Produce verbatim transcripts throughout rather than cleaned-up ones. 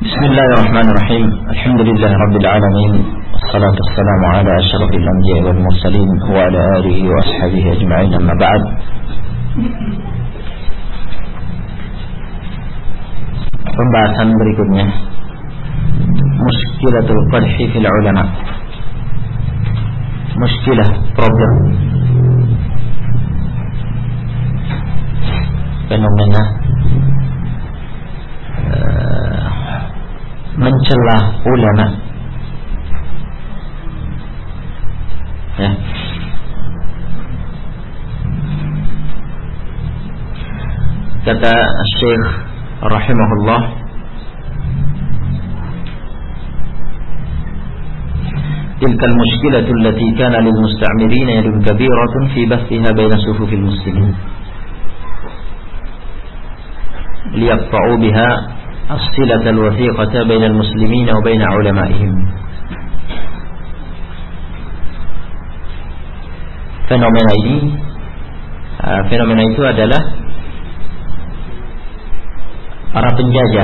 Bismillahirrahmanirrahim. Alhamdulillahirabbil alamin. Wassalatu wassalamu ala asyrafil anbiya'i wal mursalin wa ala alihi wa ashabihi ajma'in. Amma ba'd. Pembahasan berikutnya, muskilatul qadhi fil ulama. Muskilah, problem, fenomena uh, mencela ulama, ya. Kata Syekh rahimahullah, tilka al-mushkilatu allati kana lil musta'mirin yadun kabiratun fi bathha baina sufufil muslimin liyaqta'u biha as-silata al-wathiqata baina al-muslimin wa baina ulama'ihim. Fenomena ini fenomena itu adalah para penjajah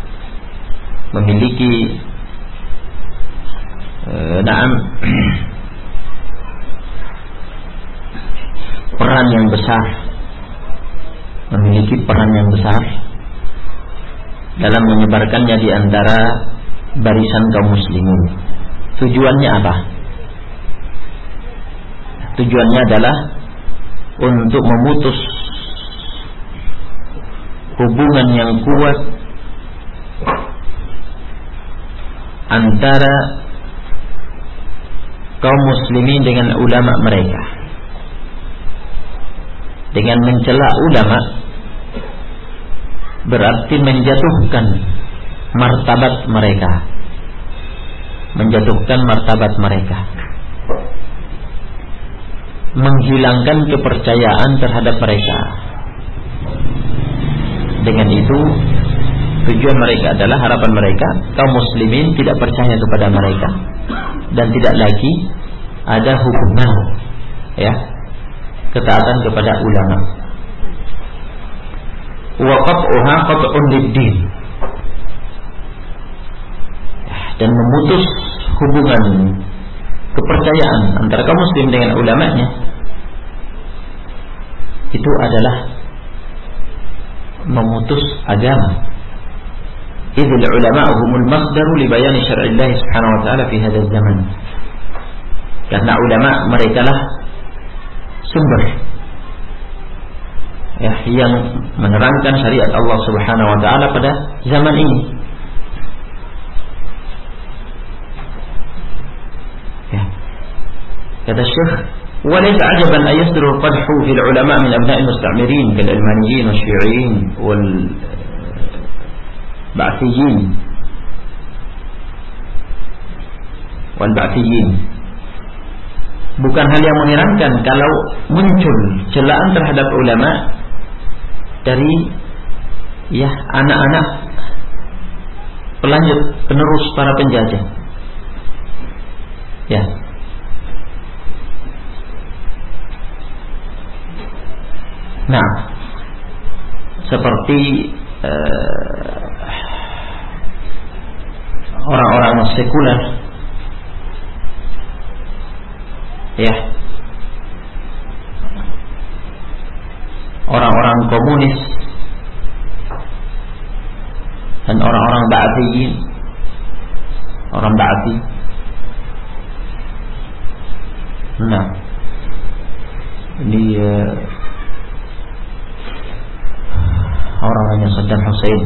memiliki uh, naam peran yang besar, memiliki peran yang besar dalam menyebarkannya di antara barisan kaum muslimin. Tujuannya apa? Tujuannya adalah untuk memutus hubungan yang kuat antara kaum muslimin dengan ulama mereka. Dengan mencela ulama berarti menjatuhkan martabat mereka, menjatuhkan martabat mereka, menghilangkan kepercayaan terhadap mereka. Dengan itu tujuan mereka adalah, harapan mereka, kaum muslimin tidak percaya kepada mereka dan tidak lagi ada hubungan, ya, ketaatan kepada ulama. Wa qat'uha qat'un lid-din, dan memutus hubungan kepercayaan antara kaum muslim dengan ulamanya itu adalah memutus agama. Idzul ulama humul masdaru li bayani syar'illah subhanahu wa ta'ala fi hadzal zaman. Karena ulama mereka lah sumber, ya, yang menerangkan syariat Allah subhanahu wa ta'ala pada zaman ini, ya. Kata Syekh, وليس عجبا أن يصدر القدح في العلماء من أبناء المستعمرين كالعلمانيين والشيوعيين والبعثيين والبعثيين. Bukan hal yang mengherankan kalau muncul celaan terhadap ulama dari, ya, anak-anak pelanjut penerus para penjajah, ya. Nah, seperti uh, orang-orang sekuler, ya, orang-orang komunis dan orang-orang ba'athiyin, orang ba'athi. Nah, ini uh, orang-orangnya Saddam Hussein.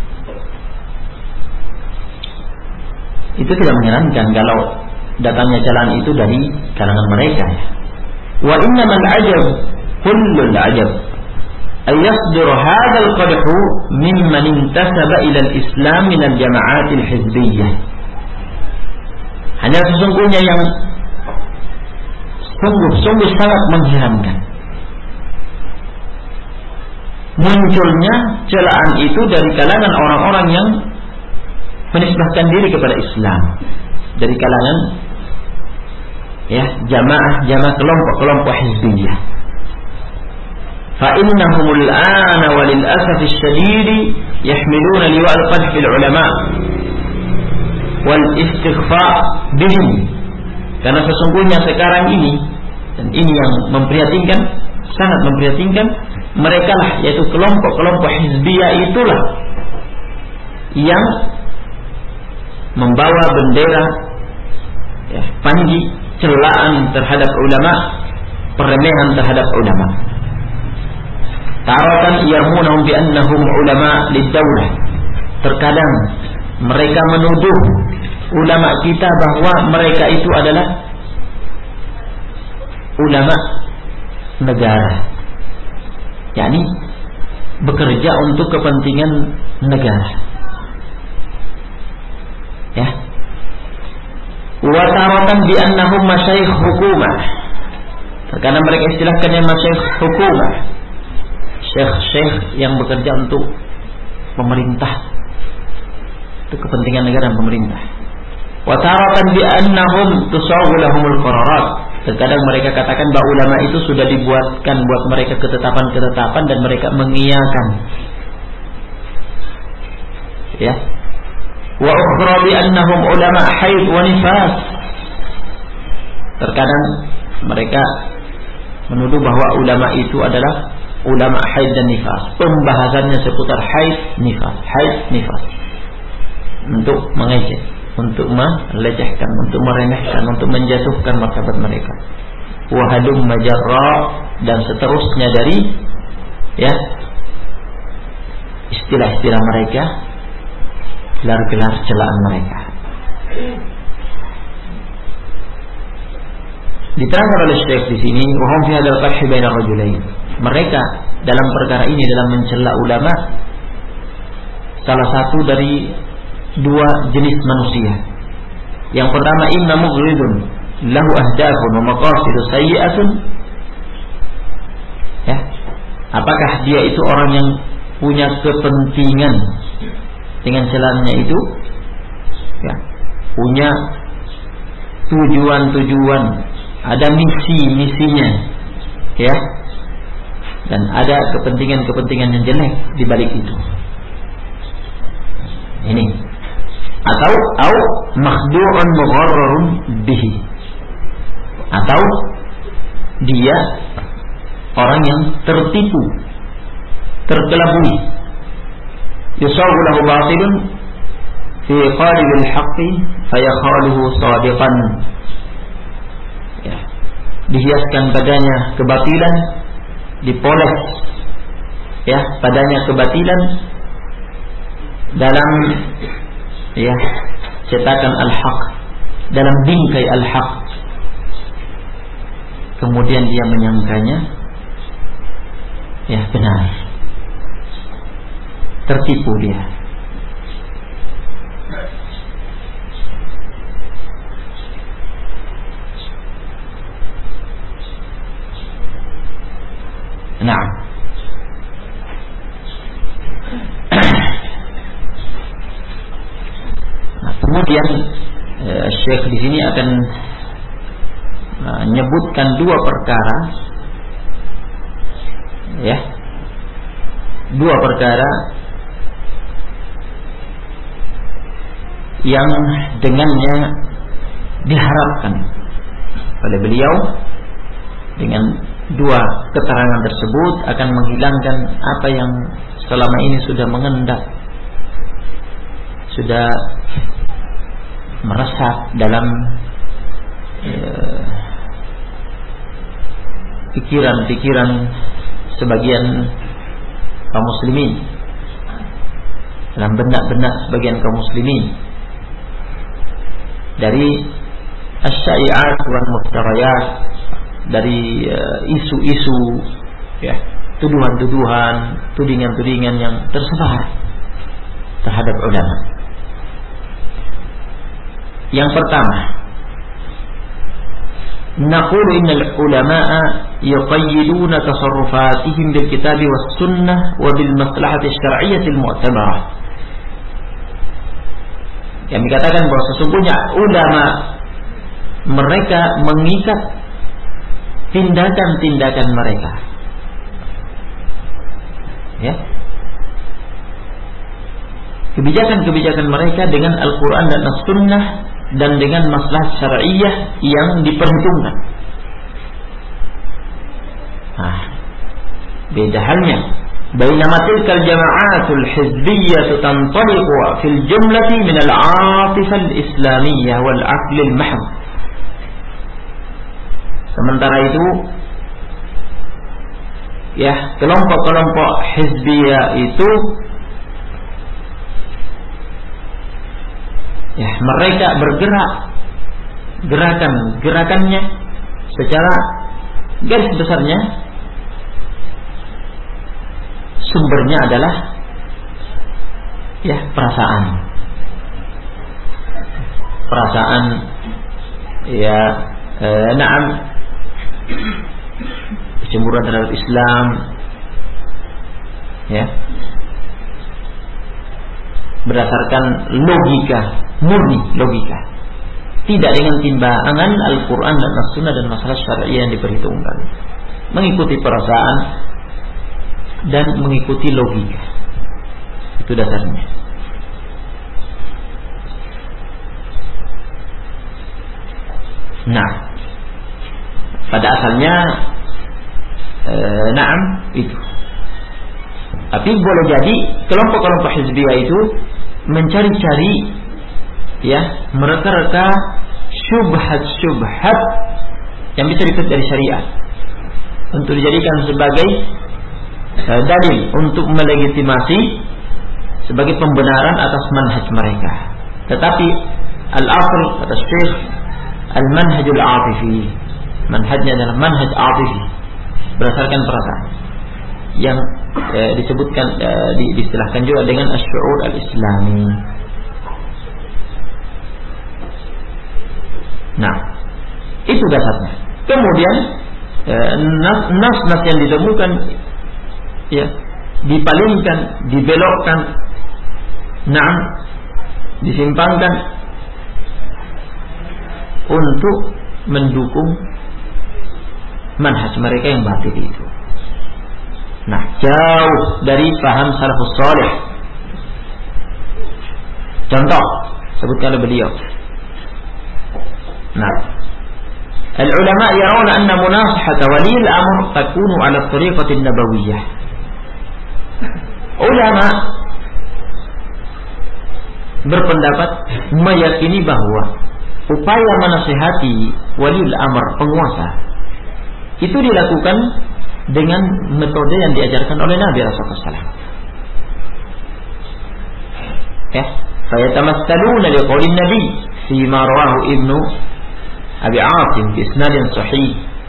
Itu tidak mengherankan kalau datangnya celaan itu dari kalangan mereka, ya. Wa innamal ajab kullul ajab ay yasdur hadzal qadhu mimman intasaba ila al-islam min al-jama'at al-hizbiyyah. Hanya sesungguhnya yang sungguh-sungguh sangat mengherankan munculnya celaan itu dari kalangan orang-orang yang menisbahkan diri kepada Islam, dari kalangan, ya, jamaah jamaah kelompok-kelompok hizbiyah. fa innahumul ana walil asaf asyadid yahmiluna liwa'al qadh fil ulama wal istighfa bihim. Karena sesungguhnya sekarang ini, dan ini yang memprihatinkan, sangat memprihatinkan, mereka lah, yaitu kelompok-kelompok hizbiyah itulah yang membawa bendera ya, panji celaan terhadap ulama, peremehan terhadap ulama. Taratan yarmunahum bi annahum ulama lid-daulah. Terkadang mereka menuduh ulama kita bahwa mereka itu adalah ulama negara, yakni bekerja untuk kepentingan negara. Ya. Wa taratan bi annahum masyayikh hukumah. Terkadang mereka istilahkannya masyayikh hukumah, syekh-syekh yang bekerja untuk pemerintah, untuk kepentingan negara dan pemerintah. Wa taratan bi annahum tusawwu lahumul qararat. Terkadang mereka katakan bahwa ulama itu sudah dibuatkan buat mereka ketetapan-ketetapan dan mereka mengiyakan. Ya. Wa ukhra bi annahum ulama haid wa nifas. Terkadang mereka menuduh bahwa ulama itu adalah ulama haid dan nifas. Pembahasannya seputar haid, nifas, haid, nifas. Untuk mengejek, untuk melecehkan, untuk meremehkan, untuk menjatuhkan martabat mereka. Wahadum majarra, dan seterusnya dari ya istilah-istilah mereka, gelar-gelar celaan mereka. Diterangkan oleh Syekh di sini, wa hum fi hadzal fath baina rajulain. Mereka dalam perkara ini, dalam mencela ulama, salah satu dari dua jenis manusia. Yang pertama, inna mughridun lahu ahdafun wa maqasid sayyi'atun. Ya. Apakah dia itu orang yang punya kepentingan dengan celaannya itu? Ya. Punya tujuan-tujuan, ada misi-misinya. Ya. Dan ada kepentingan-kepentingan yang jelek di balik itu. Ini. Atau au makhdu'un mugharrarun bihi. Atau dia orang yang tertipu, terkelabui. Yusawwu lahu batilun fi qalibil haqqi fayakhaluhu shadiqan. Ya. Dihiaskan padanya kebatilan, dipoles ya padanya kebatilan dalam ya cetakan al-haq, dalam bingkai al-haq, kemudian dia menyangkanya ya benar, tertipu dia. Nah, nah kemudian eh, Syekh di sini akan menyebutkan dua perkara, ya, dua perkara yang dengannya diharapkan oleh beliau, dengan dua keterangan tersebut akan menghilangkan apa yang selama ini sudah mengendap, sudah meresap dalam eh, pikiran-pikiran sebagian kaum muslimin, dalam benak-benak sebagian kaum muslimin, dari asy-syai'at wal muhtarayat, dari uh, isu-isu ya, tuduhan-tuduhan, tudingan-tudingan yang tersebar terhadap ulama. Yang pertama, naqulu innal ulama'a yuqayyiduna tasarrufatihim bil kitabi was sunnah wa bil maslahati syar'iyyah al mu'tabarah. Yang dikatakan bahwa sesungguhnya ulama mereka mengikat tindakan-tindakan mereka kebijakan-kebijakan mereka dengan Al-Quran dan As-Sunnah dan dengan maslahat syar'iyyah yang diperhitungkan. Nah, beda halnya. Bainama tilkal jama'atul hizbiyyah tantaliqu fil jumlati min al-'atifah al-islamiyyah wal 'aql al-mahd. Sementara itu, ya, kelompok-kelompok hizbiyah itu, ya, mereka bergerak gerakan-gerakannya secara garis besarnya sumbernya adalah, ya, perasaan perasaan ya eh, na'am kecemburuan terhadap Islam, ya, berdasarkan logika, murni logika, tidak dengan timbangan Al-Quran dan As-Sunnah dan masalah syar'iyyah yang diperhitungkan, mengikuti perasaan dan mengikuti logika. Itu dasarnya. Nah, pada asalnya eh, naam itu. Tapi boleh jadi kelompok-kelompok hizbiyah itu mencari-cari, ya, mereka-reka syubhat-syubhat yang bisa dikutip dari syariat untuk dijadikan sebagai uh, dalil untuk melegitimasi sebagai pembenaran atas manhaj mereka. Tetapi al-asl kata Syekh al-manhajul atifi, manhajnya adalah manhaj atifi, berdasarkan perasaan yang eh, disebutkan eh, di, diistilahkan juga dengan asy-syu'ur al-islami. Nah, itu dasarnya. Kemudian eh, nas-nas yang ditemukan, ya, dipalingkan, dibelokkan, nah, disimpangkan untuk mendukung manhaj mereka yang batil itu. Nah, jauh dari paham salafus salih. Contoh sebutkan oleh beliau. Nah, al-ulama yarawna anna munasahata wali al-amr takunu ala tariqati an-nabawiyyah. Ulama berpendapat, meyakini bahwa upaya menasihati wali al-amr, penguasa, itu dilakukan dengan metode yang diajarkan oleh Nabi Rasulullah sallallahu alaihi wasallam. Ya, fayatamassaluna liqaulin Nabi fima rawahu Ibnu Abi Asim bi isnadin sahih.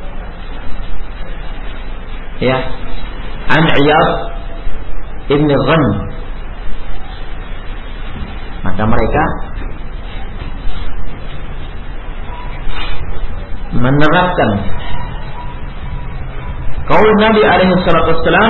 Ya, an Iyad Ibn Ghanm. Maka mereka menerapkan qaul Nabi alaihi salatu wassalam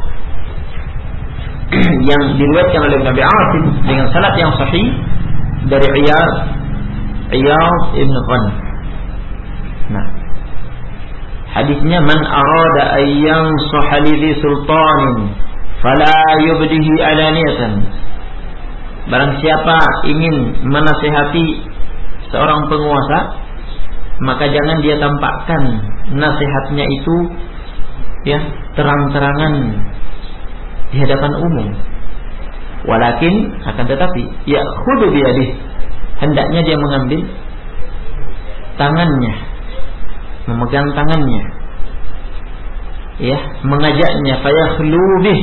yang diriwayatkan oleh Nabi Asim dengan sanad yang sahih dari Iyad Iyad Ibn Ghanm. Nah, hadisnya, man arada an yansaha li sultanin fala yubdihi alaniyatan. Barang siapa ingin menasihati seorang penguasa, maka jangan dia tampakkan nasihatnya itu, ya, terang-terangan di hadapan umum. Walakin, akan tetapi, ya khudu biyadih, hendaknya dia mengambil tangannya, memegang tangannya, ya, mengajaknya, fayakhlu bih,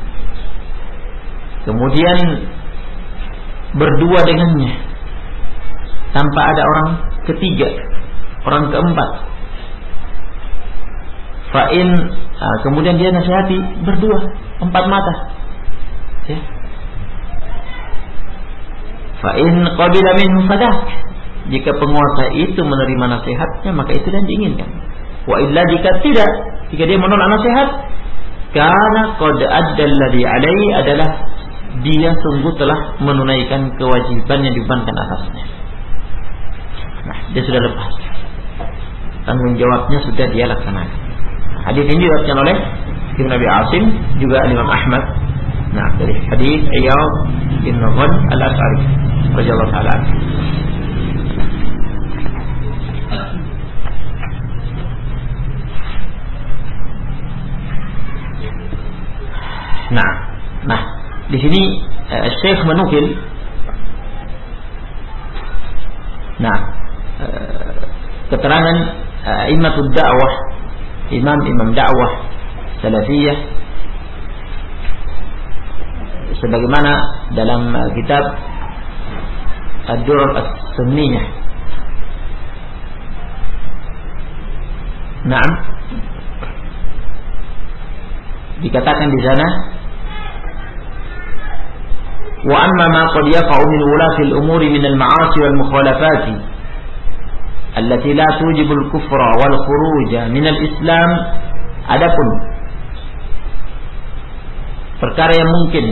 kemudian berdua dengannya tanpa ada orang ketiga, orang keempat. Fa'in, nah, kemudian dia nasihati berdua, empat mata, ya. Fa'in qabila minhu fadak, jika penguasa itu menerima nasihatnya, maka itu yang diinginkan. Wa illa, jika tidak, jika dia menolak nasihat, karena qad adda alladhi alaihi, adalah dia sungguh telah menunaikan kewajiban yang dibebankan atasnya. Nah, dia sudah lepas, tanggung jawabnya sudah dia laksanakan. Hadis ini diriwayatkan oleh Ibnu Abi Asim, juga Imam Ahmad Nah, dari hadis Iyad bin Nuhman Al-As'ari radhiyallahu ta'ala. Nah, nah di sini uh, Syekh menukil, nah uh, keterangan uh, imamatud dakwah, imam-imam dakwah salafiyah, sebagaimana dalam uh, kitab Ad-Durar As-Sunniyah. Nah, dikatakan di sana, wa amma ma qad yaqa'u min wulati al-umuri min al-ma'asi wal mukhalafati allati la tujibu al-kufra wal khuruja min al-islam, adapun perkara yang mungkin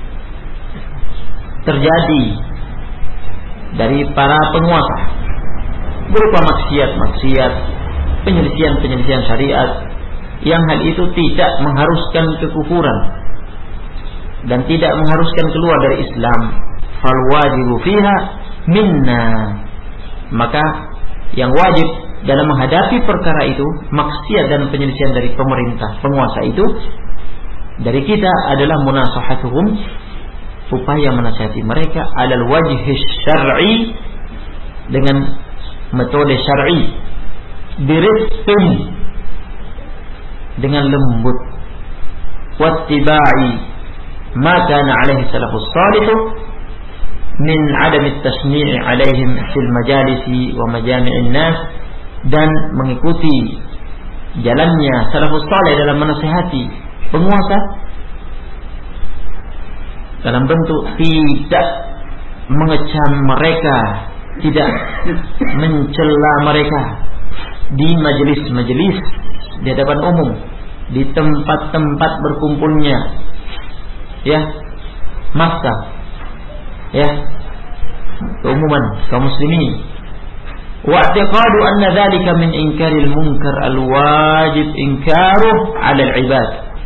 terjadi dari para penguasa berupa maksiat-maksiat, penyelisihan-penyelisihan syariat yang hal itu tidak mengharuskan kekufuran dan tidak mengharuskan keluar dari Islam, fal wajibu fiha minna, maka yang wajib dalam menghadapi perkara itu, maksiat dan penyelisihan dari pemerintah penguasa itu, dari kita adalah munasahatuhum, upaya menasihati mereka alal wajhi syar'i, dengan metode syar'i, birifqin, dengan lembut, wattiba'i ma kana alaihi salafus salih min adam at-tasmi' alaihim fil majalisi wa majami'in nas, dan mengikuti jalannya salafus salih dalam menasihati penguasa dalam bentuk tidak mengecam mereka, tidak mencela mereka di majelis-majelis, di hadapan umum, di tempat-tempat berkumpulnya ya massa, ya keumuman kaum muslimin. Wa i'tiqadu anna dhalika min inkaril munkar al-wajib inkaruh 'ala al-'ibad.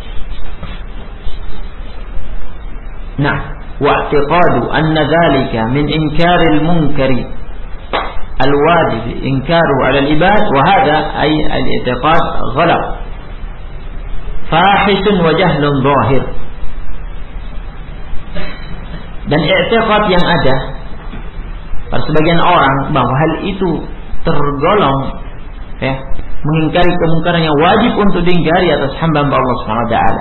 Nah, wa i'tiqadu anna dhalika min inkaril munkari al-wajib inkaruh 'ala al-'ibad, wa hadha ay al-i'tiqad ghalat fahishun wa jahlun zahir. Dan i'tiqad yang ada pada sebagian orang bahwa hal itu tergolong ya mengingkari kemungkaran yang wajib untuk diingkari atas hamba-hamba Allah Subhanahu wa taala,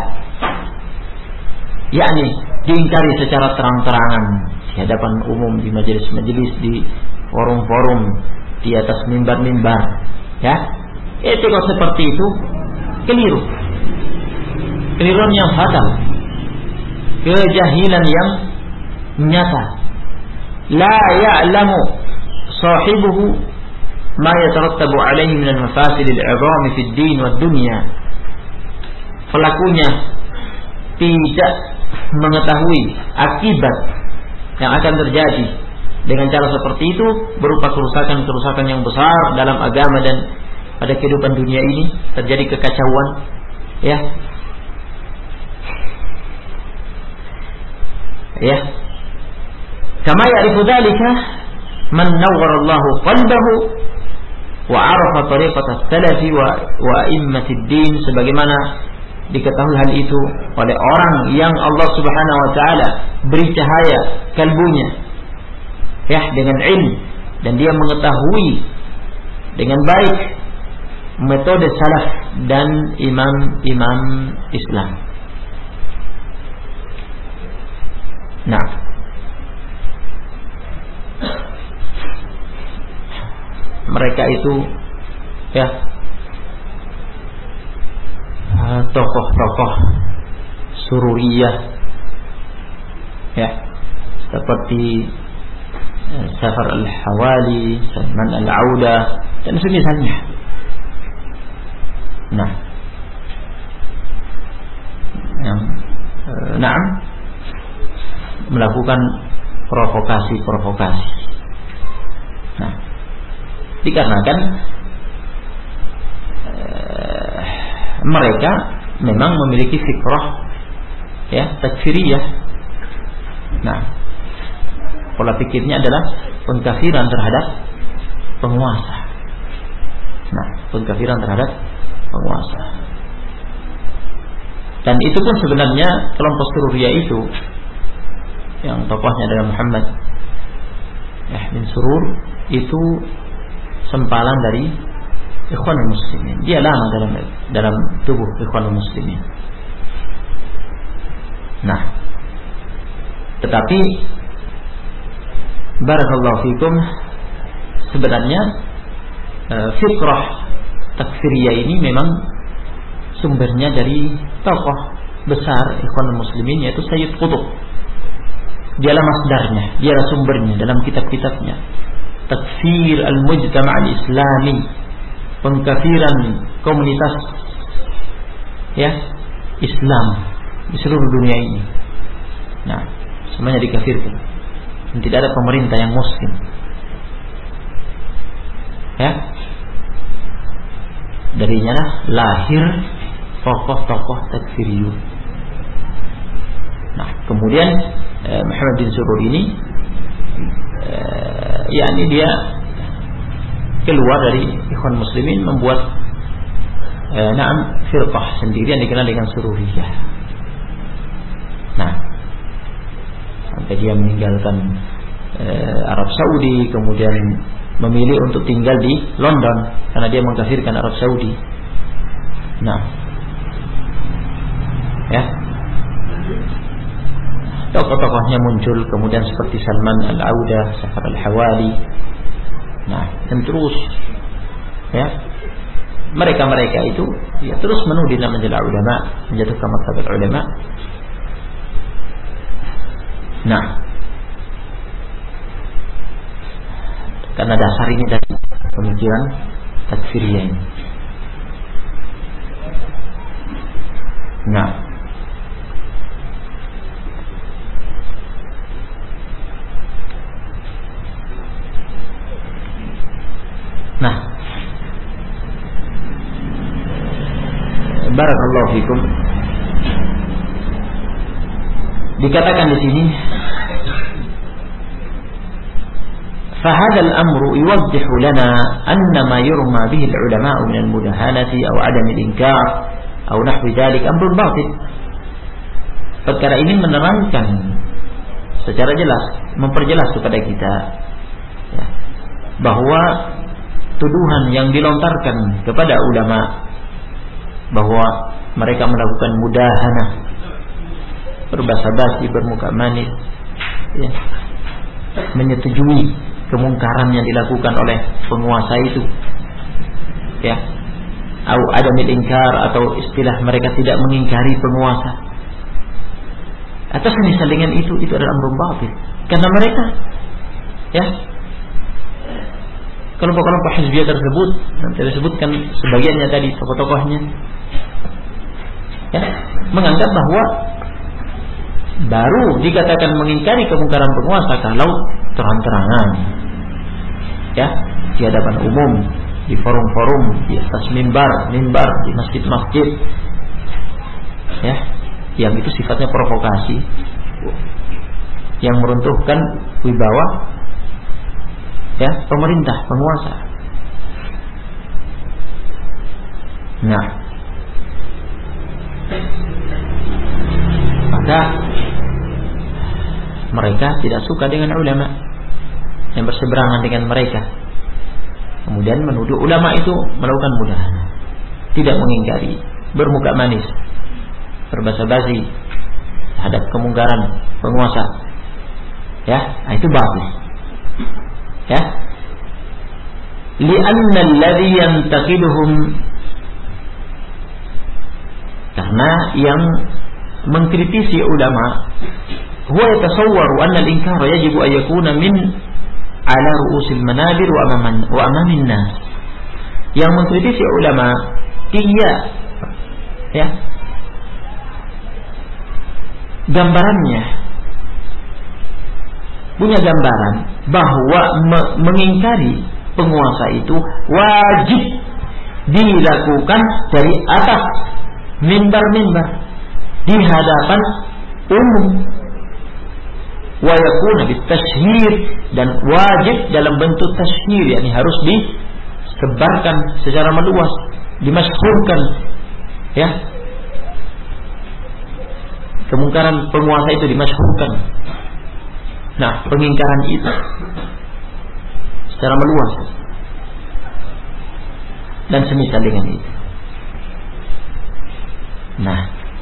yakni diingkari secara terang-terangan di hadapan umum, di majelis-majelis, di forum-forum, di atas mimbar-mimbar, ya. I'tiqad seperti itu keliru, keliruan yang fatal, kejahilan yang nyata. La ya'lamu sahibuhu ma yatarattabu alaihi min al-mafasid al-'idham fi ad-din wa ad-dunya. Pelakunya tidak mengetahui akibat yang akan terjadi dengan cara seperti itu, berupa kerusakan-kerusakan yang besar dalam agama dan pada kehidupan dunia ini, terjadi kekacauan, ya. Ya. Kama ya'rifu dzalika man nawwara Allahu qalbahu wa 'arafa tariqat as-salafi wa wa a'immatid din, sebagaimana diketahui hal itu oleh orang yang Allah Subhanahu wa taala beri cahaya kalbunya, ya, dengan ilmu, dan dia mengetahui dengan baik metode salaf dan imam-imam Islam. Nah, mereka itu ya tokoh-tokoh sururiyah, ya, seperti Safar al-Hawali, Salman al-Auda dan semisalnya. Nah, yang eh, nah melakukan provokasi-provokasi. Nah, dikarenakan eh, mereka memang memiliki fikrah ya, takfiriyah. Nah, pola pikirnya adalah pengkafiran terhadap penguasa. Nah, pengkafiran terhadap penguasa. Dan itu pun sebenarnya kelompok Sururiyah itu yang tokohnya adalah Muhammad ya, bin Surur, itu sempalan dari Ikhwanul Muslimin. Dia lama dalam dalam tubuh Ikhwanul Muslimin. Nah, tetapi barakallahu fikum, sebenarnya e, fikrah takfiriyah ini memang sumbernya dari tokoh besar Ikhwanul Muslimin, yaitu Sayyid Qutb. Dialah masdarnya, dialah sumbernya dalam kitab-kitabnya. Takfir al-mujtama' al-islami, pengkafiran komunitas ya Islam di seluruh dunia ini. Nah, semuanya dikafirkan. Dan tidak ada pemerintah yang muslim. Ya. Darinya lah lahir tokoh-tokoh takfiriyun. Nah, kemudian eh, Muhammad bin Surur ini eh, yakni dia keluar dari Ikhwan Muslimin, membuat eh, na'am firqah sendiri yang dikenal dengan Sururiyah. Nah, sampai dia meninggalkan eh, Arab Saudi, kemudian memilih untuk tinggal di London karena dia mengkafirkan Arab Saudi. Nah, ya, tokoh-tokohnya muncul kemudian seperti Salman Al-Auda, Safar Al-Hawali. Nah, dan terus ya, mereka-mereka itu ya terus menuding dan menjela ulama, menjatuhkan martabat ulama. Nah, karena dasar ini dari pemikiran takfiriyah ini. Nah, Nah, barakallahu fikum. Dikatakan di sini, فهذا الأمر يوضح لنا أن ما يرمى به العلماء من المداهنة أو عدم الإنكار أو نحو ذلك أمر باطل. Perkara ini menerangkan secara jelas, memperjelas kepada kita ya, bahwa tuduhan yang dilontarkan kepada ulama bahwa mereka melakukan mudahanah, berbahasa basi, bermuka manis ya, menyetujui kemungkaran yang dilakukan oleh penguasa itu ya, atau adamil ingkar, atau istilah mereka tidak mengingkari penguasa, atau semisal dengan itu, itu adalah amrun batil. Karena mereka ya, kelompok-kelompok hizbiyah tersebut, nanti disebutkan sebagiannya tadi, tokoh-tokohnya ya, menganggap bahwa baru dikatakan mengingkari kemungkaran penguasa kalau terang-terangan ya, di hadapan umum, di forum-forum, di atas mimbar, mimbar di masjid-masjid ya, yang itu sifatnya provokasi, yang meruntuhkan wibawa ya pemerintah, penguasa. Nah, maka mereka tidak suka dengan ulama yang berseberangan dengan mereka, kemudian menuduh ulama itu melakukan mudahanah, tidak mengingkari, bermuka manis, berbahasa basi terhadap kemungkaran penguasa ya. Nah, itu batil ya, li'anna alladhi yantaqiduhum, karena yang mengkritisi ulama huwa yatasawwaru anna al-inkar yajibu an yakuna min ala ru'usil manabir wa amaman wa amamin nas. Yang mengkritisi ulama dia ya, gambarannya punya gambaran bahwa me- mengingkari penguasa itu wajib dilakukan dari atas mimbar-mimbar, di hadapan umum. Wa yakuna bitashhir, dan wajib dalam bentuk tashhir, yakni harus disebarkan secara meluas, dimasyhurkan, ya. Kemungkaran penguasa itu dimasyhurkan. Nah, pengingkaran itu secara meluas dan semisal dengan itu. Nah,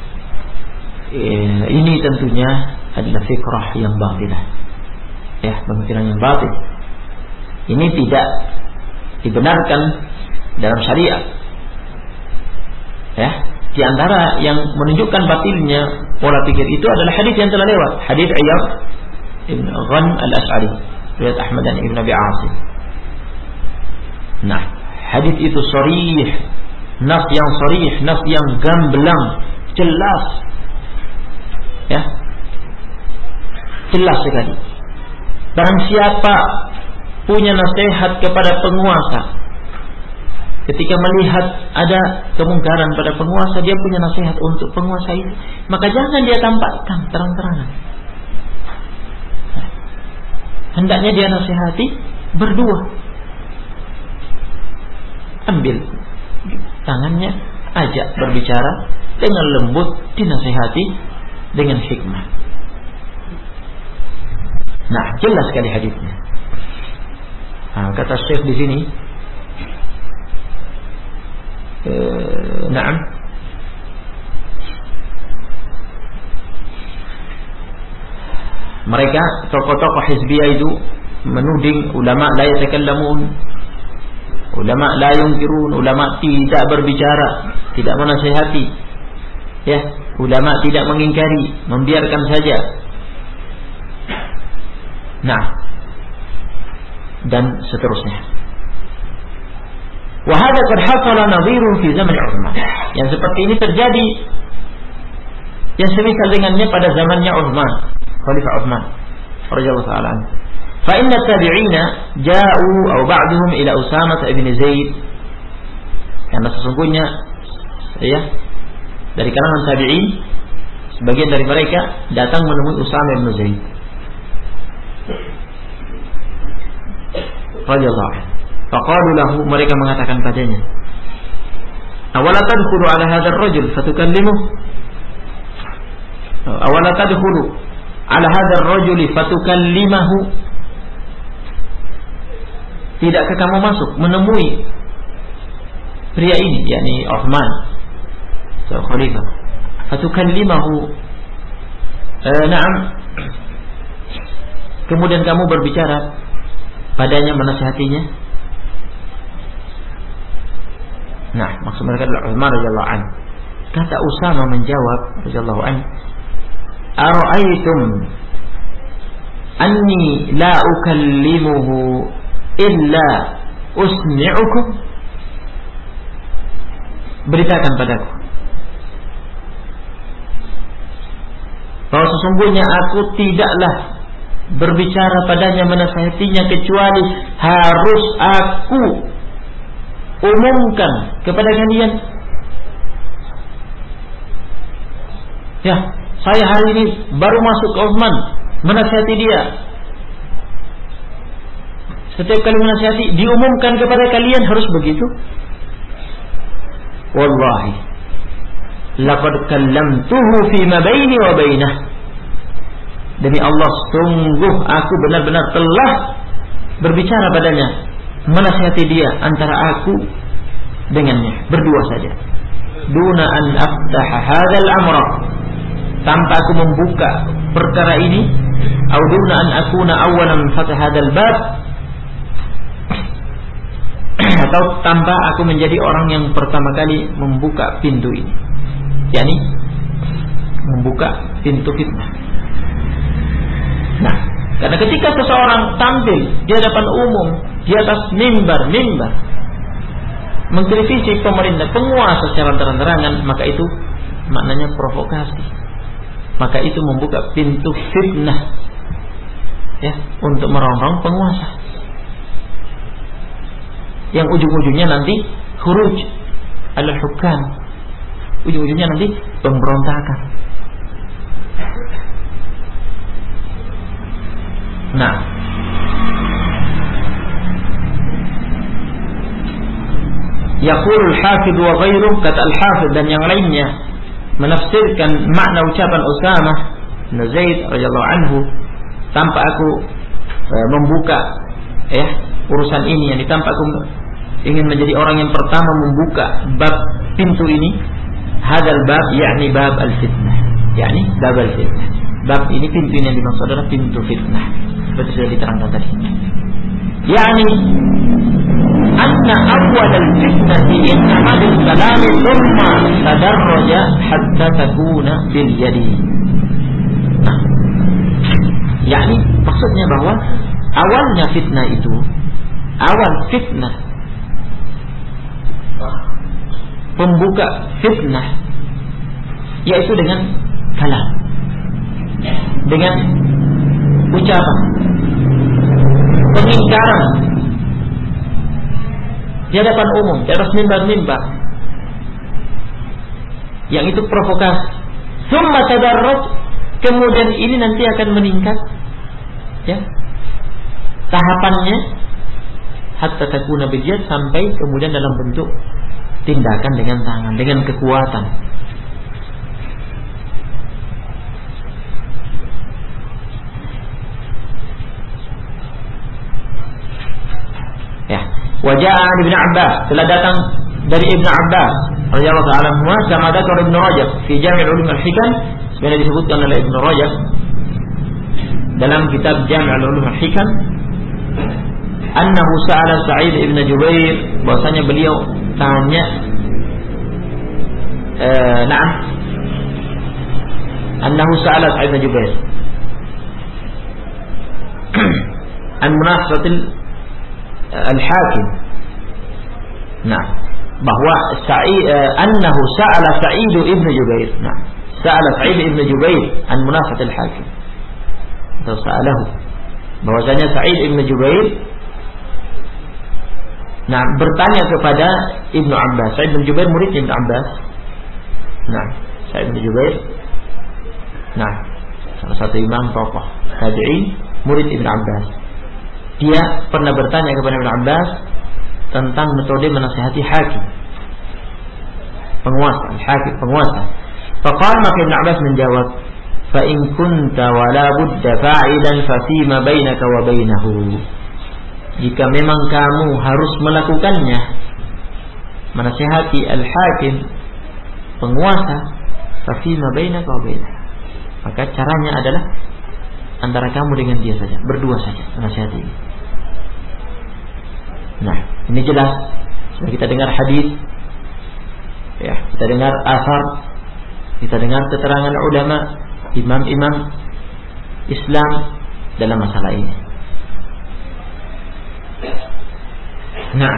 eh, ini tentunya adalah fikrah yang batilah, ya, pemikiran yang batil. Ini tidak dibenarkan dalam syariat, ya. Di antara yang menunjukkan batilnya pola pikir itu adalah hadis yang telah lewat, hadis Iyad Ibn Ghanm Al-Ash'ari, riwayat Ahmad dan Ibn Abi Asim. Nah, hadis itu sharih, nas yang sharih, nas yang gamblang, jelas, ya, jelas sekali. Barang siapa punya nasihat kepada penguasa, ketika melihat ada kemungkaran pada penguasa, dia punya nasihat untuk penguasa itu, maka jangan dia tampakkan terang-terangan. Hendaknya dia nasihati berdua. Ambil tangannya, ajak berbicara dengan lembut, dinasihati dengan hikmah. Nah, jelas sekali hadisnya. Nah, kata Syekh di sini, eh, na'am, mereka tokoh-tokoh hizbiyah itu menuding ulama la yatakallamun, ulama la yunkirun, ulama tidak berbicara, tidak menasihati, ya, ulama tidak mengingkari, membiarkan saja. Nah, dan seterusnya. Wa hadha qad hasala nadhiruhu fi zaman Utsman. Yang seperti ini terjadi, yang semisal dengannya pada zamannya Utsman, Khalifah Utsman radhiyallahu ta'ala anhu. Fa inna tabi'ina ja'u aw ba'dhum ila Usamah ibn Zaid. Karena sesungguhnya, ya, dari kalangan tabi'in sebagian dari mereka datang menemui Usamah bin Zaid radhiyallahu anhu. Faqalu lahu, mereka mengatakan padanya, awala tadkhulu ala hadzal rajul fatukallimuh, awala tadkhulu ala hadzal rajul fatukallimahu, tidakkah kamu masuk menemui pria ini, yakni Utsman seorang khalifah, fatukallimahu, eh, na'am, kemudian kamu berbicara padanya, menasihatinya. Nah, maksud mereka adalah Utsman radhiyallahu anhu. Kata Usamah menjawab radhiyallahu anhu, ara'aytum anni la ukallimuhu illa usmi'ukum, beritakan padaku bahwa sesungguhnya aku tidaklah berbicara padanya, menasihatinya, kecuali harus aku umumkan kepada kalian. Ya, saya hari ini baru masuk ke Utsman, menasihati dia. Setiap kali menasihati diumumkan kepada kalian harus begitu. Wallahi laqad kallamtuhu fi ma baini wa bainah. Demi Allah, sungguh aku benar-benar telah berbicara padanya, menasihati dia antara aku dengannya, berdua saja. Duna an aftaha hadzal amra, tanpa aku membuka perkara ini, atau duna an akuna awwalan fatah hadzal bab, atau tanpa aku menjadi orang yang pertama kali membuka pintu ini, yakni membuka pintu fitnah. Nah, karena ketika seseorang tampil di hadapan umum, di atas mimbar-mimbar, mengkritisi pemerintah, penguasa secara terang-terangan, maka itu maknanya provokasi. Maka itu membuka pintu fitnah, ya, untuk merongrong penguasa, yang ujung-ujungnya nanti khuruj alal hukam, ujung-ujungnya nanti pemberontakan. Nah, yaqulu al-Hafidh wa ghairuh, kata al-Hafidh dan yang lainnya menafsirkan makna ucapan Usamah bin Zaid radhiyallahu anhu, tanpa aku e, membuka ya urusan ini, yang tanpa aku ingin menjadi orang yang pertama membuka bab pintu ini, hadal bab yakni bab al-fitnah, yakni bab al-fitnah. Bab ini, pintu ini yang dimaksud adalah pintu fitnah, seperti sudah diterangkan tadi. Yani anna awwal al-fitnati innama bil kalami thumma tadarraja hatta takuna bil yadi. Nah, yakni maksudnya bahwa awalnya fitnah itu, awal fitnah, pembuka fitnah yaitu dengan kalam, dengan ucapan, pengingkaran di hadapan umum, di atas mimbar-mimbar, yang itu provokasi. Summa tadarraj, kemudian ini nanti akan meningkat ya tahapannya hatta takuna bil yad, sampai kemudian dalam bentuk tindakan dengan tangan, dengan kekuatan. Ya, wajah Ibnu Abbas, telah datang dari Ibnu Abbas radhiyallahu ta'ala anhu, kama dzakar Ibnu Rajab fi Jami' al-Ulum al-Hikam, sebenarnya disebutkan oleh Ibnu Rajab dalam kitab Jami' al-Ulum al-Hikam, annahu sa'ala Sa'id ibn Jubair, bahwasanya beliau tanya eh na'am annahu sa'ala Sa'id ibn Jubair an munasabatil al-hakim. Nah, bahwa Sa'id annahu sa'ala Sa'id ibn Jubair, nah, sa'ala Sa'id ibn Jubair an munasabatil hakim, atau sa'alahu, bahwasanya Sa'id ibn Jubair nah bertanya kepada Ibnu Abbas. Sa'id bin Jubair murid Ibnu Abbas. Nah, Sa'id bin Jubair, nah, salah satu imam tokoh tabi'in, murid Ibnu Abbas. Dia pernah bertanya kepada Ibnu Abbas tentang metode menasihati hakim, penguasa, hakim, penguasa. Faqala, maka Ibnu Abbas menjawab, fa in kunta wala budda fa'ilan fa fima bainaka wa bainahu. Jika memang kamu harus melakukannya, menasihati al-hakim, penguasa, fa fima bainaka wa bainahu, maka caranya adalah antara kamu dengan dia saja, berdua saja menasihati ini. Nah, ini jelas. Sudah kita dengar hadis, ya, kita dengar asar, kita dengar keterangan ulama, imam-imam Islam dalam masalah ini. Nah,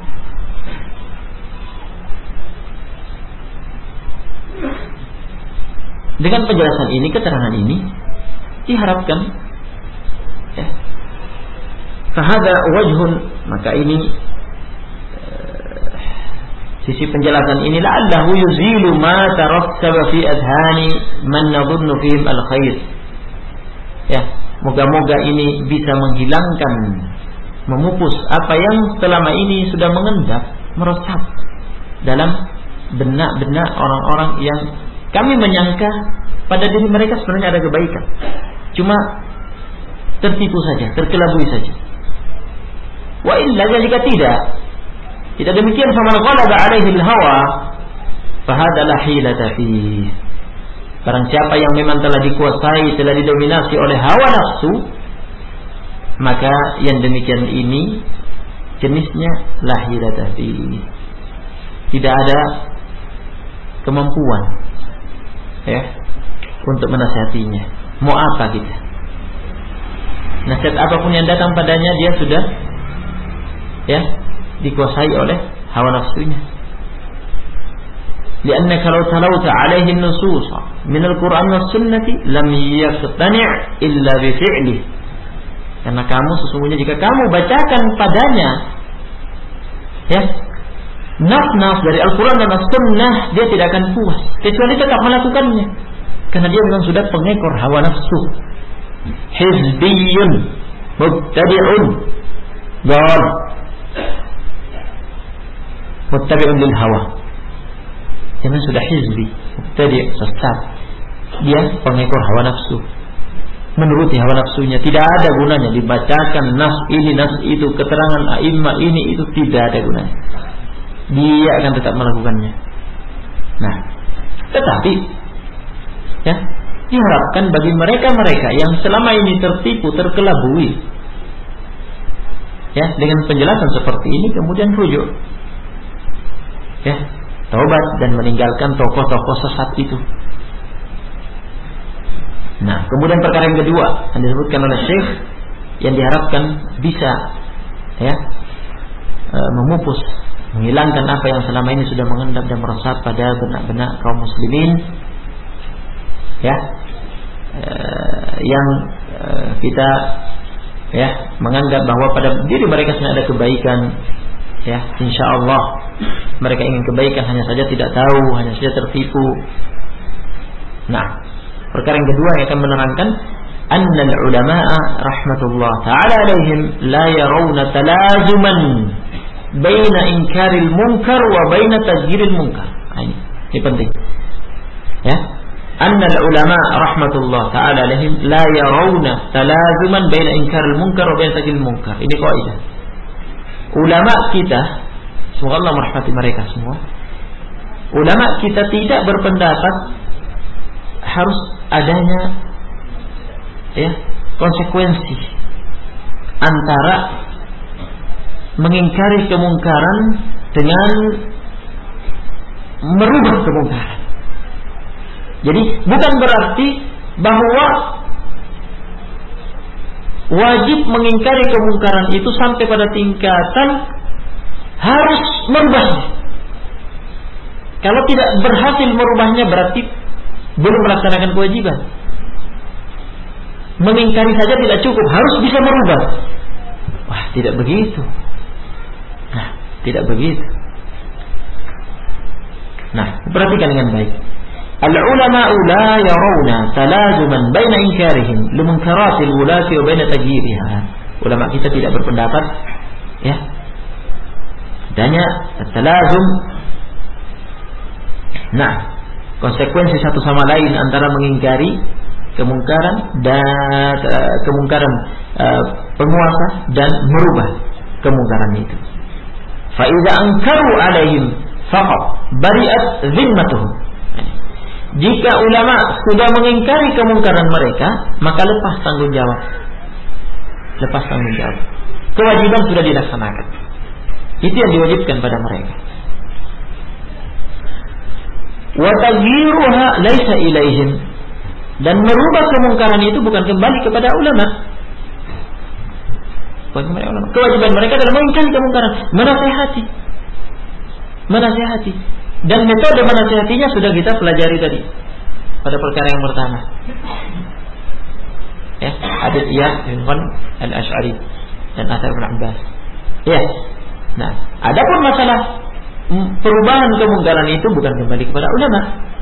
dengan penjelasan ini, keterangan ini, diharapkan ya, fahada wajhun, maka ini uh, sisi penjelasan ini, la'allahu yuzilu ma tarattaba fi adhani man nadhunnu fihim al-khair. Ya, moga-moga ini bisa menghilangkan, memupus apa yang selama ini sudah mengendap, meresap dalam benak-benak orang-orang yang kami menyangka pada diri mereka sebenarnya ada kebaikan, cuma tertipu saja, terkelabui saja. Wa illa, jika tidak, tidak demikian, faman ghalaba alaihi al-hawa fahada la hilata fihi. Barang siapa yang memang telah dikuasai, telah didominasi oleh hawa nafsu, maka yang demikian ini jenisnya la hilata fihi, tidak ada kemampuan ya untuk menasihatinya. Mau apa kita? Nasihat apapun yang datang padanya, dia sudah ya dikuasai oleh hawa nafsunya. Lianna kalau talauta alaihi an-nusus min al-Qur'an was sunnati lam yaqtani' illa bi fi'li. Karena kamu sesungguhnya jika kamu bacakan padanya ya nas-nas dari Al-Quran dan As-Sunnah, dia tidak akan puas kecuali tetap melakukannya, karena dia memang sudah pengekor hawa nafsu, hizbiyun, mubtadi'un dhal, muttabi'un lil hawa. Jangan sudah hizbi, mubtadi' sesat. Dia pengekor hawa nafsu, menuruti hawa nafsunya. Tidak ada gunanya dibacakan nas ini, nas itu, keterangan a'immah ini itu, tidak ada gunanya. Dia akan tetap melakukannya. Nah, tetapi ya, diharapkan bagi mereka-mereka yang selama ini tertipu, terkelabui ya dengan penjelasan seperti ini, kemudian rujuk ya, taubat dan meninggalkan tokoh-tokoh sesat itu. Nah, kemudian perkara yang kedua yang disebutkan oleh Syekh, yang diharapkan bisa ya e, memupus, menghilangkan apa yang selama ini sudah mengendap dan meresap pada benak-benak kaum muslimin ya, e, yang e, kita ya menganggap bahwa pada diri mereka sebenarnya ada kebaikan ya, insyaallah mereka ingin kebaikan, hanya saja tidak tahu, hanya saja tertipu. Nah, perkara yang kedua yang akan menerangkan annal ulama'a rahmatullah ta'ala alaihim la yarawna talazuman baina inkaril munkar wa baina tajhiril munkar. Ini, ini penting ya. Annal ulama rahmatullah ta'ala alaihim la yarawna talazuman baina inkaril munkar wa baina tajhiril munkar. Ini kaidah. Ulama kita, semoga Allah merahmati mereka semua, ulama kita tidak berpendapat harus adanya ya konsekuensi antara mengingkari kemungkaran dengan merubah kemungkaran. Jadi bukan berarti bahwa wajib mengingkari kemungkaran itu sampai pada tingkatan harus merubahnya. Kalau tidak berhasil merubahnya berarti belum melaksanakan kewajiban. Mengingkari saja tidak cukup, harus bisa merubah. Wah, tidak begitu. Nah, tidak begitu. Nah, perhatikan dengan baik. Al-ulama la yarawna talazuman baina inkarihim limunkaratil wulati wa baina tajhiriha. Ulama kita tidak berpendapat ya adanya talazum, nah, konsekuensi satu sama lain antara mengingkari kemungkaran dan uh, kemungkaran uh, penguasa dan merubah kemungkaran itu. Fa idza ankaru alaihim faqat bari'at zimmatuhum. Jika ulama sudah mengingkari kemungkaran mereka, maka lepas tanggung jawab. Lepas tanggung jawab. Kewajiban sudah dilaksanakan. Itu yang diwajibkan pada mereka. Wa taghyiruha laisa ilaihim, dan merubah kemungkaran itu bukan kembali kepada ulama. Kewajiban mereka adalah mengingkari kemungkaran, menasihati. Menasihati. Dan metode menasihatinya sudah kita pelajari tadi pada perkara yang pertama. Ya, hadis Iyad bin Al-Asy'ari dan Athar Ibn Abbas. Ya. Nah, adapun masalah perubahan kemungkaran itu bukan kembali kepada ulama.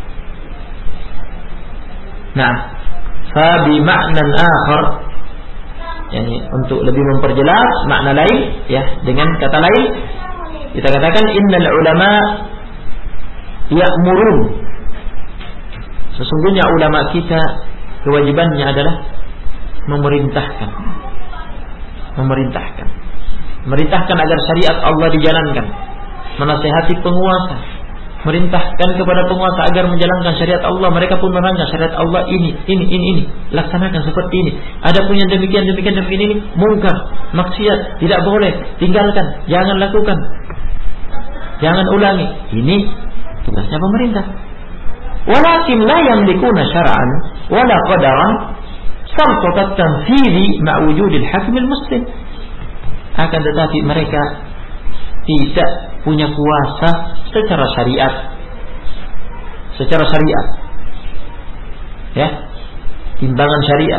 Nah, fa bi ma'nan akhar, yani untuk lebih memperjelas makna lain ya, dengan kata lain kita katakan innal ulama ya'murun, sesungguhnya ulama kita kewajibannya adalah memerintahkan memerintahkan memerintahkan agar syariat Allah dijalankan, menasihati penguasa, merintahkan kepada penguasa agar menjalankan syariat Allah. Mereka pun menerangkan syariat Allah ini, ini, ini, ini, laksanakan seperti ini. Ada pun yang demikian, demikian, demikian ini mungkar, maksiat, tidak boleh, tinggalkan, jangan lakukan, jangan ulangi. Ini tugasnya pemerintah. Walakin la yamlikuna syar'an wala qadaran sarfat tanfidhi ma wujudil hakimil muslim. Akan tetapi mereka tidak punya kuasa secara syariat, secara syariat, ya, timbangan syariat.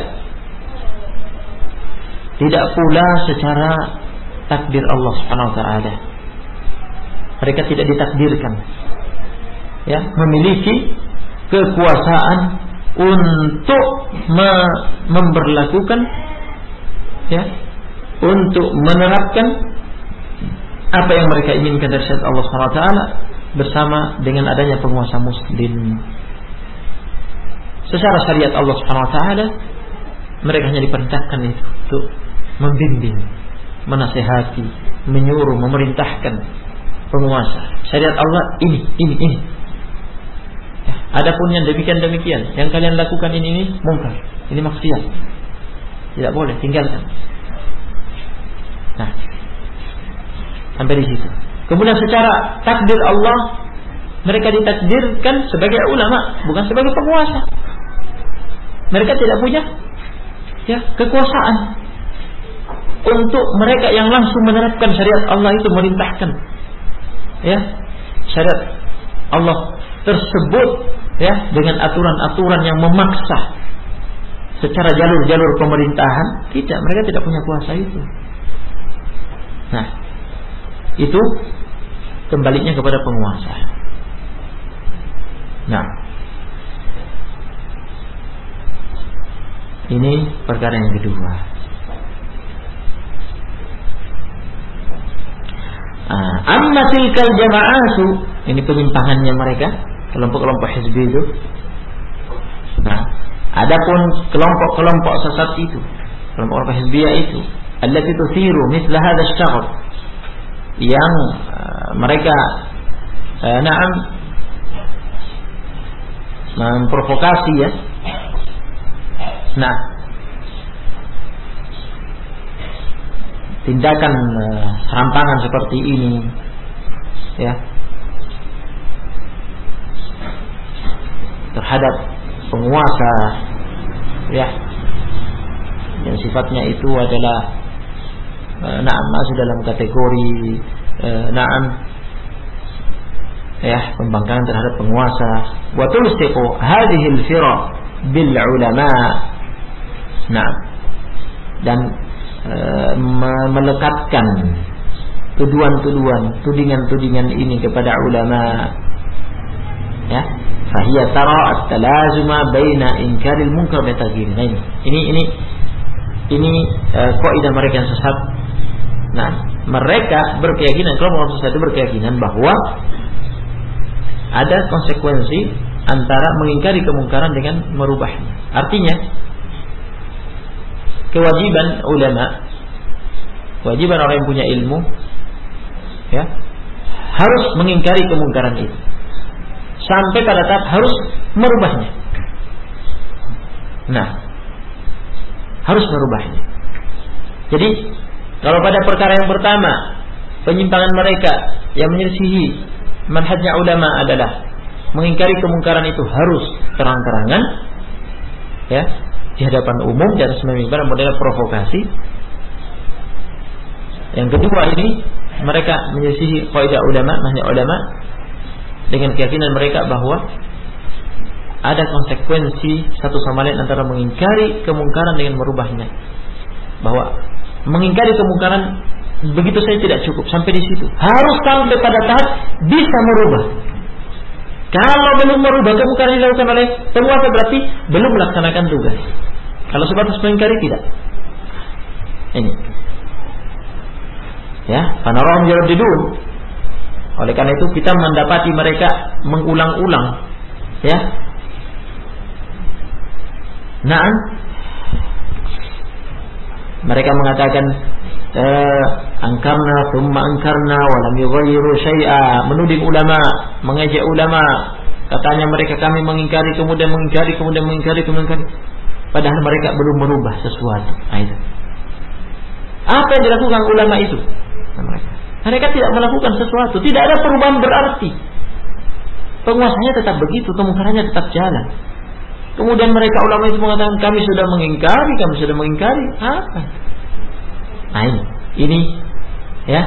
Tidak pula secara takdir Allah Subhanahu Wa Taala. Mereka tidak ditakdirkan, ya, memiliki kekuasaan untuk me- memberlakukan, ya, untuk menerapkan apa yang mereka inginkan dari syariat Allah subhanahu wa taala bersama dengan adanya penguasa muslim. Secara syariat Allah subhanahu wa taala mereka hanya diperintahkan itu untuk membimbing, menasihati, menyuruh, memerintahkan penguasa. Syariat Allah ini, ini, ini. Ya, adapun yang demikian-demikian, yang kalian lakukan ini, ini mungkar, ini maksiat. Tidak boleh, tinggalkan. Nah, sampai di situ. Kemudian secara takdir Allah, mereka ditakdirkan sebagai ulama, bukan sebagai penguasa. Mereka tidak punya ya kekuasaan untuk mereka yang langsung menerapkan syariat Allah itu, merintahkan ya syariat Allah tersebut ya dengan aturan-aturan yang memaksa secara jalur-jalur pemerintahan. Tidak, mereka tidak punya kuasa itu. Nah, itu kembalinya kepada penguasa. Nah, ini perkara yang kedua. Amma tilkal jama'atu, ini penyimpangannya mereka, kelompok-kelompok hizbi itu. Nah, adapun kelompok-kelompok sesat itu, kelompok-kelompok hizbiyah itu, allati tuthiru mithla hadha asy-syaghr, yang uh, mereka uh, na'am memprovokasi ya. Nah, tindakan uh, serampangan seperti ini ya terhadap penguasa ya, yang sifatnya itu adalah uh, na'am masuk dalam kategori uh, na'am ya pembangkangan terhadap penguasa. Wa tulsiqu hadhihi al-fira bil ulama. Nah, dan e, melekatkan tuduhan-tuduhan, tudingan-tudingan ini kepada ulama. Ya, fahiya tara at-talazuma baina inkaril munkar wa taghyir. Nah, ini ini ini, ini e, kaidah mereka yang sesat. Nah, mereka berkeyakinan, kelompok sesat itu berkeyakinan bahwa ada konsekuensi antara mengingkari kemungkaran dengan merubahnya. Artinya kewajiban ulama, kewajiban orang yang punya ilmu ya, harus mengingkari kemungkaran itu sampai pada tahap harus merubahnya. Nah, harus merubahnya. Jadi kalau pada perkara yang pertama, penyimpangan mereka yang menyelisihi manhajnya ulama adalah mengingkari kemungkaran itu harus terang-terangan ya, di hadapan umum dan semacam model provokasi. Yang kedua ini mereka menyelisihi kaidah ulama, manhaj ulama dengan keyakinan mereka bahwa ada konsekuensi satu sama lain antara mengingkari kemungkaran dengan merubahnya. Bahwa mengingkari kemungkaran begitu saja tidak cukup, sampai di situ. Harus sampai pada tahap bisa merubah. Kalau belum merubah kemungkaran yang dilakukan oleh penguasa berarti belum melaksanakan tugas. Kalau sebatas mengingkari tidak. Ini. Ya, panorama jardidun. Oleh karena itu kita mendapati mereka mengulang-ulang ya. Nah, mereka mengatakan eh, angkarna thumma angkarna wa lam yughayyiru syai'a, menuding ulama, mengejek ulama. Katanya mereka kami mengingkari kemudian mengingkari kemudian mengingkari kemudian mengingkari. Padahal mereka belum merubah sesuatu. Nah, itu. Apa yang dilakukan ulama itu? Mereka. mereka tidak melakukan sesuatu. Tidak ada perubahan berarti. Penguasanya tetap begitu, kemungkarannya tetap jalan. Kemudian mereka ulama itu mengatakan kami sudah mengingkari, kami sudah mengingkari. Apa? Nah ini, ini ya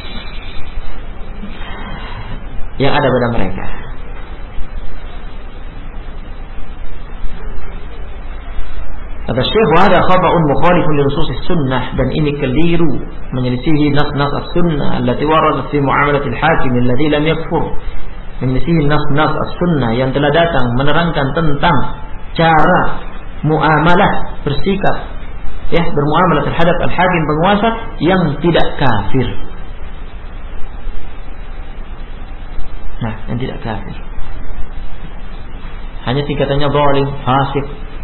yang ada pada mereka. Kata Syekh, wa hada khata'un mukhalifun li nusus sunnah, dan ini keliru menyelisihi nas-nas as-sunnah allati waradat fi muamalatil hakim alladhi lam yakfur. Menyelisihi nas-nas as-sunnah yang telah datang menerangkan tentang cara muamalah bersikap ya, bermuamalah terhadap al-hakim penguasa yang tidak kafir. Nah, yang tidak kafir. Hanya tingkatannya zalim, fasik.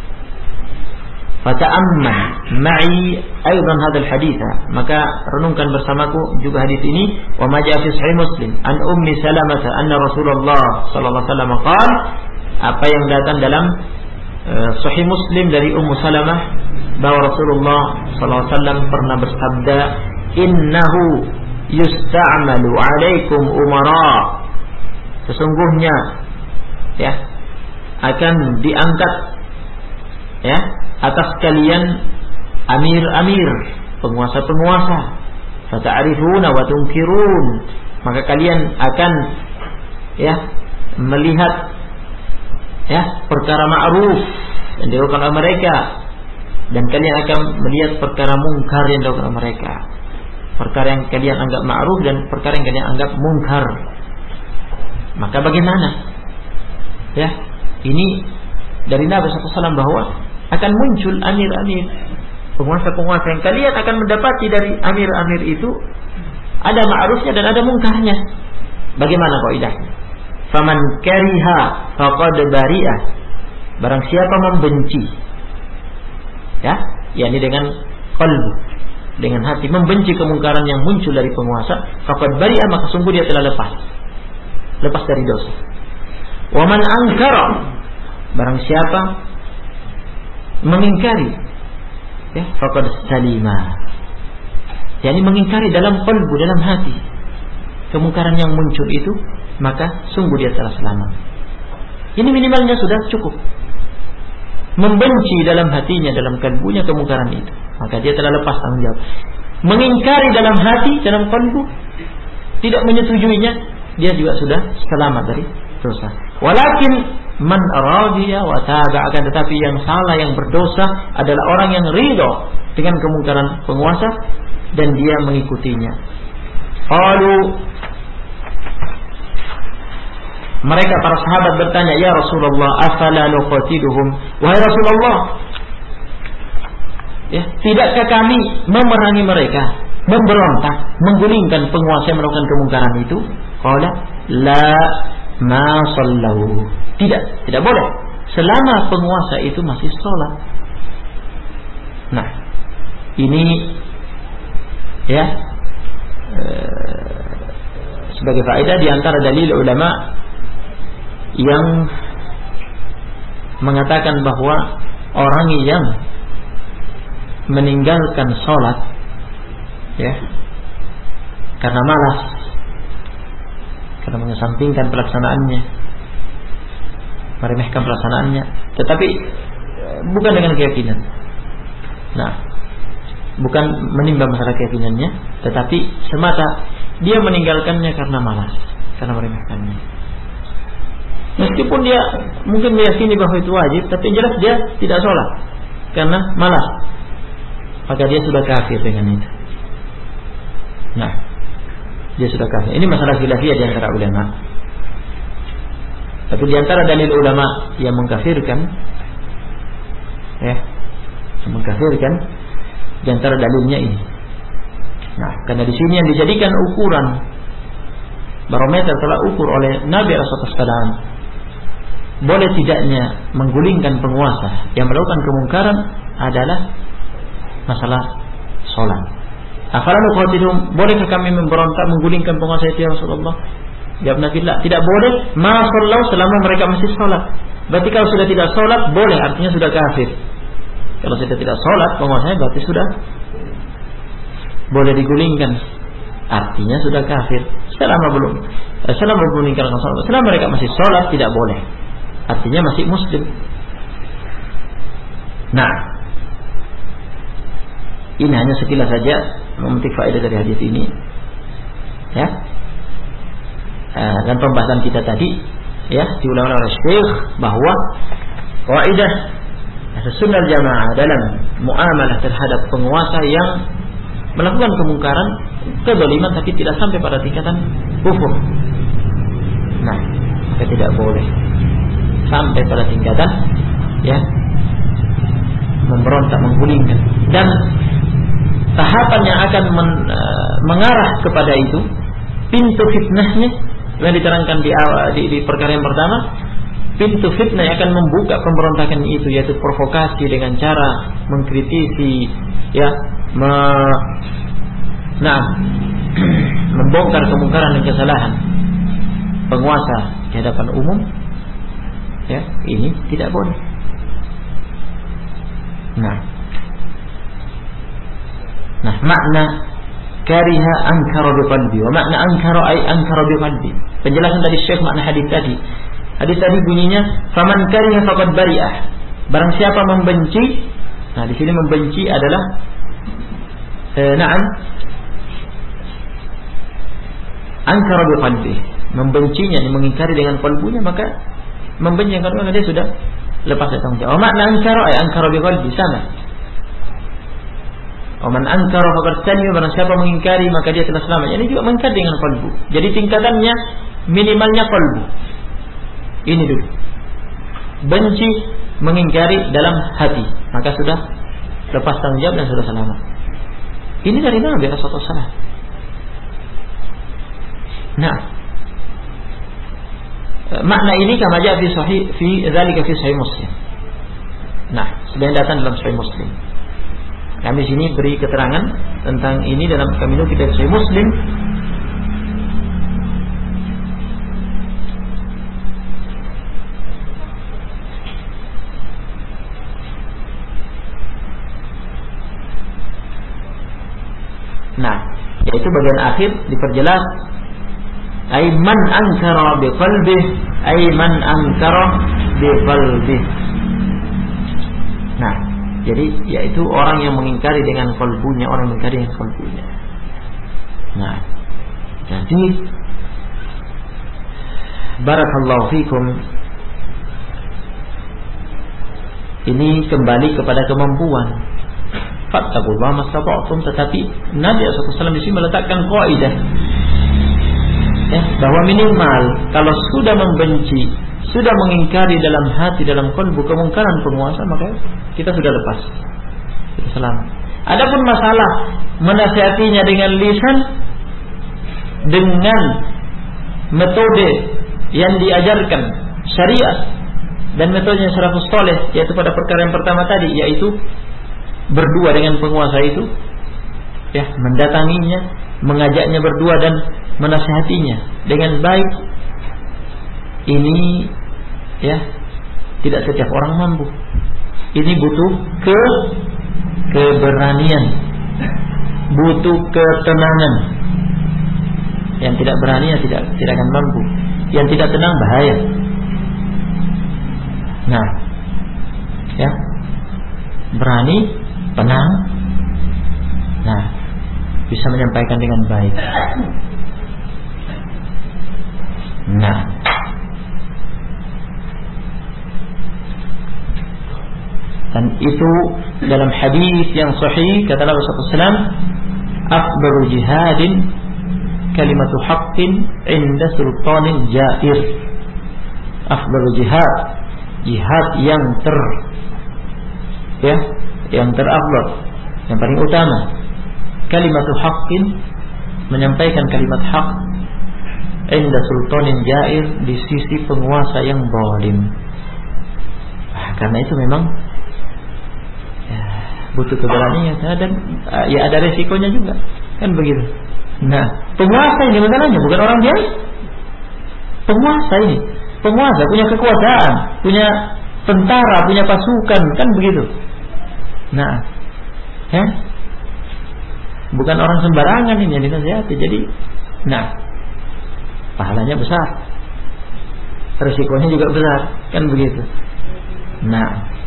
Fata'amman ma'i aidan hadzal hadits. Maka renungkan bersamaku juga hadis ini. Wa ma ja'a fi sahih Muslim an Ummi Salamah anna Rasulullah sallallahu alaihi wasallam qala, apa yang datang dalam uh, sahih Muslim dari Ummu Salamah bahwa Rasulullah sallallahu alaihi wasallam pernah bersabda, innahu yusta'malu 'alaikum umara. Sesungguhnya ya akan diangkat ya atas kalian amir-amir, penguasa-penguasa. Fata'rifuna wa tunkirun, maka kalian akan ya melihat ya perkara ma'ruf yang dilakukan oleh mereka, dan kalian akan melihat perkara mungkar yang dilakukan oleh mereka. Perkara yang kalian anggap ma'ruf dan perkara yang kalian anggap mungkar. Maka bagaimana? Ya, ini dari Nabi sallallahu alaihi wasallam bahwa akan muncul amir-amir, penguasa-penguasa yang kalian akan mendapati dari amir-amir itu ada ma'rufnya dan ada mungkarnya. Bagaimana kaidahnya? Faman kariha faqad bari'ah. Barang siapa membenci, ya, yakni dengan qalbu, dengan hati membenci kemungkaran yang muncul dari penguasa, faqad bari'ah, maka sungguh dia telah lepas, lepas dari dosa. Wa man ankara, barang siapa mengingkari, ya, faqad salima, yakni mengingkari dalam qalbu, dalam hati kemungkaran yang muncul itu, maka sungguh dia telah selamat. Ini minimalnya sudah cukup. Membenci dalam hatinya, dalam kalbunya kemungkaran itu, maka dia telah lepas tanggung jawab. Mengingkari dalam hati, dalam kalbu, tidak menyetujuinya, dia juga sudah selamat dari dosa. Walakin man radiya wa taba, akan tetapi yang salah, yang berdosa adalah orang yang ridho dengan kemungkaran penguasa dan dia mengikutinya. Qalu, mereka para sahabat bertanya, ya Rasulullah, afala nuqatiluhum, wahai Rasulullah, ya, tidakkah kami memerangi mereka, memberontak, menggulingkan penguasa yang melakukan kemungkaran itu? Qala la ma sallu, tidak, tidak boleh selama penguasa itu masih sholat. Nah, ini ya eh, sebagai faedah di antara dalil ulama yang mengatakan bahwa orang yang meninggalkan sholat ya karena malas, karena mengesampingkan pelaksanaannya, meremehkan pelaksanaannya, tetapi bukan dengan keyakinan. Nah, bukan menimba masalah keyakinannya, tetapi semata dia meninggalkannya karena malas, karena meremehkannya. Meskipun dia mungkin meyakini bahwa itu wajib, tapi jelas dia tidak sholat karena malas, maka dia sudah kafir dengan itu. Nah, dia sudah kafir. Ini masalah khilafiyah di antara ulama. Tapi di antara dalil ulama yang mengkafirkan, ya, yang mengkafirkan, di antara dalilnya ini. Nah, karena di sini yang dijadikan ukuran, barometer telah ukur oleh Nabi Rasulullah shallallahu alaihi wasallam, boleh tidaknya menggulingkan penguasa yang melakukan kemungkaran adalah masalah sholat. Afala nuqatiluhum, bolehkah kami memberontak, menggulingkan penguasa itu ya Rasulullah? Jawab Nabi, tidak boleh. Ma sallu, selama mereka masih sholat. Berarti kalau sudah tidak sholat boleh, artinya sudah kafir. Kalau sudah tidak sholat penguasanya berarti sudah boleh digulingkan, artinya sudah kafir. Selama belum, selama belum meninggalkan sholat, selama mereka masih sholat tidak boleh, artinya masih muslim. Nah, ini hanya sekilas saja memetik faedah dari hadis ini, ya. Dan pembahasan kita tadi, ya, diulang oleh Syekh bahwa kaidah Sunnah Jamaah dalam muamalah terhadap penguasa yang melakukan kemungkaran, kezaliman, tapi tidak sampai pada tingkatan kufur. Nah, maka tidak boleh sampai pada tingkatan ya memberontak, menggulingkan. dan tahapan yang akan men, uh, mengarah kepada itu, pintu fitnahnya yang diterangkan di awal di, di perkara yang pertama, pintu fitnah yang akan membuka pemberontakan itu, yaitu provokasi dengan cara mengkritisi, ya, me, nah, membongkar kemungkaran dan kesalahan penguasa di hadapan umum, ya, ini tidak boleh. Nah, nah makna kariha ankara biqalbi, wa makna ankara ay ankara biqalbi. Penjelasan dari Syekh makna hadis tadi. Hadis tadi bunyinya faman kariha faqad bari'ah. Barang siapa membenci, nah di sini membenci adalah eh, na'am ankara biqalbi, membencinya, mengingkari dengan qalbunya, maka membenci yang kedua dia sudah lepas dari tanggung jawab. Makna ankara ay ankara biqalbi sama. Oman ankara faqad salima, barang siapa mengingkari maka dia telah selamat. Ini juga mengingkari dengan qalbu. Jadi tingkatannya minimalnya qalbu. Ini dulu. Benci, mengingkari dalam hati, maka sudah lepas tanggung jawab dan sudah selamat. Ini dari Nabi sallallahu alaihi wasallam. Nah, makna ini kama jaa fi sahih fi dzalika fi sahih Muslim. Nah, sudah datang dalam sahih Muslim. Kami sini beri keterangan tentang ini dalam kami itu kita sahih Muslim. Nah, yaitu bagian akhir diperjelas ay man ankara bi qalbihi ay man ankara bi qalbihi. Nah, jadi yaitu orang yang mengingkari dengan kalbunya, orang yang mengingkari dengan kalbunya. Nah, jadi barakallahu fikum, ini kembali kepada kemampuan. Fattaqullaha mastata'tum, tetapi Nabi sallallahu alaihi wasallam di sini meletakkan kaidah, ya, bahwa minimal kalau sudah membenci, sudah mengingkari dalam hati, dalam kalbu kemungkaran penguasa, maka kita sudah lepas, kita selamat. Adapun masalah menasihatinya dengan lisan, dengan metode yang diajarkan syariat dan metode yang salafus saleh, yaitu pada perkara yang pertama tadi, yaitu berdua dengan penguasa itu, ya, mendatanginya, mengajaknya berdua dan menasihatinya dengan baik. Ini, ya, tidak setiap orang mampu. Ini butuh ke keberanian, butuh ketenangan. Yang tidak berani ya tidak tidak akan mampu. Yang tidak tenang bahaya. Nah, ya, berani, tenang, nah, bisa menyampaikan dengan baik. Nah, dan itu dalam hadis yang sahih kata Nabi sallallahu alaihi wasallam, afdalu jihadin kalimatu haqqin inda sultanin jair. Afdalu jihad, jihad yang ter ya, yang terafdal, yang paling utama, kalimatu haqqin, menyampaikan kalimat hak, inda sultanin jair, di sisi penguasa yang zalim. Nah, karena itu memang ya, butuh keberanian dan ya ada resikonya juga, kan begitu. Nah, penguasa ini masalahnya bukan orang biasa. Penguasa ini, penguasa punya kekuasaan, punya tentara, punya pasukan, kan begitu. Nah, ya, bukan orang sembarangan ini yang dinasihati. Jadi, nah, pahalanya besar, resikonya juga besar, kan begitu. Nah,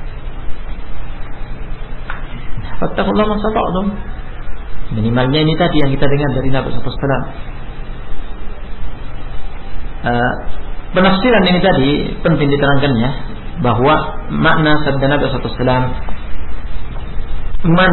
fattaqullaha mastata'tum. Minimalnya ini tadi yang kita dengar dari Nabi sallallahu alaihi wasallam. Uh, penafsiran ini tadi penting diterangkannya, bahwa makna sabda Nabi sallallahu alaihi wasallam, man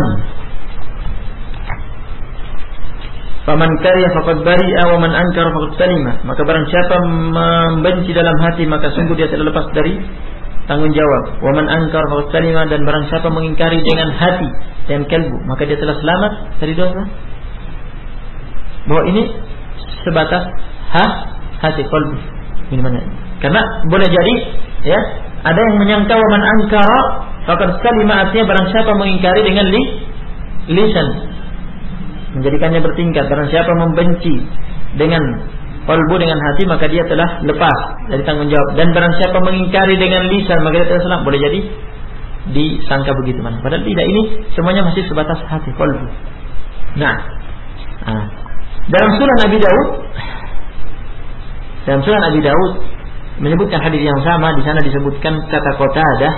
faman kariha faqad bari'a wa man ankara faqad salima, maka barang siapa membenci dalam hati maka sungguh dia telah lepas dari tanggung jawab. Wa man ankar faqad salima, dan barang siapa mengingkari dengan hati dan kalbu, maka dia telah selamat dari dosa. Bahwa ini sebatas ha, hati kalbu. Ini mana? Karena boleh jadi ya, ada yang menyangka wa man ankara faqad salima, artinya barang siapa mengingkari dengan li, lisan, menjadikannya bertingkat. Barang siapa membenci dengan qalbu, dengan hati, maka dia telah lepas dari tanggung jawab. Dan barang siapa mengingkari dengan lisan, maka dia telah selamat. Boleh jadi disangka begitu mana. Padahal tidak, ini semuanya masih sebatas hati, qalbu. Nah, nah, dalam Sunan Abi Daud, dalam Sunan Abi Daud menyebutkan hadis yang sama. Di sana disebutkan kata Qatadah,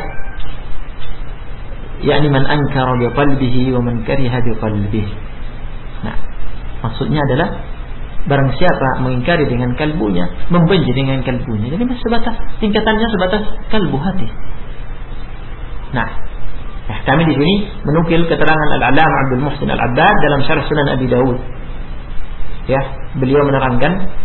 yakni man ankara bi qalbihi wa man kariha bi qalbihi. Nah, maksudnya adalah barang siapa mengingkari dengan kalbunya, membenci dengan kalbunya. Jadi masih sebatas tingkatannya sebatas kalbu, hati. Nah, nah kami di sini menukil keterangan Al-Allamah Abdul Muhsin Al-Abbad dalam Syarh Sunan Abi Daud. Ya, beliau menerangkan,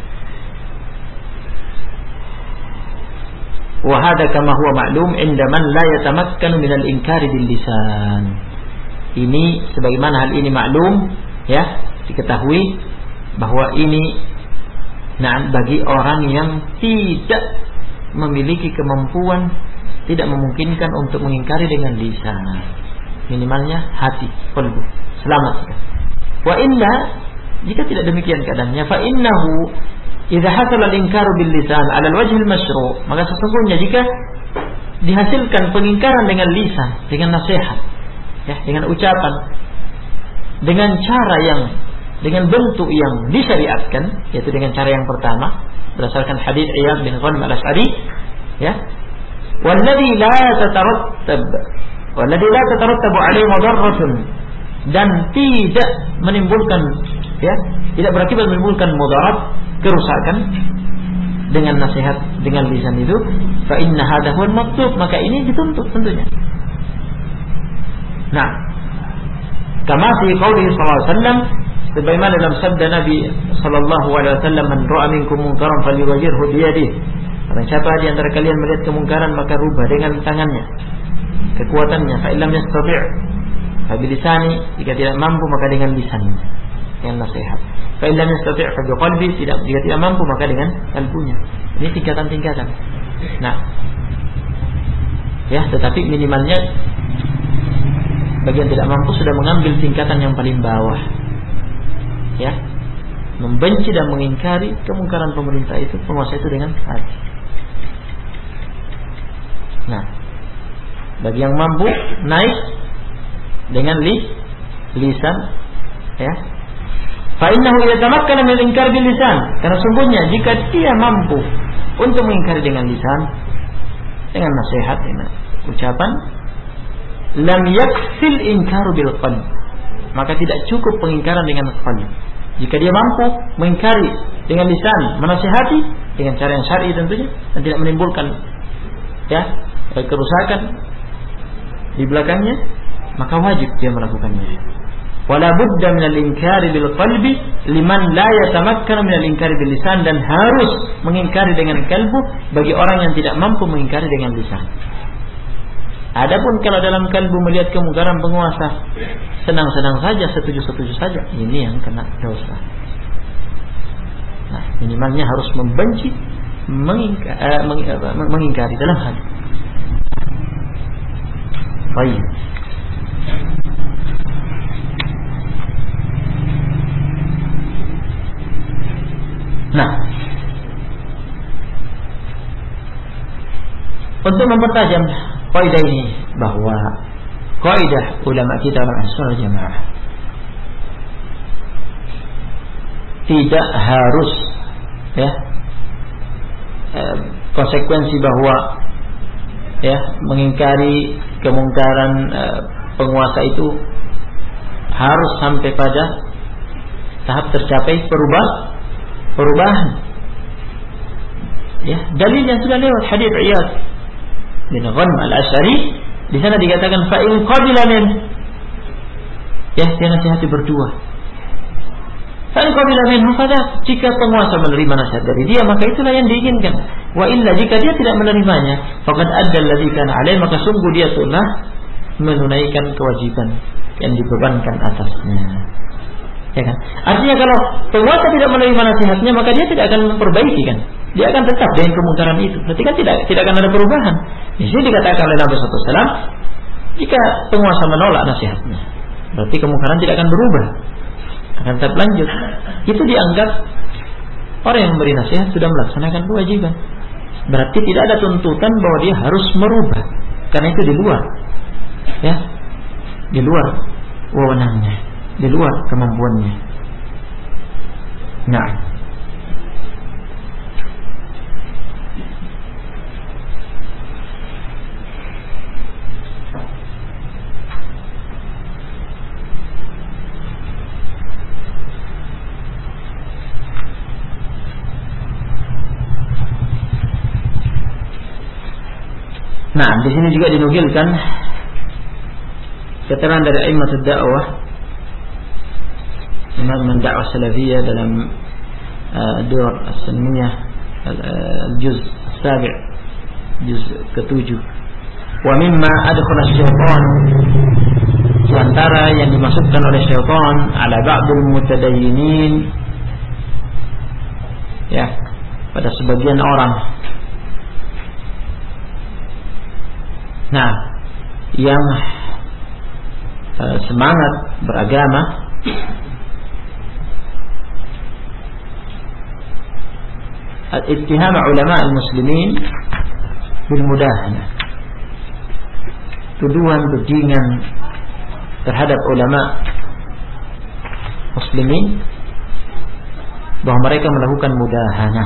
wa hadha kama huwa ma'lum 'inda man la yatamakkanu min al-inkari bil lisan. Ini sebagaimana hal ini maklum, ya, diketahui bahwa ini nah bagi orang yang tidak memiliki kemampuan, tidak memungkinkan untuk mengingkari dengan lisan, minimalnya hati, qalbu, selamat. Wa illa, jika tidak demikian keadaannya, fa innahu idza hasala al-inkaru bil lisan 'ala al-wajh al-mashru', maka sesungguhnya jika dihasilkan pengingkaran dengan lisan, dengan nasihat, ya, dengan ucapan, dengan cara yang, dengan bentuk yang disyariatkan, yaitu dengan cara yang pertama berdasarkan hadis Iyad bin Ghanm al-Asy'ari, ya, walladhi la tatarattab walladhi la tatarattabu 'alaihi madarratun, dan tidak menimbulkan, ya, tidak berakibat menimbulkan mudarat, kerusakan dengan nasihat dengan lisan itu, fa inna hadha huwal matlub, maka ini dituntut tentunya. Nah, kama fi qouli sallallahu alaihi wasallam, sebagaimana dalam sabda Nabi sallallahu alaihi wasallam, man ra'a minkum munkaran falyughayyirhu bi yadihi, barang siapa di antara kalian melihat kemungkaran maka rubah dengan tangannya, kekuatannya. Fa illam yastati' fa bilisani, jika tidak mampu maka dengan lisannya, dengan nasihat. Fa illam yastati' fa biqalbi, tidak, jika tidak mampu maka dengan kalbunya. Ini tingkatan-tingkatan. Nah, ya, tetapi minimalnya bagi yang tidak mampu sudah mengambil tingkatan yang paling bawah, ya, membenci dan mengingkari kemungkaran pemerintah itu, penguasa itu dengan hati. Nah, bagi yang mampu naik dengan li, lisan, ya. Fa innahu yatamakkanu min inkar bil lisan, karena sungguhnya jika dia mampu untuk mengingkari dengan lisan, dengan nasihat, dengan ucapan, lam yakfil inkaru bil qalb, maka tidak cukup pengingkaran dengan qalb. Jika dia mampu mengingkari dengan lisan, menasihati dengan cara yang syar'i tentunya, dan tidak menimbulkan, ya, kerusakan di belakangnya, maka wajib dia melakukannya. Wala budda min al-inkari bil qalbi liman la yatamakkanu min al-inkari bil lisan, dan harus mengingkari dengan kalbu bagi orang yang tidak mampu mengingkari dengan lisan. Adapun kalau dalam kalbu melihat kemungkaran penguasa, senang-senang saja, setuju-setuju saja, ini yang kena dosa. Nah, minimalnya harus membenci, mengingkari, eh, mengingkari dalam hati. Baik. Nah, untuk mempertajam kaidah ini, bahwa kaidah ulama kita dalam Ahlussunnah wal Jamaah tidak harus, ya, eh, konsekuensi bahwa, ya, mengingkari kemungkaran eh, penguasa itu harus sampai pada tahap tercapai perubah perubahan. Ya, dalilnya sudah lewat hadis Iyad bin Ghanm al-Asy'ari, di sana dikatakan fa in qabila min, ya, dia nasihati berdua. Fa Fa in qabila minhu fadak, jika penguasa menerima nasihat dari dia, maka itulah yang diinginkan. Wa illa, jika dia tidak menerimanya, faqad adda alladhi kana alaihi, maka sungguh dia telah menunaikan kewajiban yang dibebankan atasnya. Ya kan? Artinya kalau penguasa tidak menerima nasihatnya, maka dia tidak akan memperbaiki kan? Dia akan tetap dengan kemungkaran itu. Berarti kan tidak tidak akan ada perubahan. Di sini dikatakan oleh Nabi shallallahu alaihi wasallam, jika penguasa menolak nasihatnya, berarti kemungkaran tidak akan berubah, akan tetap lanjut. Itu dianggap orang yang memberi nasihat sudah melaksanakan kewajiban. Berarti tidak ada tuntutan bahwa dia harus merubah, karena itu di luar, ya, di luar wewenangnya, di luar kemampuannya. Nah, Nah, di sini juga dinukilkan keterangan dari A'immatud Da'wah, Imam Dakwah Salafiyah dalam uh, Dur As-Sunniyah al-Juz As-Sabi', juz ketujuh. Wa mimma adkhala asy-syaitan, di antara yang dimasukkan oleh syaitan ala ba'dul mutadayyinin, ya, pada sebagian orang, nah, yang uh, semangat beragama, al-ittiham ulama al-muslimin bil mudahana, tuduhan tudingan terhadap ulama muslimin bahwa mereka melakukan mudahana.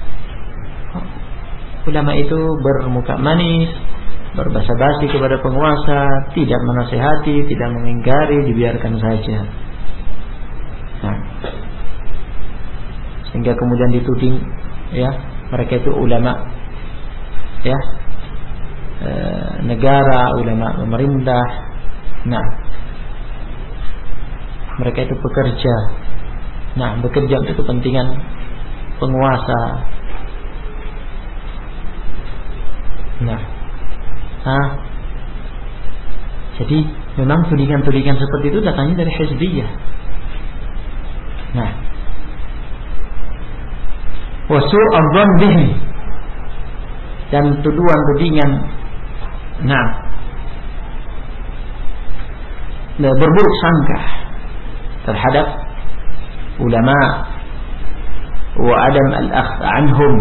Ulama itu bermuka manis, berbasa-basi kepada penguasa, tidak menasihati, tidak mengingkari, dibiarkan saja. Nah, sehingga kemudian dituding, ya, mereka itu ulama, ya, e, negara, ulama pemerintah. Nah, mereka itu bekerja, nah, bekerja untuk kepentingan penguasa. Nah, ah, jadi memang tudingan-tudingan seperti itu datangnya dari hizbiyah. Nah, wasu' adzan bihi, dan tuduhan-tudingan, nah, berburuk sangka terhadap ulama, wa adam al-akhdh anhum,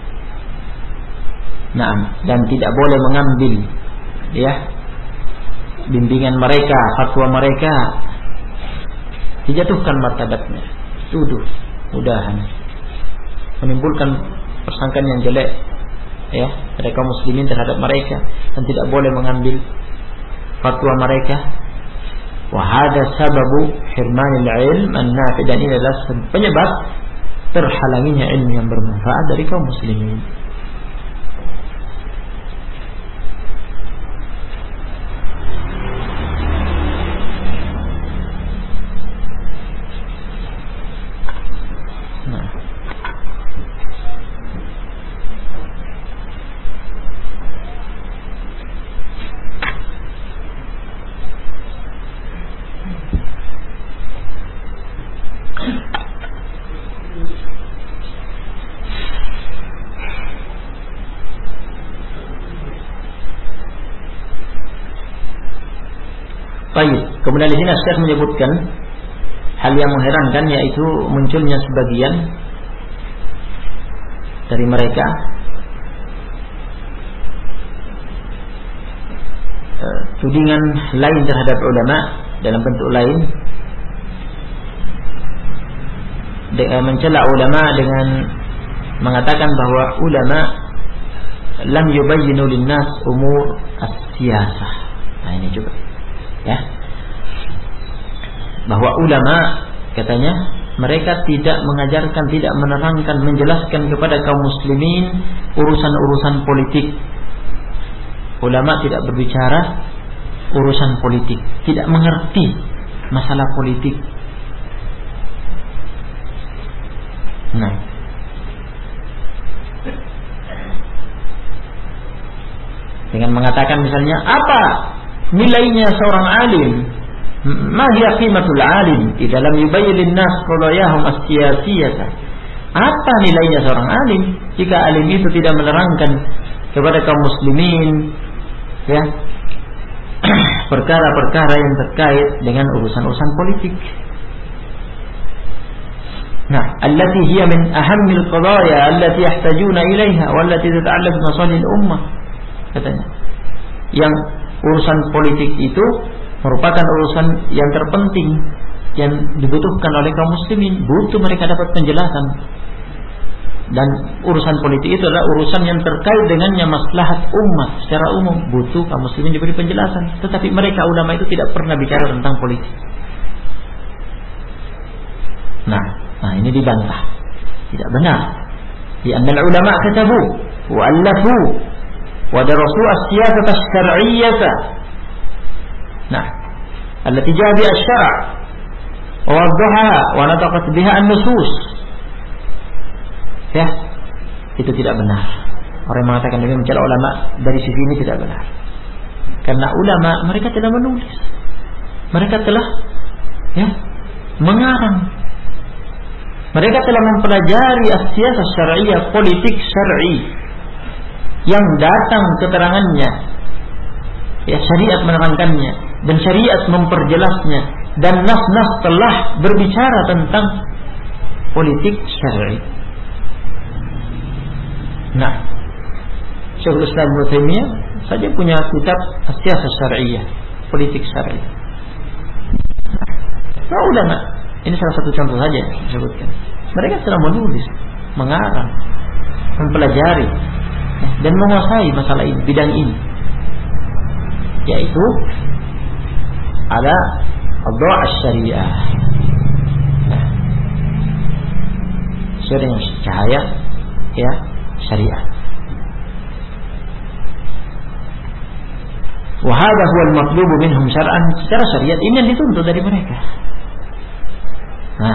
nah, dan tidak boleh mengambil, ya, bimbingan mereka, fatwa mereka, dijatuhkan martabatnya, tuduh, mudahan, menimbulkan persangkaan yang jelek, ya, pada kaum muslimin terhadap mereka, dan tidak boleh mengambil fatwa mereka. Wa hadha sababu hirmanil ilm an-nafi, dan ini adalah penyebab terhalanginya ilmu yang bermanfaat dari kaum muslimin. Baik, kemudian di sini Syekh menyebutkan hal yang mengherankan, yaitu munculnya sebagian dari mereka uh, tudingan lain terhadap ulama dalam bentuk lain, de- mencela ulama dengan mengatakan bahwa ulama lam yubayyinu linnas umur as-siyasah. Nah, ini juga, ya, bahwa ulama, katanya, mereka tidak mengajarkan, tidak menerangkan, menjelaskan kepada kaum muslimin urusan-urusan politik. Ulama tidak berbicara urusan politik, tidak mengerti masalah politik. Nah, dengan mengatakan misalnya apa nilainya seorang alim, ma hiya qimatul alim di dalam yubayyin lin-nas qadayahum as-siyasiyah. Apa nilainya seorang alim jika alim itu tidak menerangkan kepada kaum muslimin ya perkara-perkara yang terkait dengan urusan-urusan politik. Nah, allati hiya min ahammil qadaya allati yahtajuna ilaiha wallati tata'allaq bi masalihil ummah, katanya. Yang urusan politik itu merupakan urusan yang terpenting yang dibutuhkan oleh kaum muslimin, butuh mereka dapat penjelasan. Dan urusan politik itu adalah urusan yang terkait dengannya maslahat umat secara umum, butuh kaum muslimin diberi penjelasan. Tetapi mereka ulama itu tidak pernah bicara tentang politik. Nah, nah ini dibantah. Tidak benar. Di annal ulama katabu wa allafu wa darasu as-siyasah asy-syar'iyyah. Nah, allati ja'a bi asy-syar' wa waddaha wa nataqat biha an-nusus. Ya, itu tidak benar. Orang yang mengatakan demikian mencela ulama dari sisi ini tidak benar. Karena ulama mereka telah menulis, mereka telah ya mengarang, mereka telah mempelajari as-siyasah syar'iyyah, politik syar'i yang datang keterangannya, ya syariat menerangkannya dan syariat memperjelasnya, dan nas-nas telah berbicara tentang politik syar'i. Nah, Syekhul Islam Ibnu Taimiyah saja punya kitab As-Siyasah Syar'iyyah, politik syar'i. Nah, ulama ini salah satu contoh saja disebutkan. Mereka telah menulis, mengarang, mempelajari dan menguasai masalah ini, bidang ini, yaitu ada ad-dha' asy-syariah. Nah, sesuai dengan cahaya ya syariat. Wa hadha huwa al-matlub minhum syar'an, secara syariat ini yang dituntut dari mereka. Nah,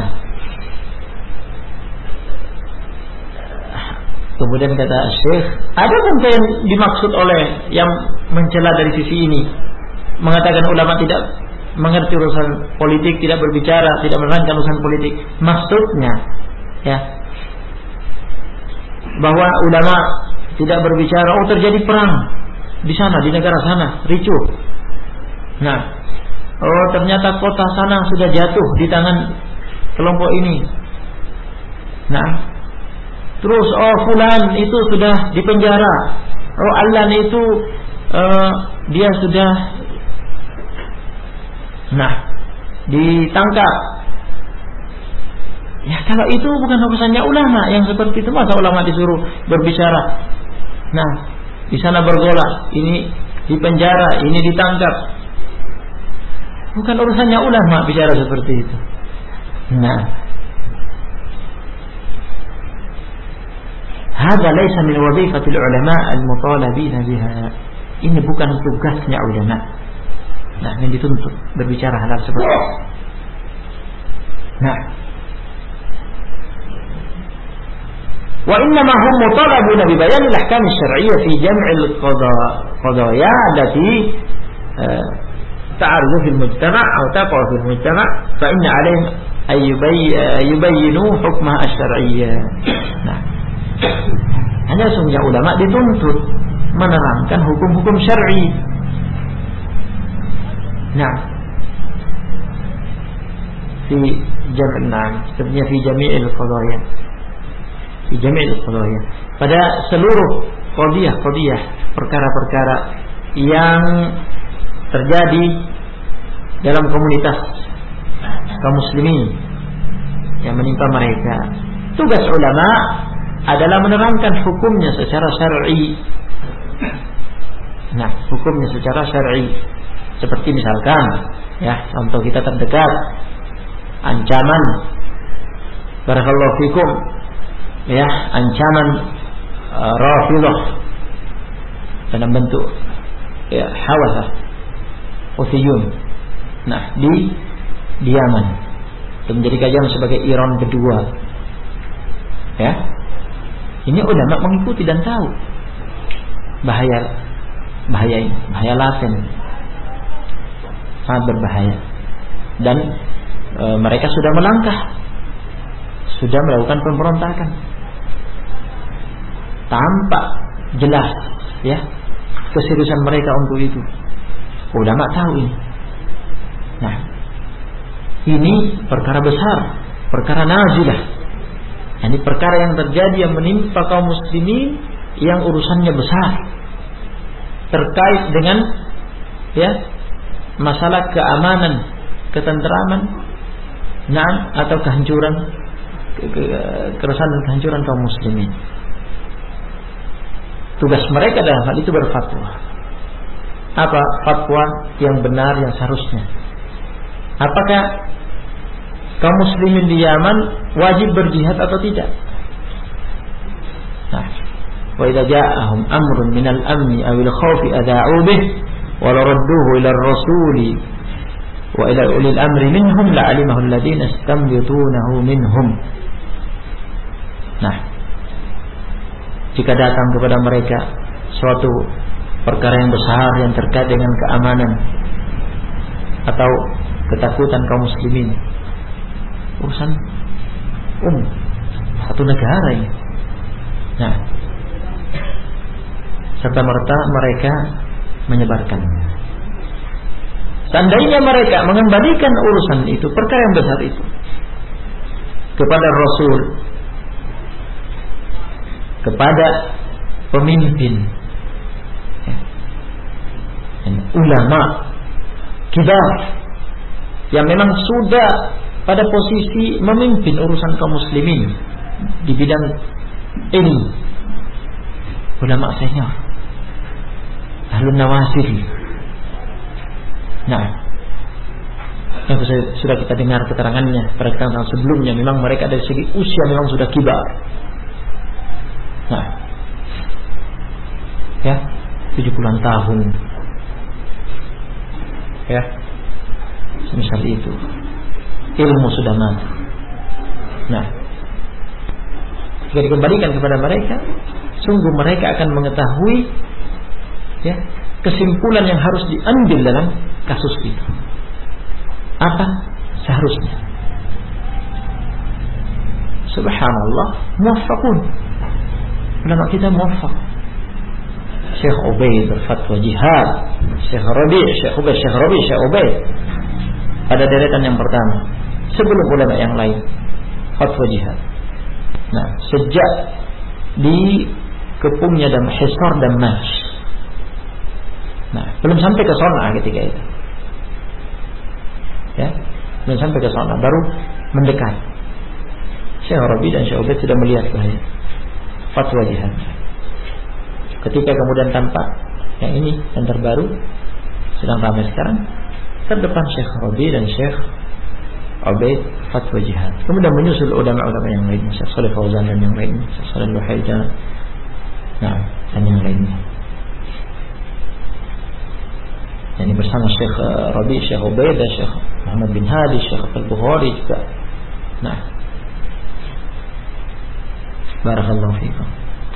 kemudian kata Syekh, ada contoh yang dimaksud oleh yang mencela dari sisi ini, mengatakan ulama tidak mengerti urusan politik, tidak berbicara, tidak menerangkan urusan politik. Maksudnya ya bahwa ulama tidak berbicara, oh terjadi perang di sana, di negara sana, ricuh. Nah, oh ternyata kota sana sudah jatuh di tangan kelompok ini. Nah, terus oh fulan itu sudah dipenjara, oh Alan itu uh, dia sudah nah ditangkap. Ya kalau itu bukan urusannya ulama yang seperti itu, masa ulama disuruh berbicara. Nah, di sana bergolak, ini dipenjara, ini ditangkap. Bukan urusannya ulama bicara seperti itu. Nah, hadza laysa min wadhifatil ulama al-mutalabin biha. Ini bukan tugasnya ulama. Nah, yang dituntut berbicara hal seperti itu. Nah, وإنما هم مطالبون ببيان الأحكام الشرعية في جمع القضايا التي تعرض في المجتمع أو تقع في المجتمع فإن عليهم أن يبينوا حكمها الشرعية. Nah, hanya sesungguhnya ulama dituntut menerangkan hukum-hukum syar'i. Nah, fi jam' sebenarnya fi jami'il qadaya. Di jami'il qadaya, pada seluruh qadiyah-qadiyah, perkara-perkara yang terjadi dalam komunitas kaum muslimin yang menimpa mereka. Tugas ulama adalah menerangkan hukumnya secara syar'i. Nah, hukumnya secara syar'i. Seperti misalkan ya, contoh kita terdekat, ancaman barakallahu fikum ya, ancaman uh, Rafidhah dalam bentuk ya Hawazah Houthiyun. Nah, di di Yaman itu menjadi kajian sebagai Iran kedua. Ya. Ini ulama mengikuti dan tahu bahaya bahaya ini, bahaya laten. Sangat berbahaya. Dan e, mereka sudah melangkah, sudah melakukan pemberontakan. Tampak jelas ya keseriusan mereka untuk itu. Ulama tahu ini. Nah, ini perkara besar, perkara nazilah. Ini perkara yang terjadi yang menimpa kaum muslimin yang urusannya besar, terkait dengan ya masalah keamanan, ketenteraman, nah atau kehancuran, keresahan dan kehancuran kaum muslimin. Tugas mereka dalam hal itu berfatwa. Apa fatwa yang benar, yang seharusnya? Apakah kaum muslimin di Yaman wajib berjihad atau tidak? Nah, wa idza ja'ahum amrun minal amni aw al khawfi adha'u bih wa radduhu ila ar-rasuli wa ila ulil amri minhum la'alimahu alladhina istanbitunahu minhum. Nah, jika datang kepada mereka suatu perkara yang besar yang terkait dengan keamanan atau ketakutan kaum muslimin, urusan umum satu negara ini. Nah, serta merta mereka menyebarkannya. Seandainya mereka mengembalikan urusan itu, perkara yang besar itu, kepada Rasul, kepada pemimpin, ya, ulama kibar yang memang sudah pada posisi memimpin urusan kaum muslimin di bidang ilmu, ulama senior, ahlun nawasir. Nah, yang sudah kita dengar keterangannya pada keterangan sebelumnya, memang mereka dari segi usia memang sudah kibar. Nah, ya, tujuh puluhan tahun, ya, semisal itu, ilmu sudah mati. Nah, jika dikembalikan kepada mereka, sungguh mereka akan mengetahui ya kesimpulan yang harus diambil dalam kasus itu. Apa seharusnya? Subhanallah, muwaffaqun. Ulama kita muwaffaq. Syekh Ubaid berfatwa jihad, Syekh Rabi', Syekh Ubaid, Syekh Rabi', Syekh Ubaid pada deretan yang pertama sebelum ulama yang lain fatwa jihad. Nah, sejak di kepungnya dan Hisar dan Mash. Nah, belum sampai ke Sona ketika itu. Ya, belum sampai ke Sona, baru mendekat. Syekh Rabi' dan Syekh Ubaid sudah melihat bahaya fatwa jihad. Ketika kemudian tampak yang ini yang terbaru sedang ramai sekarang, terdepan Syekh Rabi' dan Syekh Ubaid fatwa jihad. Kemudian menyusul ulama-ulama yang lain, Syekh Shalih Fauzan dan yang lain, Syekh Shalih Al-Luhaidah, nah, dan yang lainnya. Ini bersama Syekh Rabi', Syekh Ubaid dan Syekh Muhammad bin Hadi, Syekh Al-Bukhari juga. Nah, barakallahu fiikum.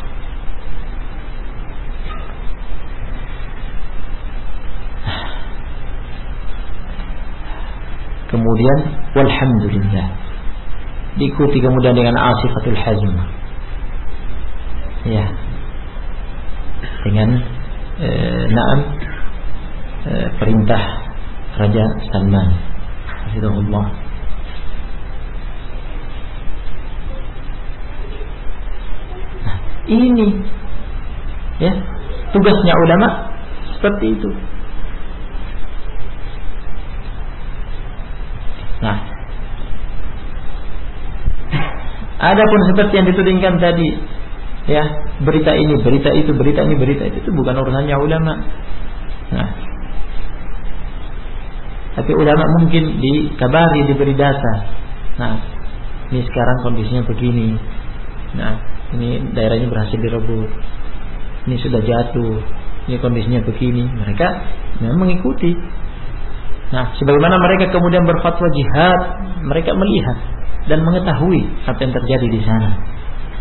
Kemudian walhamdulillah diikuti kemudian dengan asifatul hazm, ya, dengan e, naam e, perintah Raja Salman hafizahullah. Nah, ini ya tugasnya ulama seperti itu. Nah, adapun seperti yang ditudingkan tadi, ya, berita ini, berita itu, berita ini, berita itu, itu bukan urusannya ulama. Nah, tapi ulama mungkin dikabari, diberi data. Nah, ini sekarang kondisinya begini. Nah, ini daerahnya berhasil direbut. Ini sudah jatuh. Ini kondisinya begini. Mereka memang mengikuti. Nah, sebagaimana mereka kemudian berfatwa jihad, mereka melihat dan mengetahui apa yang terjadi di sana.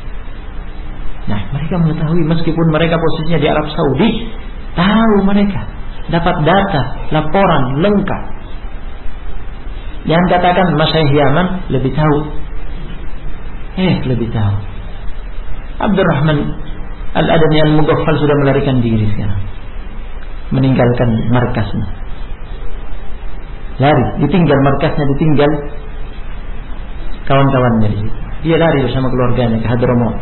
Nah, mereka mengetahui meskipun mereka posisinya di Arab Saudi, tahu mereka, dapat data, laporan lengkap. Yang katakan Masyaikh Yaman lebih tahu. Eh, lebih tahu. Abdurrahman Al-Adani Al-Mughaffal sudah melarikan diri sekarang, meninggalkan markasnya. Lari, ditinggal markasnya, ditinggal kawan-kawannya di situ. Dia lari bersama keluarganya ke Hadramaut.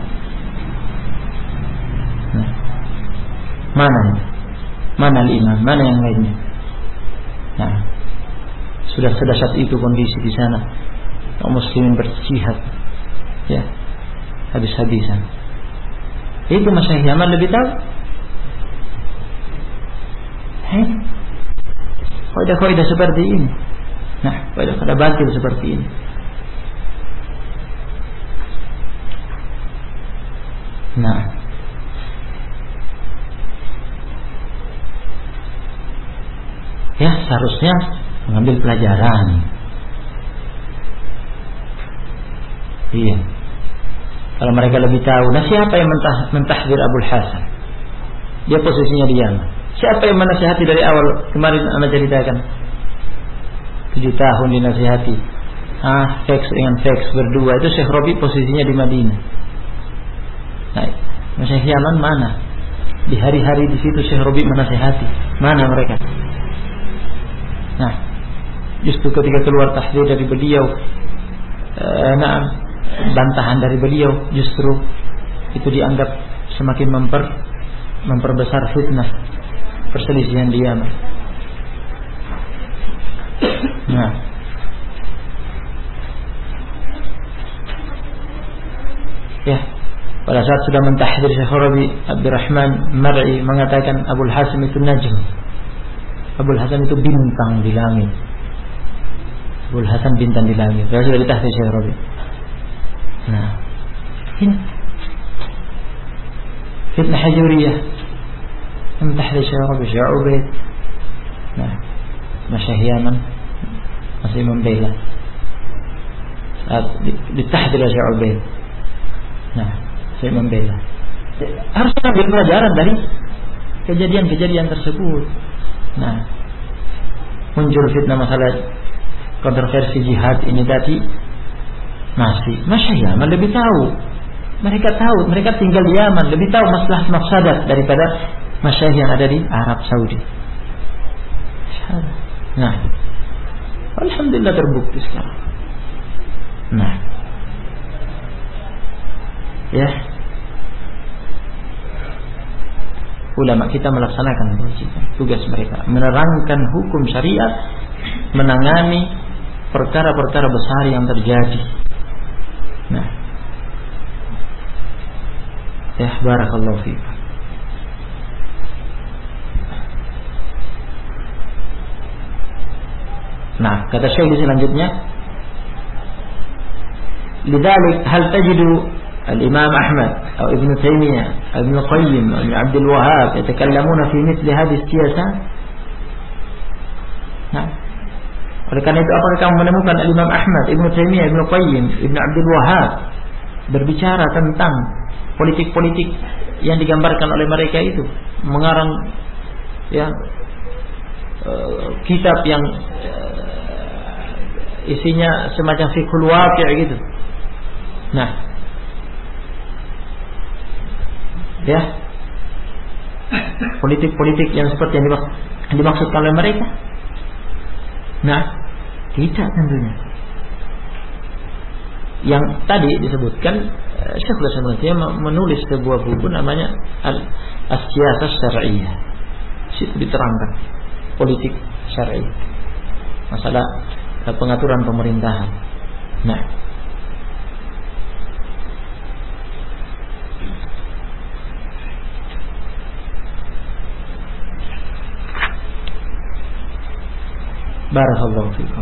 Nah, mana? Mana al-imam? Mana yang lainnya? Nah, sudah sedahsyat itu kondisi di sana. Kaum muslimin berjihad, ya, habis-habisan. Itu Masyaikh Yaman lebih tahu. Hei, kaidah-kaidah seperti ini. Nah, kaidah-kaidah batil seperti ini. Nah, ya seharusnya mengambil pelajaran. Iya. Kalau mereka lebih tahu, nah siapa yang mentah, mentahdir Abul Hasan? Dia posisinya di Yaman. Siapa yang menasihati dari awal? Kemarin anda ceritakan, tujuh tahun dinasihati. Ah, seks dengan seks berdua. Itu Syekh Rabi posisinya di Madinah. Nah, Masyaikh Yaman mana? Di hari-hari di situ Syekh Rabi menasihati. Mana mereka? Nah, justru ketika keluar tahdir dari beliau, eh, nah, bantahan dari beliau, justru itu dianggap semakin memper memperbesar fitnah perselisihan di Yaman. Nah, ya, pada saat sudah mentahdir Syekh Rabi, Abdurrahman Mar'i mengatakan Abul Hasan itu najm. Abul Hasan itu bintang di langit. Abul Hasan bintang di langit. Dia sudah ditahdir Syekh Rabi. Nah, ini fitnah hajuriyah. Mentahdir Syekh Rabi, Syekh Ubaid. Nah, Masyaikh Yaman masih membela. Saat ditahdir Syekh Ubaid, nah, saya membela. Harus ambil pelajaran dari kejadian-kejadian tersebut. Nah, muncul fitnah masalah kontroversi jihad ini tadi, masih Masyaikh Yaman lebih tahu. Mereka tahu, mereka tinggal di Yaman, lebih tahu masalah mafsadat daripada masyayikh yang ada di Arab Saudi. Nah, alhamdulillah terbukti sekarang. Nah, ya, ulama kita melaksanakan tugas mereka, menerangkan hukum syariat, menangani perkara-perkara besar yang terjadi. Nah, ya, barakallahu fiikum. Nah, kata Syekh selanjutnya, lidzalik hal tajidu al-Imam Ahmad atau Ibnu Taimiyah, Ibnu Qayyim, Ibnu Abdul Wahhab yatakallamuna fi mithli hadhihi siyasat. Nah, oleh karena itu apakah kamu menemukan al-Imam Ahmad, Ibnu Taimiyah, Ibnu Qayyim, Ibnu Abdul Wahhab berbicara tentang politik-politik yang digambarkan oleh mereka itu, mengarang ya uh, kitab yang uh, isinya semacam fiqhul waqi' gitu. Nah, ya, politik-politik yang seperti yang dimaksudkan oleh mereka. Nah, tidak tentunya. Yang tadi disebutkan, Syekh Al-Islam menulis sebuah buku namanya As-Siyasah Syar'iyyah. Situ diterangkan politik syar'i, masalah pengaturan pemerintahan. Nah, barakallahu fiikum.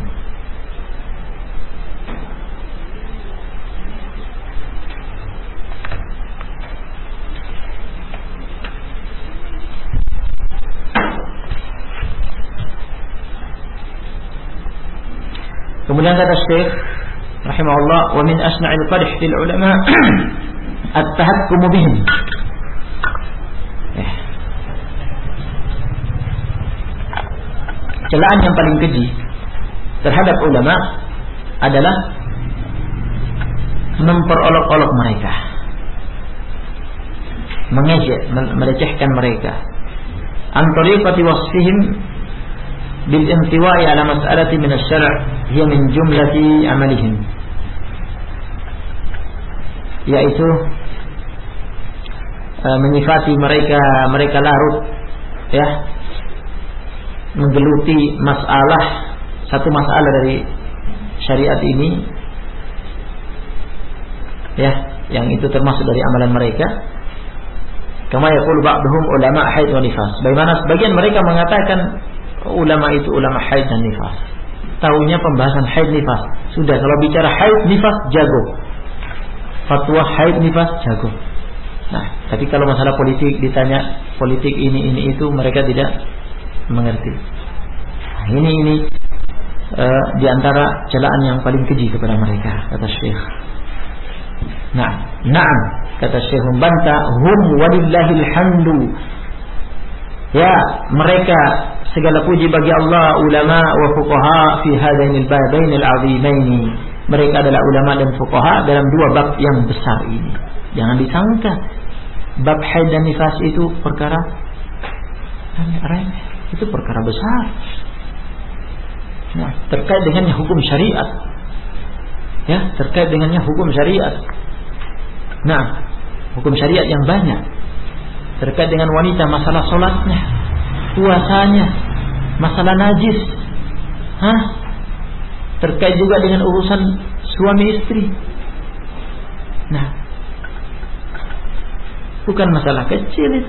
Kemudian kata Syekh rahimahullah, wa min asna'il qadh fil ulama at-tahakkumu bihim. Eh. Celaan yang paling keji terhadap ulama adalah memperolok-olok mereka, mengejek, melecehkan mereka. An tariqati wasfihim bil intiwa'i ala mas'alati min asy-syar' hiya min jumlati amalihim, yaitu uh, menyifati mereka mereka larut ya menggeluti masalah satu masalah dari syariat ini ya, yang itu termasuk dari amalan mereka. Kama yaqulu ba'dhum ulama haid wa nifas. Bagaimana sebagian mereka mengatakan ulama itu ulama haid dan nifas. Tahunya pembahasan haid nifas. Sudah, kalau bicara haid nifas jago. Fatwa haid nifas jago. Nah, tapi kalau masalah politik ditanya politik ini ini itu mereka tidak mengerti. Nah, ini ini uh, di antara celaan yang paling keji kepada mereka, kata Syekh. Nah, na'am, kata Syekh membantah, hum walillahil hamdu. Ya, mereka segala puji bagi Allah, ulama wa fuqaha fi hadainil babainil azimaini. Mereka adalah ulama dan fuqaha dalam dua bab yang besar ini. Jangan disangka bab haid dan nifas itu perkara remeh, itu perkara besar. Nah, terkait dengannya hukum syariat. Ya, terkait dengannya hukum syariat. Nah, hukum syariat yang banyak terkait dengan wanita, masalah sholatnya, puasanya, masalah najis, hah? Terkait juga dengan urusan suami istri. Nah, bukan masalah kecil itu.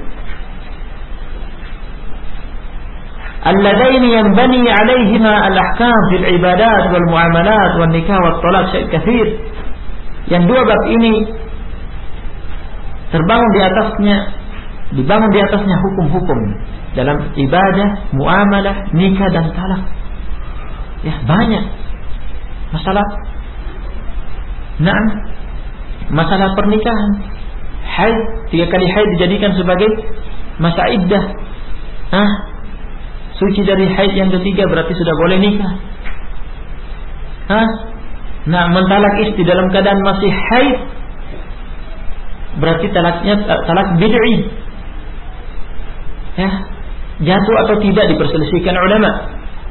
Alladaini yanbani alaihima al-ahkam fil ibadat wal muamalat wal nikah wat talaq syai' katsir. Yang dua bab ini terbangun di atasnya, dibangun di atasnya hukum-hukum dalam ibadah, muamalah, nikah dan talak. Ya, banyak masalah. Nah, masalah pernikahan, haid, tiga kali haid dijadikan sebagai masa iddah. Hah? Suci dari haid yang ketiga berarti sudah boleh nikah. Hah? Nah, mentalak istri dalam keadaan masih haid berarti talaknya talak bid'i. Ya, jatuh atau tidak diperselisihkan ulama.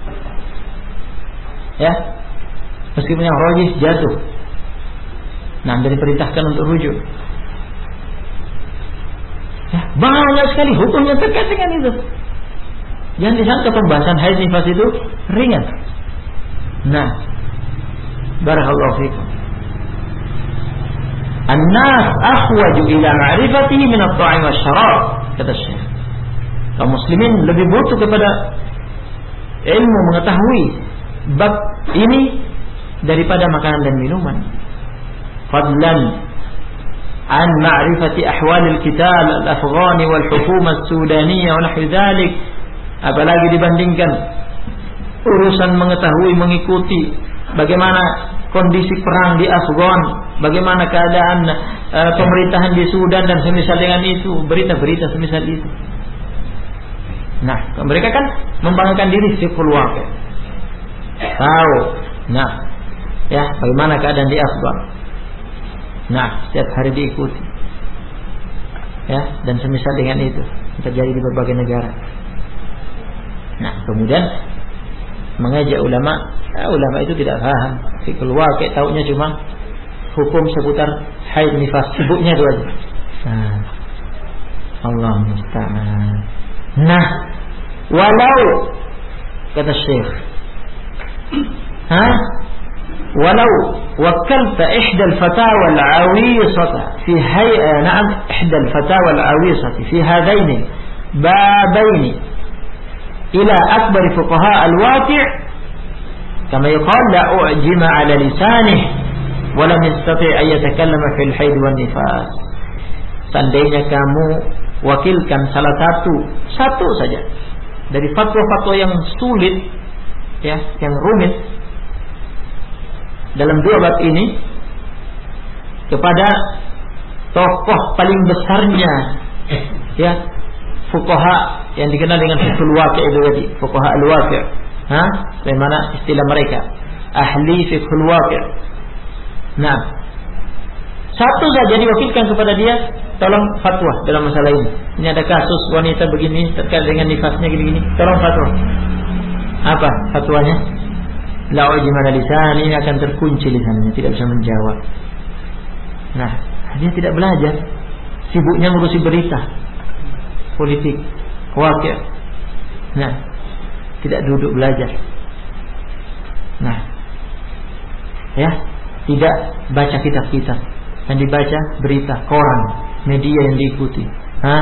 Ya, meskipun yang rajih jatuh. Nah, dan diperintahkan untuk rujuk. Ya, banyak sekali hukumnya terkait dengan itu. Jangan disangka pembahasan haid nifas itu ringan. Nah, barakallahu fikum. An-nas akhwaju ila ma'rifatihi min at-ta'am wasyarab, kata Syekh. Kaum muslimin lebih butuh kepada ilmu mengetahui bab ini daripada makanan dan minuman. Fadlan an ma'rifati ahwal al-qital al-afghani wal hukuma as-sudaniyah wa nahwu dzalik. Apalagi dibandingkan urusan mengetahui, mengikuti bagaimana kondisi perang di Afghan, bagaimana keadaan uh, pemerintahan di Sudan dan semisal dengan itu, berita-berita semisal itu. Nah, mereka kan membanggakan diri fiqhul waqi'. Tahu. Nah, ya, bagaimana keadaan di Afghan. Nah, setiap hari diikuti. Ya, dan semisal dengan itu terjadi di berbagai negara. Nah, kemudian mengajak ulama, ya, ulama itu tidak paham fiqhul waqi', taunya cuma hukum seputar haid nifas, sibuknya itu aja. Nah, Allah musta'an. Nah, walau kata Syekh, ha? Walau wakalta ihda al-fatawa al-awisata fi hay'a, na'am, ihda al-fatawa al-awisati fi hadaini babaini ila akbar fuqaha al-waqi' kama yuqal la u'jima ala lisanihi wa lam yastati' an yatakallama fil haid wan nifas. Seandainya kamu wakilkan salah satu satu saja dari fatwa-fatwa yang sulit, ya, yang rumit dalam dua bab ini kepada tokoh paling besarnya, ya, fuqaha yang dikenal dengan fiqhul waqi' itu tadi, fuqaha al-waqi'. Hah? Bagaimana istilah mereka? Ahli fiqhul waqi'. Nah, satu saja diwakilkan kepada dia, tolong fatwa dalam masalah ini. Ini ada kasus wanita begini terkait dengan nifasnya gini-gini, tolong fatwa. Apa fatwanya? La ujmana lisan, ini akan terkunci lisannya, tidak bisa menjawab. Nah, dia tidak belajar, sibuknya ngurusi berita politik, waqi'. Nah, tidak duduk belajar. Nah, ya, tidak baca kitab-kitab, yang dibaca berita, koran, media yang diikuti. Hah?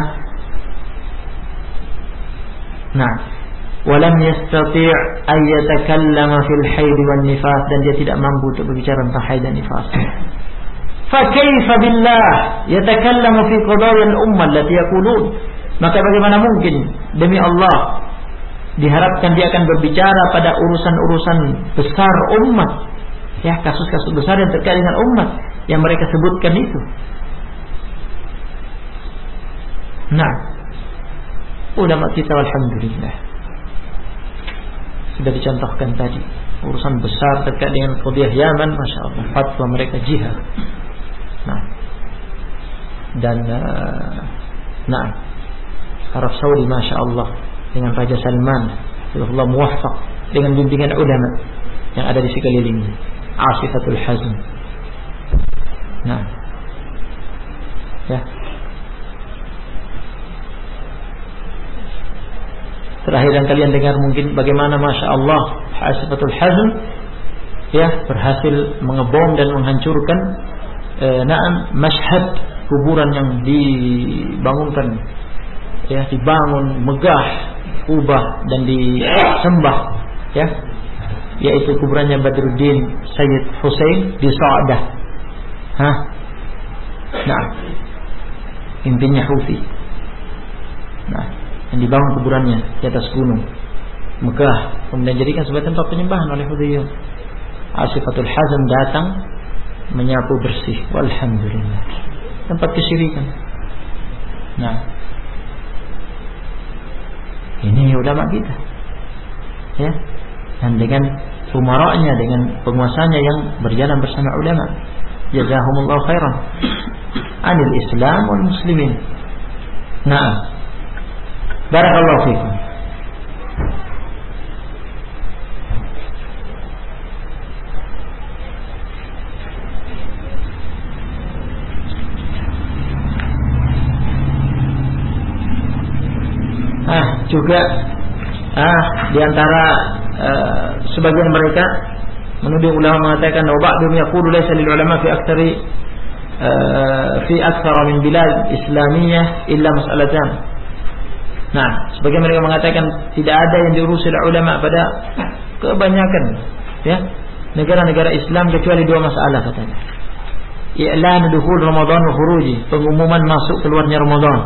Nah, walam yastati' ay yatakallama fil haid wan nifas, dan dia tidak mampu untuk berbicara tentang haid dan nifas. Fa kaifa billah yatakallamu fi qadaya al-ummah allati yaqulun? Maka bagaimana mungkin demi Allah diharapkan dia akan berbicara pada urusan-urusan besar umat, ya, kasus-kasus besar yang terkait dengan umat yang mereka sebutkan itu. Nah, ulama kita alhamdulillah sudah dicontohkan tadi urusan besar terkait dengan qadhiyah Yaman, masya Allah, fatwa mereka jihad. Nah, dan uh, nah, Arab Saudi masya Allah dengan Raja Salman, Allah muwaffaq dengan bimbingan ulama yang ada di sekelilingnya, Asifatul Hazm. Nah, ya. Terakhir yang kalian dengar mungkin bagaimana masya Allah Asifatul Hazm, ya, berhasil mengebom dan menghancurkan eh, na'am Mashhad, kuburan yang dibangunkan, ya, dibangun megah, ubah dan disembah, ya, yaitu kuburannya Badruddin Sayyid Hussein di Sa'dah. Hah? Nah, intinya Houthi. Nah, yang dibangun kuburannya di atas gunung megah, kemudian jadikan sebagai tempat penyembahan oleh Houthiyun. Asifatul Hazm datang menyapu bersih, walhamdulillah, tempat kesyirikan. Nah, ini ulama kita, ya, dan dengan umara'nya, dengan penguasanya yang berjalan bersama ulama, jazahumullahu khairan anil Islam wal muslimin. Nah, barakallahu fikum. Ah, juga ah di antara uh, sebagian mereka menuding ulama mengatakan wa ba'dhum yaqulu laysa lil ulama fi aktsari uh, fi aktsara min bilad islamiyah illa mas'alatan. Nah, sebagian mereka mengatakan tidak ada yang diurus oleh ulama pada kebanyakan, ya, negara-negara Islam kecuali dua masalah katanya. I'lan dukhul Ramadan wa khuruji, pengumuman masuk keluarnya Ramadan.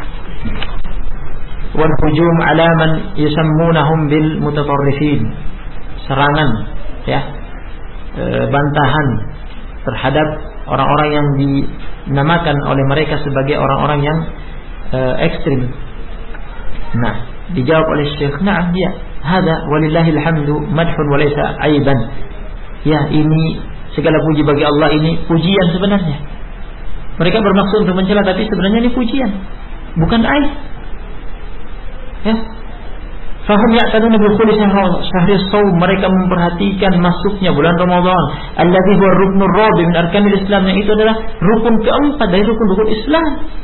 Wal hujum ala man yusammunahum bil mutatarrifin, serangan, ya, e, bantahan terhadap orang-orang yang dinamakan oleh mereka sebagai orang-orang yang e, ekstrim. Nah, dijawab oleh Syekh, "Na'am, ya, hada walillahil hamdu madhun wa laysa aiban." Ya, ini segala puji bagi Allah, ini pujian sebenarnya. Mereka bermaksud untuk mencela, tapi sebenarnya ini pujian, bukan aib. Ya, fahum ya'taduna bi khuli syahri shaum, mereka memperhatikan masuknya bulan Ramadan, alladzi huwa ruknur rabi min arkanil Islam, yang itu adalah rukun keempat dari rukun-rukun Islam.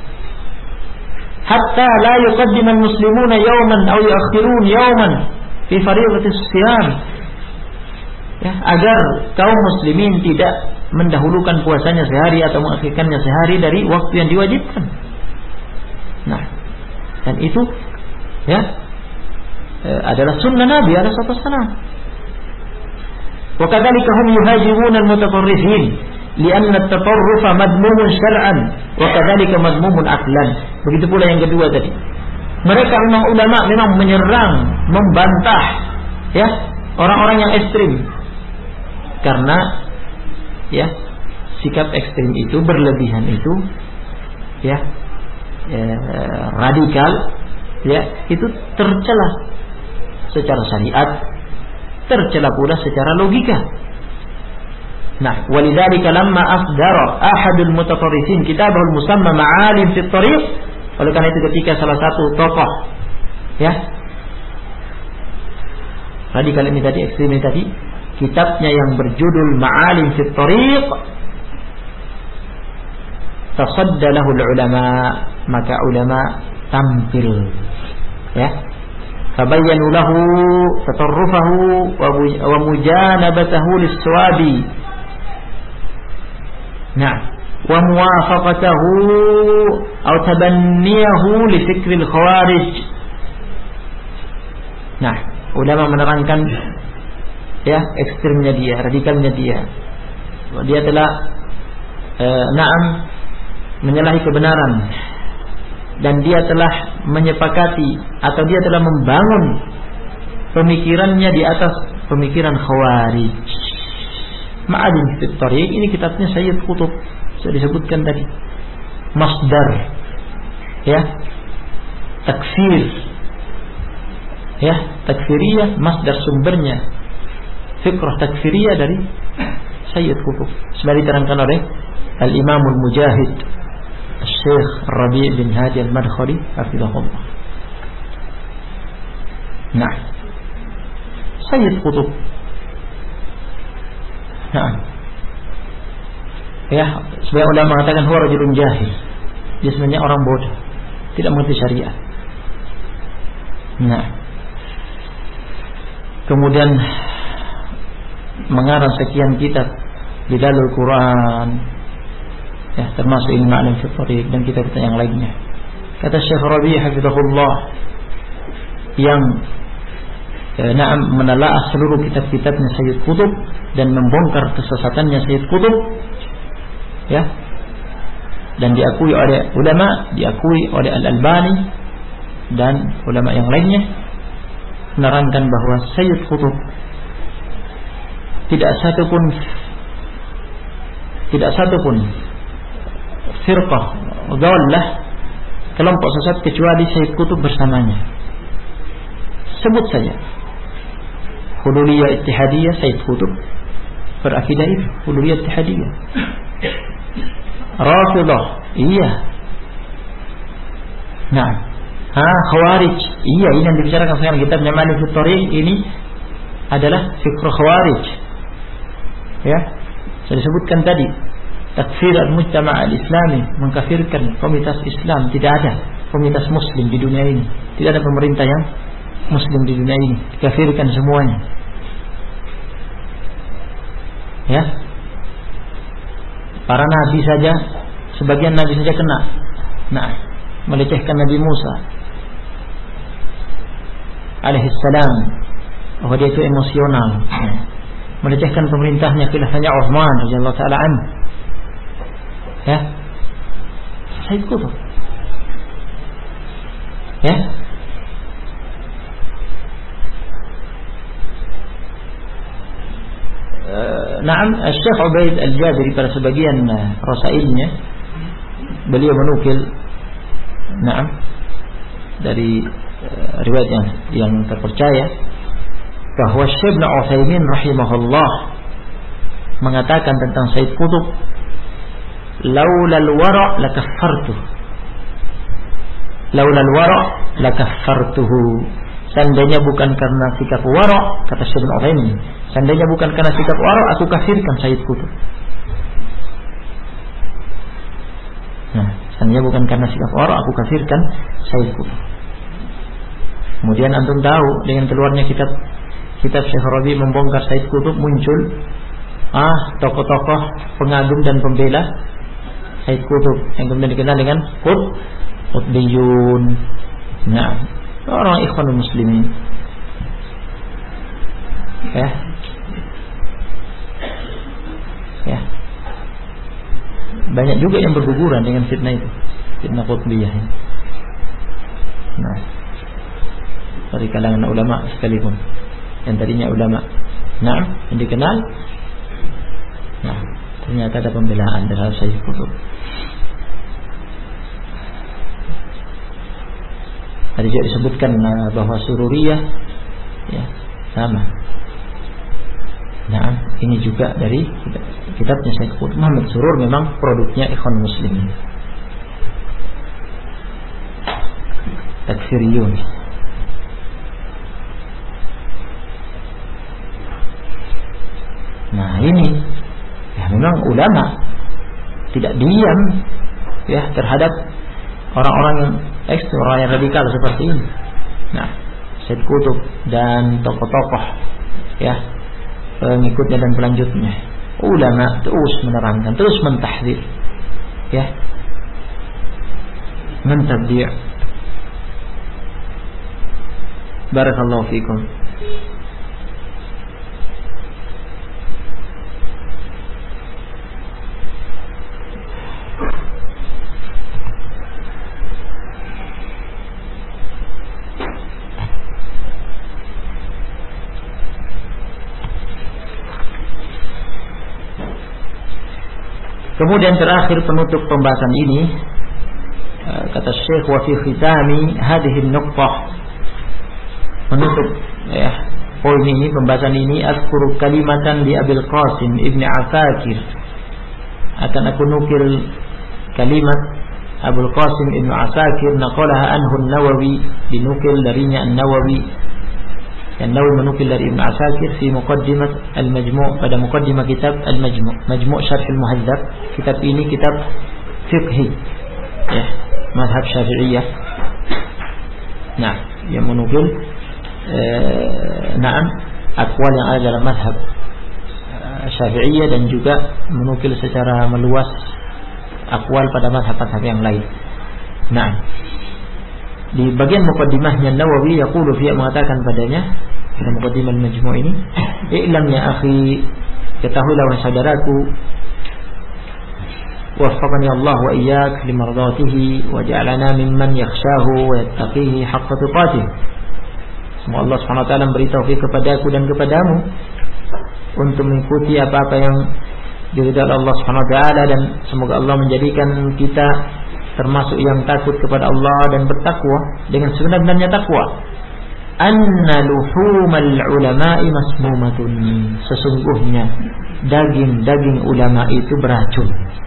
Hatta la yuqaddimu al-muslimuna yawman aw yu'akhirun yawman fi fariidatis shiyam. Ya, agar kaum muslimin tidak mendahulukan puasanya sehari atau mengakhirkannya sehari dari waktu yang diwajibkan. Nah, dan itu, ya, e, adalah sunnah Nabi alaihi wasallam. Wa kadzalika hum yuhajiruna al-mutatarrifin li'anna at-tatarrufa madmumun syar'an wa kadzalika madmumun aqlan. Begitu pula yang kedua tadi. Mereka memang ulama memang menyerang, membantah, ya, orang-orang yang ekstrim. Karena, ya, sikap ekstrim itu, berlebihan itu ya, ya radikal, ya, itu tercela secara syariat, tercela pula secara logika. Nah, walidzalika lamma asdara ahadul mutatarrifin kitabahul musamma Ma'alim fit Thariq, oleh karena itu ketika salah satu tokoh, ya, radikal ini tadi, ekstrem ini tadi, kitabnya yang berjudul Ma'alim fit Thariq, tasadda lahu ulama, maka ulama tampil, ya, fabayyanu lahu tatarrufahu wa mujanabatahu lis-sawabi. Nah, wa muwafaqatahu atau tabanniyahu li fikril khawarij. Nah, ulama menerangkan, ya, ekstremnya dia, radikalnya dia. Dia telah e, na'am menyalahi kebenaran, dan dia telah menyepakati atau dia telah membangun pemikirannya di atas pemikiran khawarij. Ma'alim fit Thariq ini kitabnya Sayyid Qutb, sudah disebutkan tadi. Masdar, ya, takfir, ya, takfiriyah, masdar sumbernya fikrah takfiriyah dari Sayyid Qutb, seperti diterangkan oleh Al-Imam Al-Mujahid Syekh Rabi' bin Hadi Al-Madkhali hafizahullah. Nah, Sayyid Qutb, nah, ya, sebagian ulama mengatakan huwa rajulun jahil, dia sebenarnya orang bodoh, tidak mengerti syariat. Nah, kemudian mengarang sekian kitab di dalam Quran, ya, termasuk ini Ma'alim fit Thariq dan kitab-kitab yang lainnya. Kata Syekh Rabi' hafizahullah, yang eh, na'am menelaah seluruh kitab-kitabnya Sayyid Qutb dan membongkar kesesatannya Sayyid Qutb, ya, dan diakui oleh ulama, diakui oleh Al-Albani dan ulama yang lainnya, menerangkan bahwa Sayyid Qutb tidak satu pun tidak satu pun firqah dhallah, kelompok sesat, kecuali Sayyid Qutb bersamanya. Sebut saja Hululiyah Ittihadiyah, Sayyid Qutb berakidah itu, Hululiyah Ittihadiyah. Rafidah, iya. Nah, ha, Khawarij, iya, ini yang dibicarakan sekarang kitabnya Ma'alim fit Thariq ini adalah fikr Khawarij, ya, saya sebutkan tadi, takfir al-mujtama' al-islami, mengkafirkan komunitas Islam. Tidak ada komunitas muslim di dunia ini, tidak ada pemerintah yang muslim di dunia ini, dikafirkan semuanya, ya. Para nabi saja, sebagian nabi saja kena, nah, melecehkan Nabi Musa alaihissalam, bahwa dia itu emosional, nah, melecehkan pemerintahnya, khilafahnya Uthman radhiyallahu taala anhu, ya, Sayyid Qutb, ya. Naam, Syekh Ubaid Al-Jabiri pada sebagian rasailnya beliau menukil, naam, dari uh, riwayat yang, yang terpercaya bahwa Syekh Ibn Utsaimin rahimahullah mengatakan tentang Sayyid Qutb, laulal wara' lakaffartuh, laulal wara' lakaffartuhu. Seandainya bukan karena sikap wara', kata Syekh Ibn Utsaimin, seandainya bukan karena sikap wara', aku kafirkan Sayyid Qutb. Nah, seandainya bukan karena sikap wara', aku kafirkan Sayyid Qutb. Kemudian antum tahu dengan keluarnya kitab kitab Syekh Rabi' membongkar Sayyid Qutb, muncul ah tokoh-tokoh pengagum dan pembela Sayyid Qutb yang kemudian dikenal dengan Qutb Qutbiyun. Nah, orang ikhwanul muslimin, ya, ya, banyak juga yang berguguran dengan fitnah itu, fitnah Qutbiyah. Nah, dari kalangan ulama sekalipun, yang tadinya ulama, nah, yang dikenal, nah, ternyata ada pembelaan terhadap Sayyid Qutb. Tadi juga disebutkan bahwa Sururiyah ya sama. Nah, ini juga dari kitabnya Syekh Muhammad Surur, memang produknya Ikhwan Muslimin. Takfiriyun. Nah, ini ya memang ulama tidak diam ya terhadap orang-orang yang ekstrem, orang yang radikal seperti ini. Nah, Syed Qutb dan tokoh-tokoh ya pengikutnya dan pelanjutnya, ulama terus menerangkan, terus mentahdzir ya, mentabdi'. Barakallahu fikum. Kemudian terakhir penutup pembahasan ini, kata Syekh, wa fi khitami hadhihi an-nuqtah, penutup ya poin ini, pembahasan ini, azkuru kalimatan li Abil Qasim Ibn Asakir, akan aku nukil kalimat Abul Qasim Ibn Asakir, naqalaha anhu an-Nawawi, dinukil darinya an-Nawawi. An-Nawawi menukil dari Ibn Asakir fi muqaddimah al-Majmu', pada muqaddimah kitab al-Majmu', Majmu' Syarh al-Muhadzab. Kitab ini kitab fiqhi ya, mazhab Syafi'iyah. Nah, yang menukil eh, na'am aqwal yang ada dalam mazhab eh, Syafi'iyah, dan juga menukil secara meluas aqwal pada mazhab-mazhab yang lain. Nah, di bagian muqaddimahnya Nawawi yaqulu fiha, mengatakan padanya dalam muqaddimah al-Majmu' ini, i'lam ya akhi, ketahuilah wahai saudaraku, waffaqani Allah wa iyyak limardatihi wa ja'alana mimman yakhshahu wa yattaqihi haqqa tuqatih. Semoga Allah Subhanahu wa taala memberi taufik kepadaku dan kepadamu untuk mengikuti apa-apa yang diridhai Allah Subhanahu wa taala, dan semoga Allah menjadikan kita termasuk yang takut kepada Allah dan bertakwa dengan sebenarnya takwa. Anna luhumal ulama'i masmumatun, sesungguhnya daging-daging ulama itu beracun.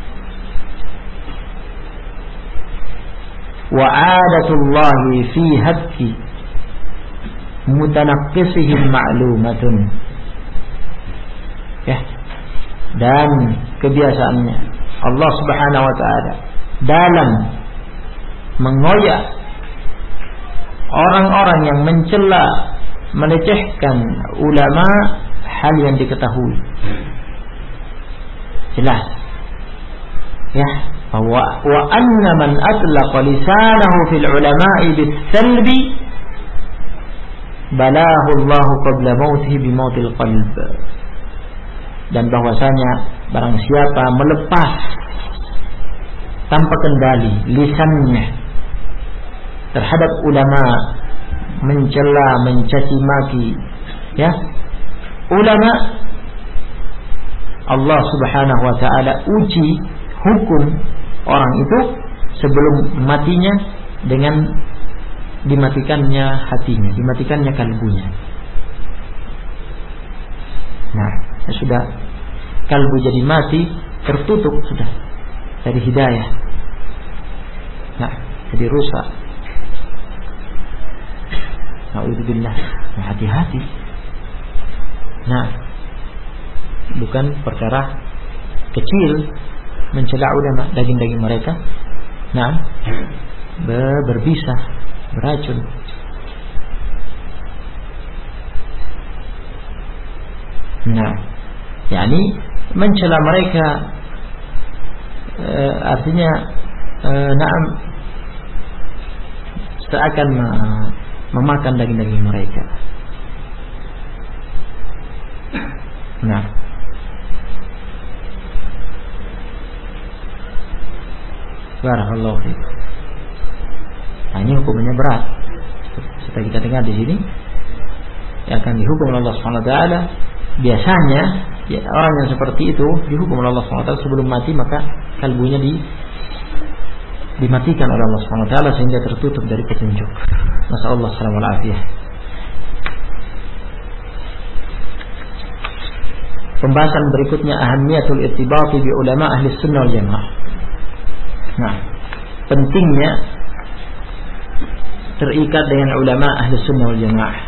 Wa 'adatullahi fi hadki mutanaqqisihim ma'lumatun. Ya. Dan kebiasaannya Allah Subhanahu wa taala dalam mengoyak orang-orang yang mencela, melecehkan ulama, hal yang diketahui jelas ya, bahwa wa anna man atlaqa lisanahu fil ulama'i bis-salbi balahu Allah qabla mautihi bi mautil qalb, dan bahwasanya barang siapa melepas tanpa kendali lisannya terhadap ulama, mencela, mencaci maki ya ulama, Allah Subhanahu wa taala uji hukum orang itu sebelum matinya dengan dimatikannya hatinya, dimatikannya kalbunya. Nah, sudah kalbu jadi mati, tertutup sudah dari hidayah. Nah, jadi rusak. Na'udzubillah. Nah, hati-hati. Nah, bukan perkara kecil mencela ulama, daging-daging mereka nah berbisa, beracun. Nah, yakni mencela mereka e, artinya e, naam seakan memakan daging-daging mereka. Nah, barakallahu fiik. Nah, ini hukumnya berat. Setelah kita dengar di sini, yang akan dihukum oleh Allah Subhanahu wa taala. Biasanya ya, orang yang seperti itu dihukum oleh Allah Subhanahu wa taala sebelum mati, maka kalbunya di dimatikan oleh Allah Subhanahu wa taala sehingga tertutup dari petunjuk. Nasallallahu alaihi wasallam. Pembahasan berikutnya ahamiyatul irtibati bi ulama ahli sunnah wal jamaah. Nah, pentingnya terikat dengan ulama ahli sunnah wal jamaah.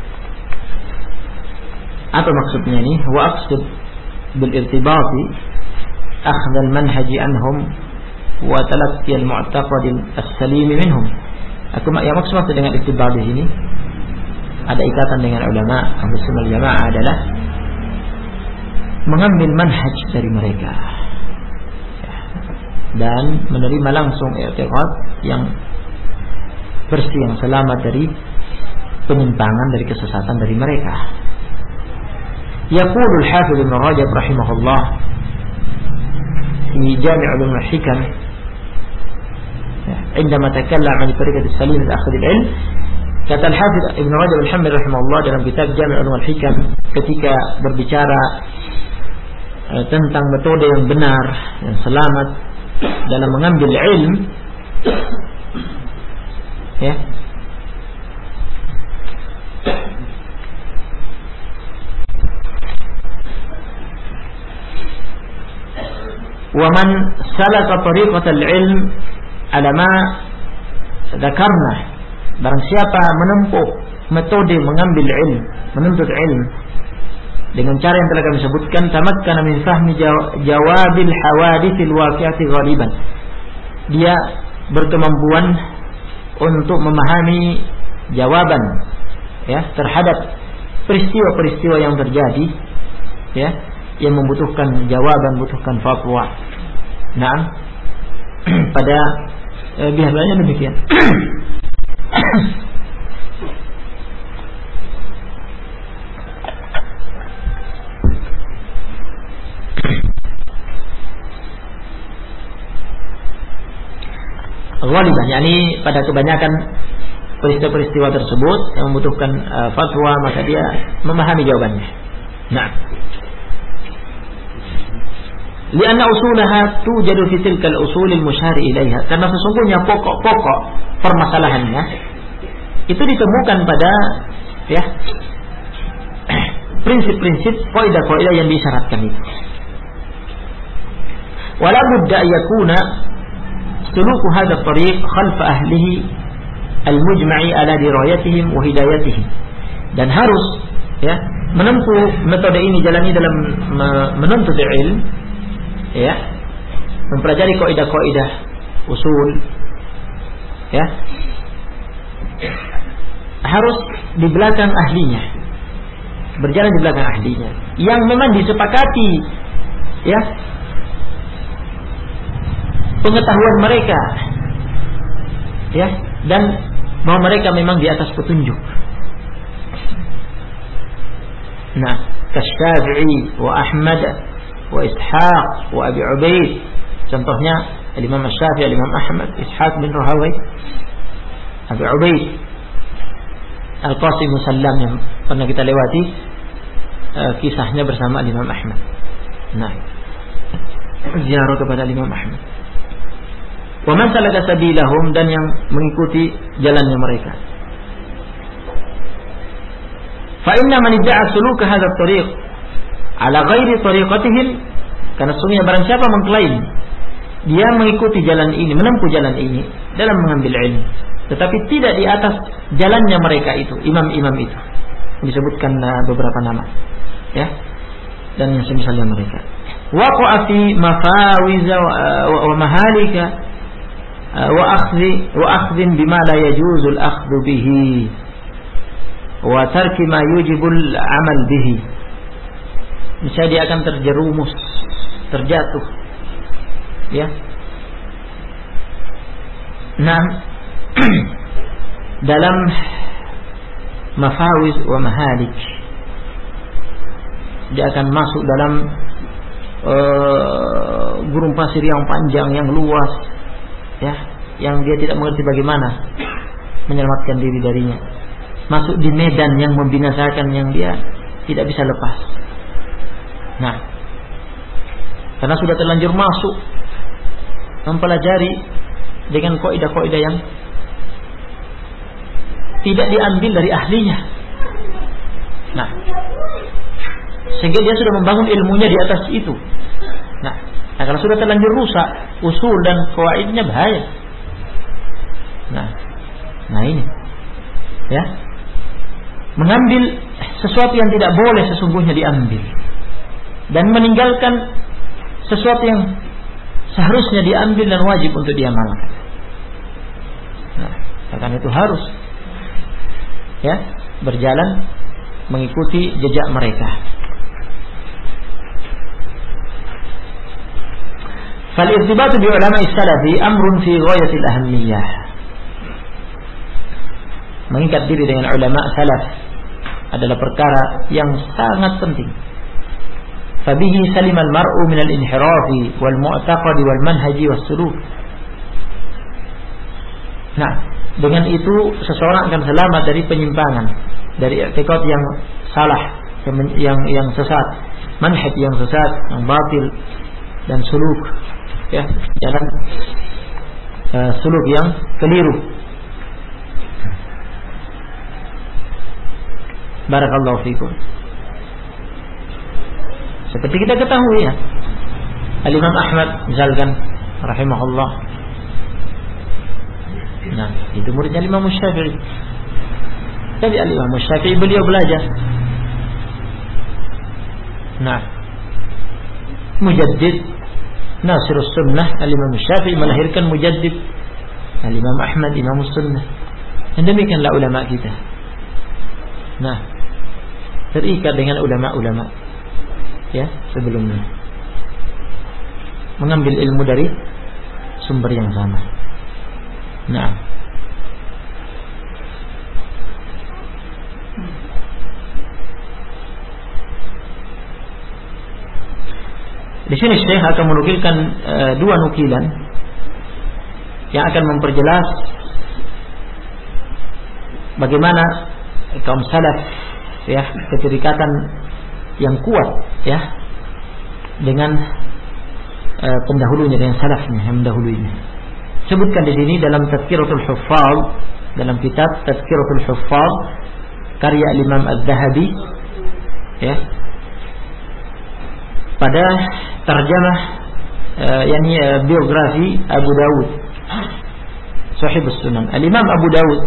Apa maksudnya ini? Wa aqsud bil irtibati akhdh al manhaj anhum wa talaqqi al mu'taqad al salim minhum. Aku yang maksud dengan irtibat di sini ada ikatan dengan ulama ahli sunnah wal jamaah adalah mengambil manhaj dari mereka dan menerima langsung i'tiqad yang bersih, yang selamat dari penyimpangan, dari kesesatan dari mereka. Yaqulu al-Hafidz Ibnu Rajab rahimahullah fi Jami' Ulum al-Hikam عندما تكلم عن طريقة السليم لأخذ العلم, kata Al-Hafidz Ibnu Rajab al-Hanbali rahimahullah dalam kitab Jami' Ulum al-Hikam ketika berbicara tentang metode yang benar, yang selamat dalam mengambil ilmu, ya. Wa man salaka tariqatal ilm ala ma dzakarna, barang siapa menempuh metode mengambil ilmu, menuntut ilmu dengan cara yang telah kami sebutkan, tamakkana min fahmi jawabil hawaditsil waqi'ati ghaliban, dia berkemampuan untuk memahami jawaban, ya, terhadap peristiwa-peristiwa yang terjadi, ya, yang membutuhkan jawaban, membutuhkan fatwa. Nah, pada eh, biasanya demikian. Ghaliban, yakni pada kebanyakan peristiwa-peristiwa tersebut yang membutuhkan uh, fatwa, maka dia memahami jawabannya. Nah, lianna usulaha tujadu fi tilka al-usul al-musyari ilaiha, karena sesungguhnya pokok-pokok permasalahannya itu ditemukan pada, ya, prinsip-prinsip kaidah-kaidah yang disyaratkan itu. Wala budda yakuna suluku hadha at-tariq khalfa ahlihi al-mujma'i ala dirayatihim wa hidayatihim, dan harus, ya, menempuh metode ini, jalani dalam menuntut ilmu, ya, mempelajari kaidah-kaidah usul, ya, harus di belakang ahlinya, berjalan di belakang ahlinya yang memang disepakati, ya, pengetahuan mereka, ya, dan bahwa mereka memang di atas petunjuk. Nah, Kasy-Syafi'i wa Ahmad wa Ishaq wa Abi Ubaid, contohnya Imam Syafi'i, Imam Ahmad, Ishaq bin Rahawai, Abi Ubaid, Al-Qasim Musallam yang pernah kita lewati uh, kisahnya bersama Imam Ahmad. Nah, ziarah kepada Imam Ahmad. Wa man salaka sabilahum, dan yang mengikuti jalannya mereka. Fa inna man idda'a suluka hadha at-tariq ala ghairi tariqatihim, karena sungguhnya barang siapa mengklaim dia mengikuti jalan ini, menempuh jalan ini dalam mengambil ilmu, tetapi tidak di atas jalannya mereka itu, imam-imam itu, disebutkan beberapa nama, ya, dan yang semisalnya mereka. Waqa'a fi mafawiza wa mahalika wa akhdhi wa akhdhin bima la yajuzu al-akhdhu bihi wa tarki ma yujibu al-amal bihi. Misalnya dia akan terjerumus, terjatuh, ya. Nah, dalam mafawiz wa mahalik, dia akan masuk dalam uh, gurun pasir yang panjang, yang luas, ya, yang dia tidak mengerti bagaimana menyelamatkan diri darinya. Masuk di medan yang membinasakan, yang dia tidak bisa lepas. Nah, karena sudah terlanjur masuk mempelajari dengan kaidah-kaidah yang tidak diambil dari ahlinya. Nah, sehingga dia sudah membangun ilmunya di atas itu. Nah, nah kalau sudah terlanjur rusak usul dan kaidahnya bahaya. Nah, nah ini, ya, mengambil sesuatu yang tidak boleh sesungguhnya diambil dan meninggalkan sesuatu yang seharusnya diambil dan wajib untuk diamalkan. Nah, karena itu harus, ya, berjalan mengikuti jejak mereka. فالارتباط بعلماء السلف أمر في غاية الأهمية. Mengikat diri dengan ulama salaf adalah perkara yang sangat penting. فبه سلم المرء من الانحراف والمعتقد والمنهج والسلوك. Nah, dengan itu seseorang akan selamat dari penyimpangan, dari i'tiqad yang salah, yang yang, yang sesat, manhaj yang sesat, yang batil, dan suluk, ya, jalan uh, suluk yang keliru. Barakallahu fikum. Seperti kita ketahui, ya, Al-Imam Ahmad misalkan rahimahullah, nah itu muridnya Imam Syafi'i. Jadi Al-Imam Syafi'i beliau belajar, nah, mujaddid Nasirus Sunnah Al-Imam Syafi'i melahirkan mujaddid Al-Imam Ahmad Imam Sunnah. Dan demikianlah ulama kita. Nah, terikat dengan ulama-ulama, ya, sebelumnya, mengambil ilmu dari sumber yang sama. Nah, di sini Syekh akan menukilkan uh, dua nukilan yang akan memperjelas bagaimana kaum salaf, ya, keterikatan yang kuat, ya, dengan uh, pendahulunya, dengan salafnya yang mendahulunya. Sebutkan di sini dalam Tazkiratul Huffaz, dalam kitab Tazkiratul Huffaz karya Imam Az-Zahabi, ya, pada terjemah uh, yakni uh, biografi Abu Dawud Sahih Sunan. Al-Imam Abu Dawud,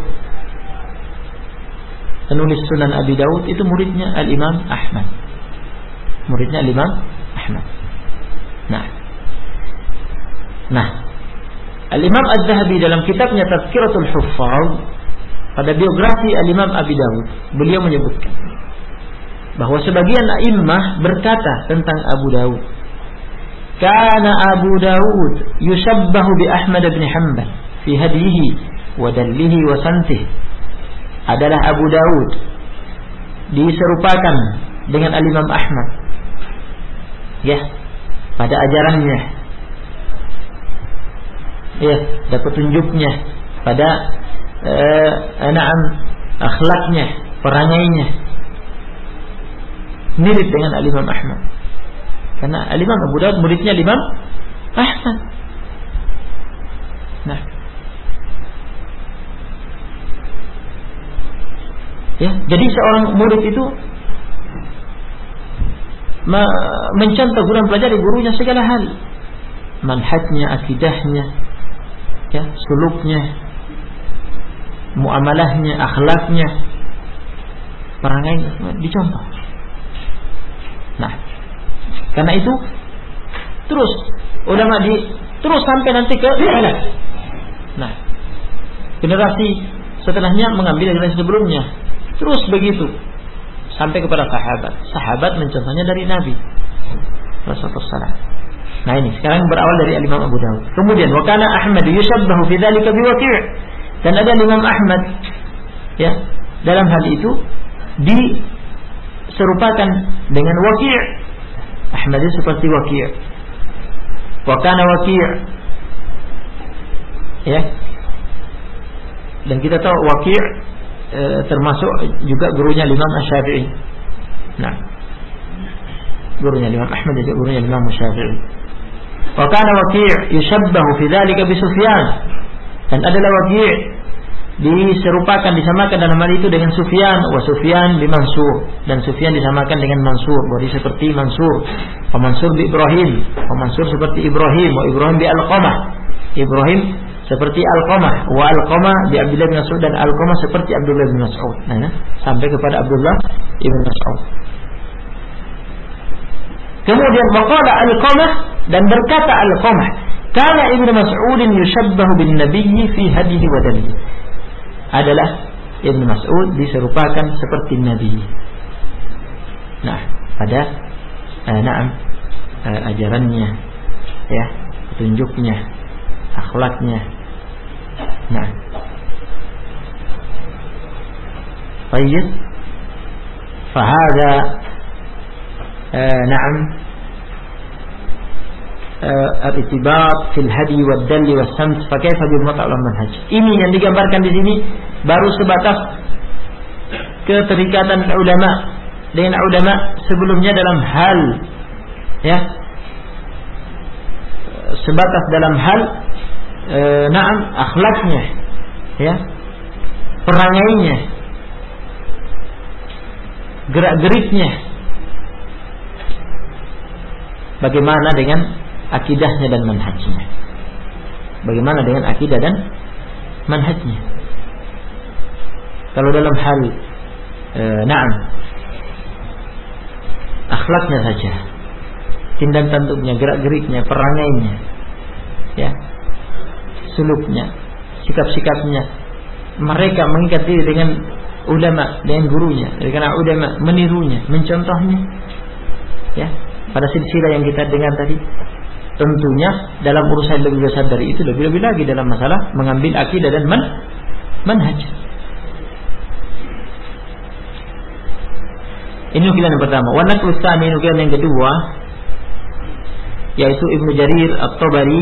penulis Sunan Abi Dawud, itu muridnya Al-Imam Ahmad. Muridnya Al-Imam Ahmad. Nah. Nah, Al-Imam Az-Zahabi dalam kitabnya Tazkiratul Huffaz pada biografi Al-Imam Abi Dawud, beliau menyebutkan bahwa sebagian a'immah berkata tentang Abu Dawud, "Kana Abu Dawud yushabbahu bi Ahmad bin Hanbal fi hadihi wa dallihi wa santihi." Adalah Abu Dawud diserupakan dengan Al-Imam Ahmad, ya, pada ajarannya, ya, dan petunjuknya, pada uh, na'am akhlaknya, perangainya, mirip dengan Al-Imam Ahmad. Karena Al-Imam Abu Dawud muridnya Al-Imam Ahmad. Nah, ya, jadi seorang murid itu mencontoh guru, mempelajari gurunya segala hal, manhajnya, akidahnya, ya, suluknya, muamalahnya, akhlaknya, perangainya, dicontoh. Nah, karena itu terus ulama di terus sampai nanti ke salaf. Nah, generasi setelahnya mengambil generasi sebelumnya, terus begitu sampai kepada sahabat. Sahabat mencontohnya dari Nabi Rasulullah. Nah, ini sekarang berawal dari Imam Abu Dawud. Kemudian wa kana Ahmad yushabbahu fi dzalika bi Waqi'. Dan ada Imam Ahmad, ya, dalam hal itu diserupakan dengan Waqi'. Ahmad itu seperti Waqi'. Wa kana Waqi', ya. Dan kita tahu Waqi' e, termasuk juga gurunya Imam Asy-Syafi'i. Nah, gurunya Imam Ahmad juga gurunya Imam Asy-Syafi'i. Wa kana Waqi' yushabbahu fi dzalika bi Sufyan. Dan adalah Waqi' diserupakan, disamakan dalam hal itu dengan Sufyan, wa Sufyan bi Mansur, dan Sufyan disamakan dengan Mansur, berarti seperti Mansur, wa Mansur bi Ibrahim, wa Mansur seperti Ibrahim, wa Ibrahim bi Alqamah, Ibrahim seperti Alqamah, wa Alqamah bi Abdullah bin Mas'ud, dan Alqamah seperti Abdullah bin Mas'ud. Nah, sampai kepada Abdullah ibn Mas'ud. Kemudian waqala Alqamah, dan berkata Alqamah, kana Ibnu Mas'ud yushabbahu bin Nabi fi hadihi wa dalihi. Adalah Ibnu Mas'ud diserupakan seperti Nabi. Nah, pada eh, na'am eh, ajarannya, ya, petunjuknya, akhlaknya. Nah, baik. Fahada eh, na'am al-ittiba' fil hadi wad dalli was samt fa kaifa bil muta' wal manhaj. Ini yang digambarkan di sini baru sebatas keterikatan ulama dengan ulama sebelumnya dalam hal, ya, sebatas dalam hal e, na'am akhlaknya, ya, perangainya, gerak-geriknya. Bagaimana dengan akidahnya dan manhajnya? Bagaimana dengan akidah dan manhajnya? Kalau dalam hal e, na'am akhlaknya saja, tindak tanduknya, gerak-geriknya, perangainya, ya, suluknya, sikap-sikapnya, mereka mengikat diri dengan ulama, dengan gurunya, karena ulama menirunya, mencontohnya, ya, pada silsilah yang kita dengar tadi. Tentunya dalam urusan lebih besar dari itu, lebih-lebih lagi dalam masalah mengambil akidah dan man, manhaj. Ini nukilan yang pertama. Wa naqlu tsani, nukilan yang kedua, yaitu Ibnu Jarir At-Tabari,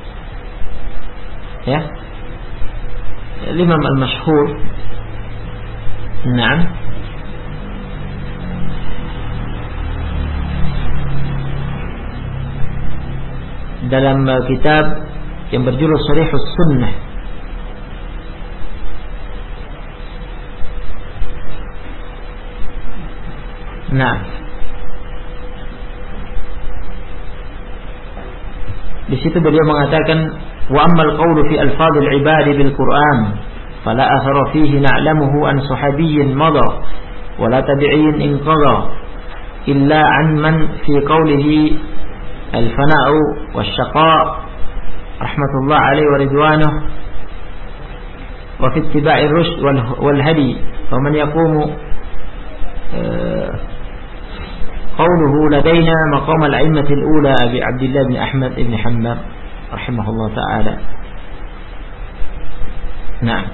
ya, Imam al-Mashhur. Naam. Dalam kitab yang berjudul Sharihus Sunnah. Nah, di situ beliau mengatakan, wa ammal qawlu fi alfadhil ibadi bil Qur'an fala athara fihi na'lamuhu an sahabiyyin madha wa la tabi'iyyin inqadha illa an man fi qawlihi al-fana'u wash-shaqa' rahmatullah alaihi wa ridwanuh wa fi ittiba'ir rushd wal hadi wa man yaqumu قوله لدينا مقام الأئمة الأولى أبي عبد الله بن أحمد بن حنبل رحمه الله تعالى. نعم.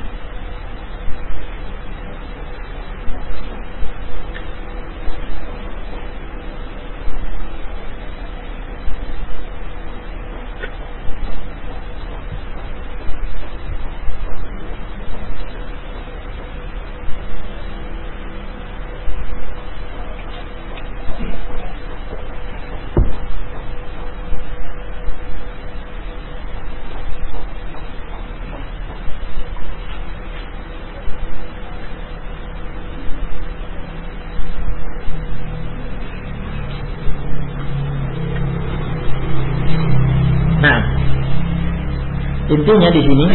Intinya di sini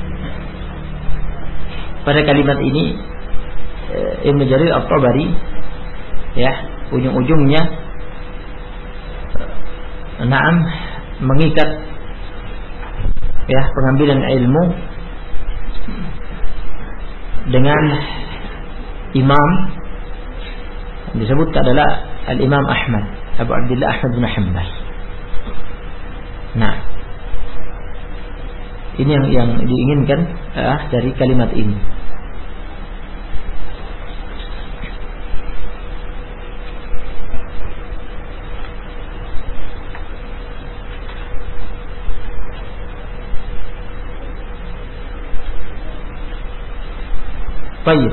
pada kalimat ini Ibnu Jarir At-Tabari, ya, ujung-ujungnya na'am mengikat, ya, pengambilan ilmu dengan imam yang disebut adalah Al-Imam Ahmad, Abu Abdullah Ahmad bin Hanbal. Nah, ini yang yang diinginkan ah, dari kalimat ini. Baik.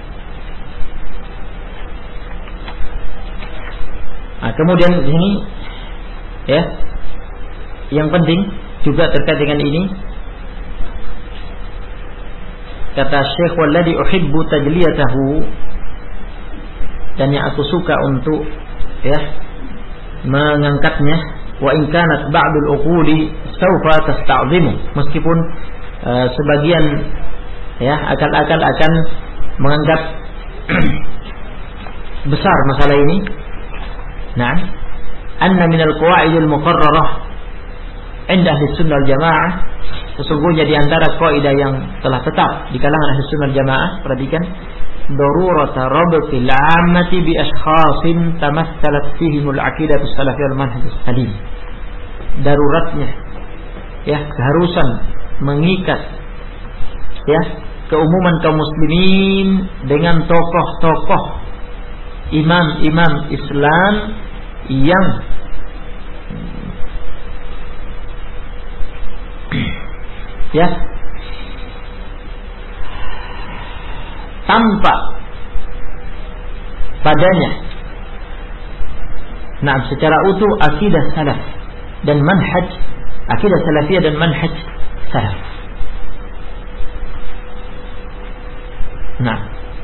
Nah, kemudian di sini, ya, yang penting juga terkait dengan ini, kata Syekh, walladhi uhibbu tajliyatahu, dan yang aku suka untuk ya mengangkatnya, wa in kanat ba'dul uquli sawfa tasta'zimu, meskipun uh, sebagian ya akal-akal akan menganggap besar masalah ini. Nah, anna minal qawaidil muqarrarah 'inda ahli sunnah wal jamaah, sesungguhnya di antara kaidah yang telah tetap di kalangan ahli sunnah wal jamaah, perhatikan, darurata rabtil 'ammati bi ashkhasin tamassalat fihimul aqidatu salafiyah wal manhaj salim. Daruratnya ya keharusan mengikat ya keumuman kaum muslimin dengan tokoh-tokoh imam-imam Islam yang ya tampak padanya nah secara utuh akidah salaf dan manhaj, akidah salafiyah dan manhaj salaf. Nah,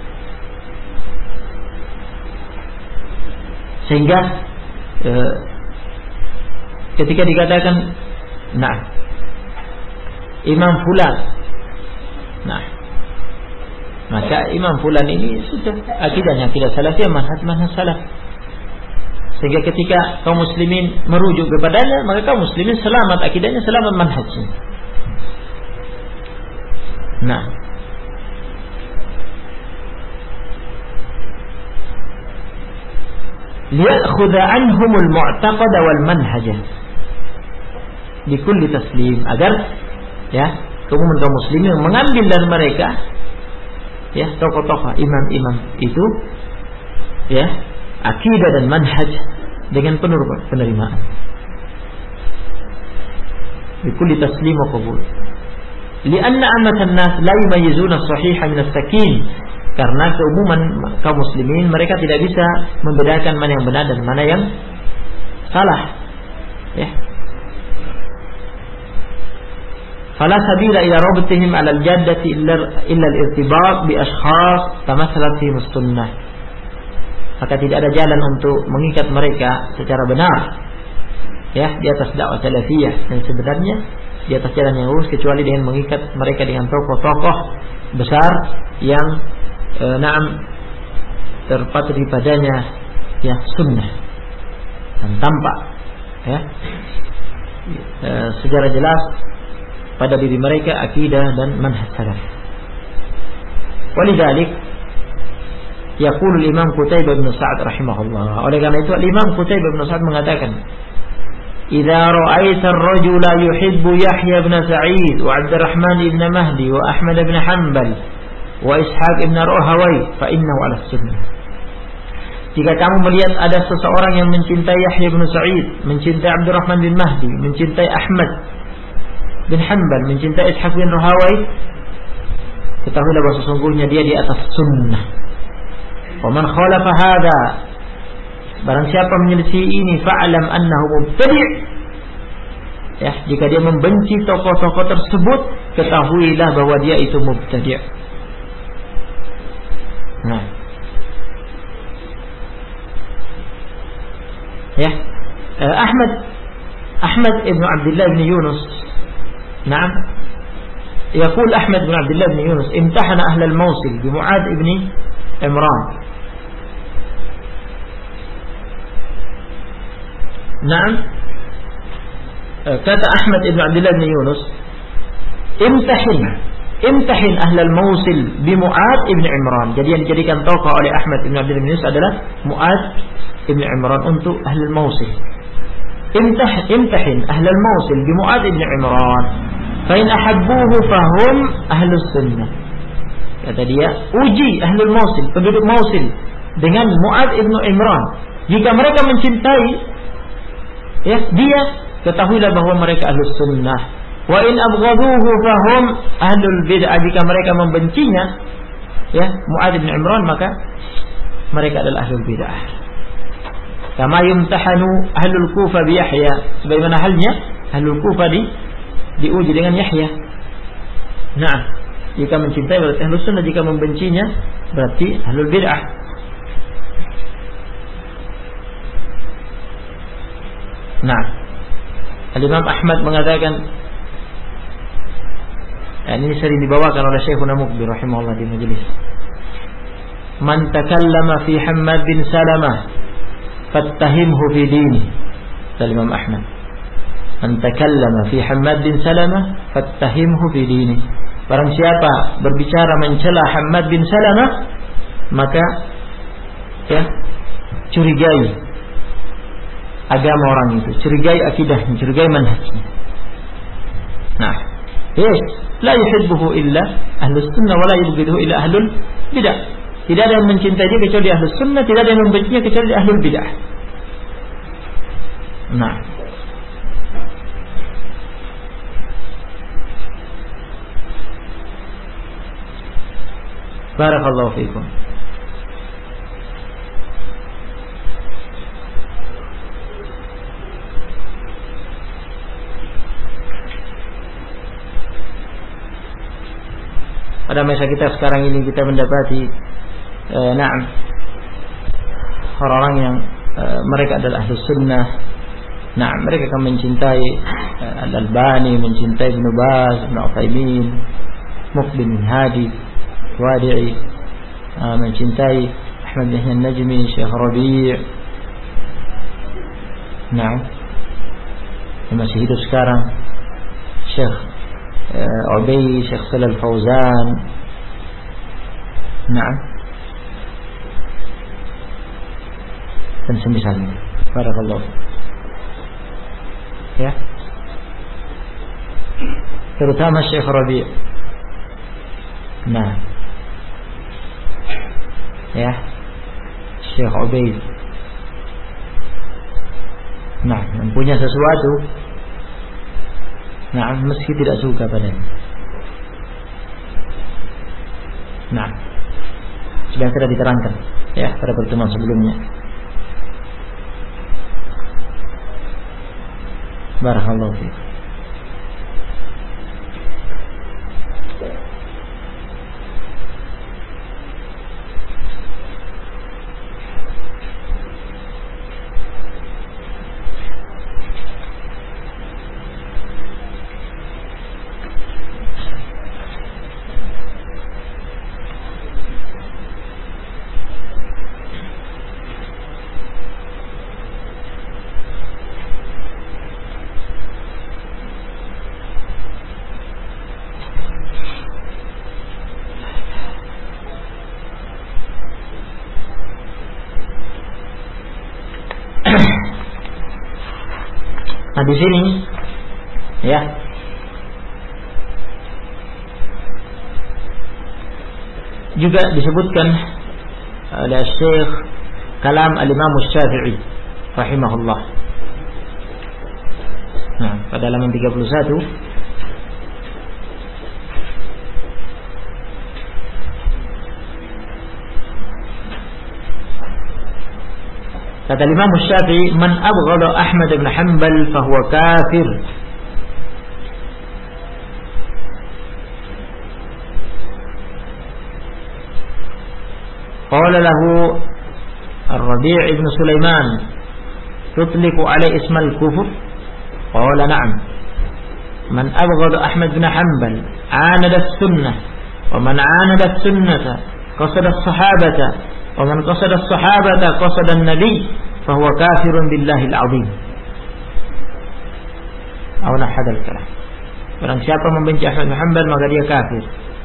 sehingga e, ketika dikatakan nah Imam Fulan, nah maka Imam Fulan ini sudah akidahnya akidah salafiyah, manhaj manhaj salaf. Sehingga ketika kaum muslimin merujuk kepadanya, maka kaum muslimin selamat akidahnya, selamat manhajnya. Nah, liyakhudha anhumul mu'taqad wal manhaj bi kulli taslim, agar ya kaum kaum muslimin mengambil dari mereka ya tokoh-tokoh imam-imam itu ya akidah dan manhaj dengan penuh penerimaan, bi kulli taslim wa qabul, lianna amatan nas la yumayyizuna as-sahiha min as-sakin, karena keumuman kaum muslimin mereka tidak bisa membedakan mana yang benar dan mana yang salah ya. Fala sabila ila rabtihim ala al-jaddati illa illa al-irtibat bi ashkhas tamathalat fi sunnah, maka tidak ada jalan untuk mengikat mereka secara benar ya di atas dakwah salafiyah, dan sebenarnya di atas jalan yang lurus, kecuali dengan mengikat mereka dengan tokoh-tokoh besar yang e, naam terpatri padanya ya sunnah, dan tampak ya e, secara jelas pada diri mereka akidah dan manhaj salaf. Walidzalik yaqulu Imam Qutaibah bin Sa'ad rahimahullah, oleh karena itu Imam Qutaibah bin Sa'ad mengatakan, idza ra'aita ar-rajula yuhibbu Yahya bin Sa'id wa Abdurrahman ibn Mahdi wa Ahmad bin Hanbal wa Ishaq ibn Rahawai fa innahu ala sunnah. Jika kamu melihat ada seseorang yang mencintai Yahya bin Sa'id, mencintai Abdurrahman bin Mahdi, mencintai Ahmad bin Hanbal, mencintai Ishaq bin Rahawai, ketahuilah bahwa sesungguhnya dia di atas sunnah. Wa man khalafa hadha, barang siapa menyelisih ini, fa'lam annahu mubtadi'. Ya, jika dia membenci tokoh-tokoh tersebut, ketahuilah bahwa dia itu mubtadi'. Nah, ya, eh, Ahmad Ahmad ibn Abdullah ibn Yunus, نعم يقول أحمد بن عبد الله بن يونس امتحن أهل الموصل بمعاذ ابن عمران. نعم kata Ahmad ibn Abdullah bin Yunus, imtahin imtahin ahlal Mausil bi Mu'adz ibn Imran. Jadi yang dijadikan tokoh oleh Ahmad ibn Abdullah bin Yunus adalah Mu'adz ibn Imran untuk ahlul Mausil. Imtah imtahin ahlal Mausil bi Mu'adz ibn Imran, fa in ahabbuhu fahum ahlus sunnah. Kata dia, uji ahlul Mausil, penduduk Mausil dengan Mu'adz ibn Imran. Jika mereka mencintai ya dia, ketahuilah bahwa mereka ahlus sunnah. Wa in abghaduhu fahum ahlul bid'ah. Jika mereka membencinya ya Mu'adz bin Imran, maka mereka adalah ahlul bid'ah. Kama yumtahanu ahlul Kufah bi Yahya, sebagaimana halnya ahlul Kufah di diuji dengan Yahya. Nah, Jika mencintai berarti ahlus sunnah, jika membencinya berarti ahlul bid'ah. Nah, Al-Imam Ahmad mengatakan, dan ini sering dibawakan oleh Syekhuna Muqbil rahimahullah di majelis, man takallama fi Hammad bin Salamah fattahimhu fi dini. Al-Imam Ahmad, man takallama fi Hammad bin Salamah fattahimhu fi dini. Barang siapa berbicara mencela Hammad bin Salamah, maka ya curigai agama orang itu, curigai akidahnya, curigai manhajnya. Nah, yes, la yuhibbuhu illa ahlus sunnah wa la yubghiduhu illa ahlul bid'ah. Tidak ada yang mencintai dia kecuali ahlus sunnah, tidak ada yang membencinya kecuali ahlul bid'ah. Nah, barakallahu fiikum. Pada masa kita sekarang ini kita mendapati eh, na'am orang-orang yang eh, mereka adalah ahli sunnah. Na'am, mereka akan mencintai eh, Al-Albani, mencintai Ibnu Baz, Ibnu Utsaimin, Muqbil bin Hadi, Wadi'i, eh, mencintai Ahmad bin Najmi, Syekh Rabi'. Na'am, yang masih hidup sekarang, Syekh Ubaid, Syekh Shalal Fauzan. Nah, dan semisalnya. Barakallahu. Ya. Terutama Syekh Rabi'. Nah. Ya. Syekh Ubaid. Nah, mempunyai sesuatu. Nah, meski tidak suka padanya. Nah, sudah sudah diterangkan ya pada pertemuan sebelumnya. Barakallahu fiik. Nah, di sini ya juga disebutkan oleh Syekh kalam Al-Imam Syafi'i rahimahullah. Nah, pada halaman tiga puluh satu kata Imam Syafi'i, man abghada Ahmad bin Hanbal fahuwa kafir. Qala lahu Ar-Rabi' ibn Sulaiman, tutliqu alaihi ismal kufur? Qala na'am. Man abghada Ahmad bin Hanbal anada as-sunnah, wa man anada as-sunnata qasada as-sahabata, ومن قصد الصحابة قصد النبي فهو كافر بالله العظيم. أو نحو هذا الكلام. Barang siapa membenci Ahmad bin Hanbal maka dia kafir.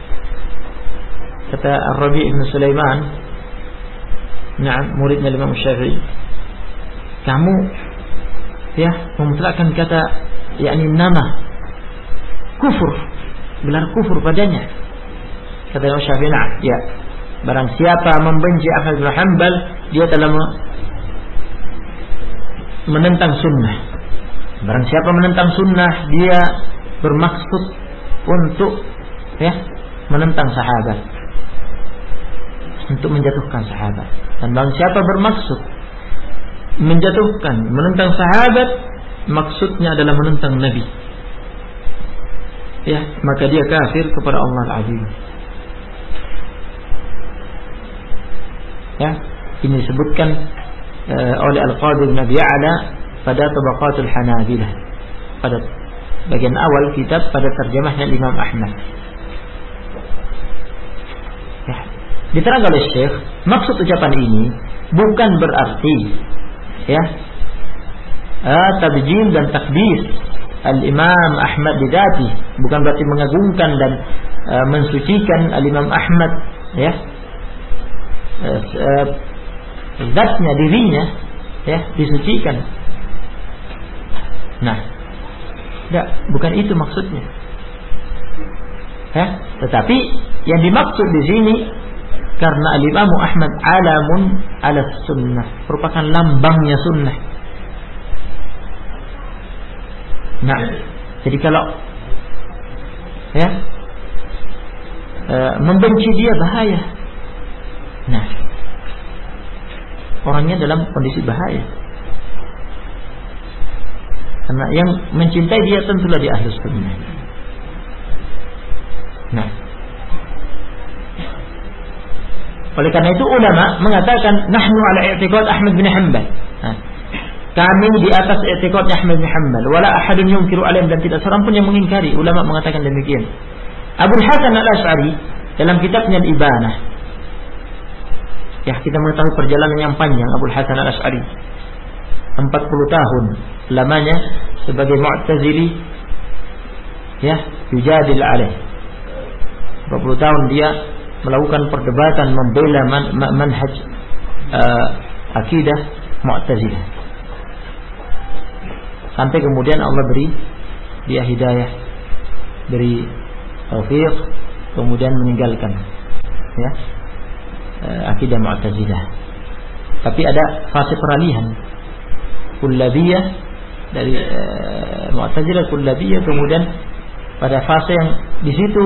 Kata Ar-Rabi' ibn Sulaiman, nah, muridnya Imam Syafi'i, kamu ya memutlakkan kata yakni nama kufur, gelar kufur padanya. Kata Imam Syafi'i, nah, ya. Barang siapa membenci Ahmad bin Hanbal, dia telah menentang sunnah. Barang siapa menentang sunnah, dia bermaksud untuk ya menentang sahabat, untuk menjatuhkan sahabat. Dan barang siapa bermaksud menjatuhkan, menentang sahabat, maksudnya adalah menentang Nabi. ya, maka dia kafir kepada Allah Al-Azim. Ya, ini disebutkan uh, oleh Al-Qadhi bin Abi Ya'la pada Tabaqatul Hanabilah, pada bagian awal kitab pada terjemahnya Imam Ahmad. Ya, diterangkan oleh Syekh, maksud ucapan ini bukan berarti ya uh, tabjil dan takdis Al-Imam Ahmad bidati, bukan berarti mengagungkan dan uh, mensucikan Al-Imam Ahmad, ya, uh, uh, zatnya, dirinya, ya, disucikan. Nah, tidak, bukan itu maksudnya. Ya, tetapi yang dimaksud di sini karena Al-Imam Ahmad alamun ala sunnah, merupakan lambangnya sunnah. Nah, jadi kalau ya e, membenci dia bahaya. Nah, orangnya dalam kondisi bahaya. Karena yang mencintai dia tentulah di ahlus sunnah. Nah, oleh karena itu ulama mengatakan nahnu ala i'tiqad Ahmad bin Hanbal. Nah, kami di atas i'tiqadnya Ahmad bin Hanbal, wala ahadun yunkiru alaihim, dan tidak seorang pun yang mengingkari. Ulama mengatakan demikian. Abu Hasan Al-Asy'ari dalam kitabnya Al-Ibanah, ya, kita mengetahui perjalanan yang panjang Abu Hasan Al-Asy'ari, empat puluh tahun lamanya sebagai Mu'tazili, ya, yujadil alaih. empat puluh tahun dia melakukan perdebatan membela man, manhaj uh, akidah Mu'tazilah, sampai kemudian Allah beri dia hidayah, beri taufik, kemudian meninggalkan, ya, uh, akidah Mu'tazilah. Tapi ada fase peralihan kullabiyah dari uh, Mu'tazilah kullabiyah, kemudian pada fase yang di situ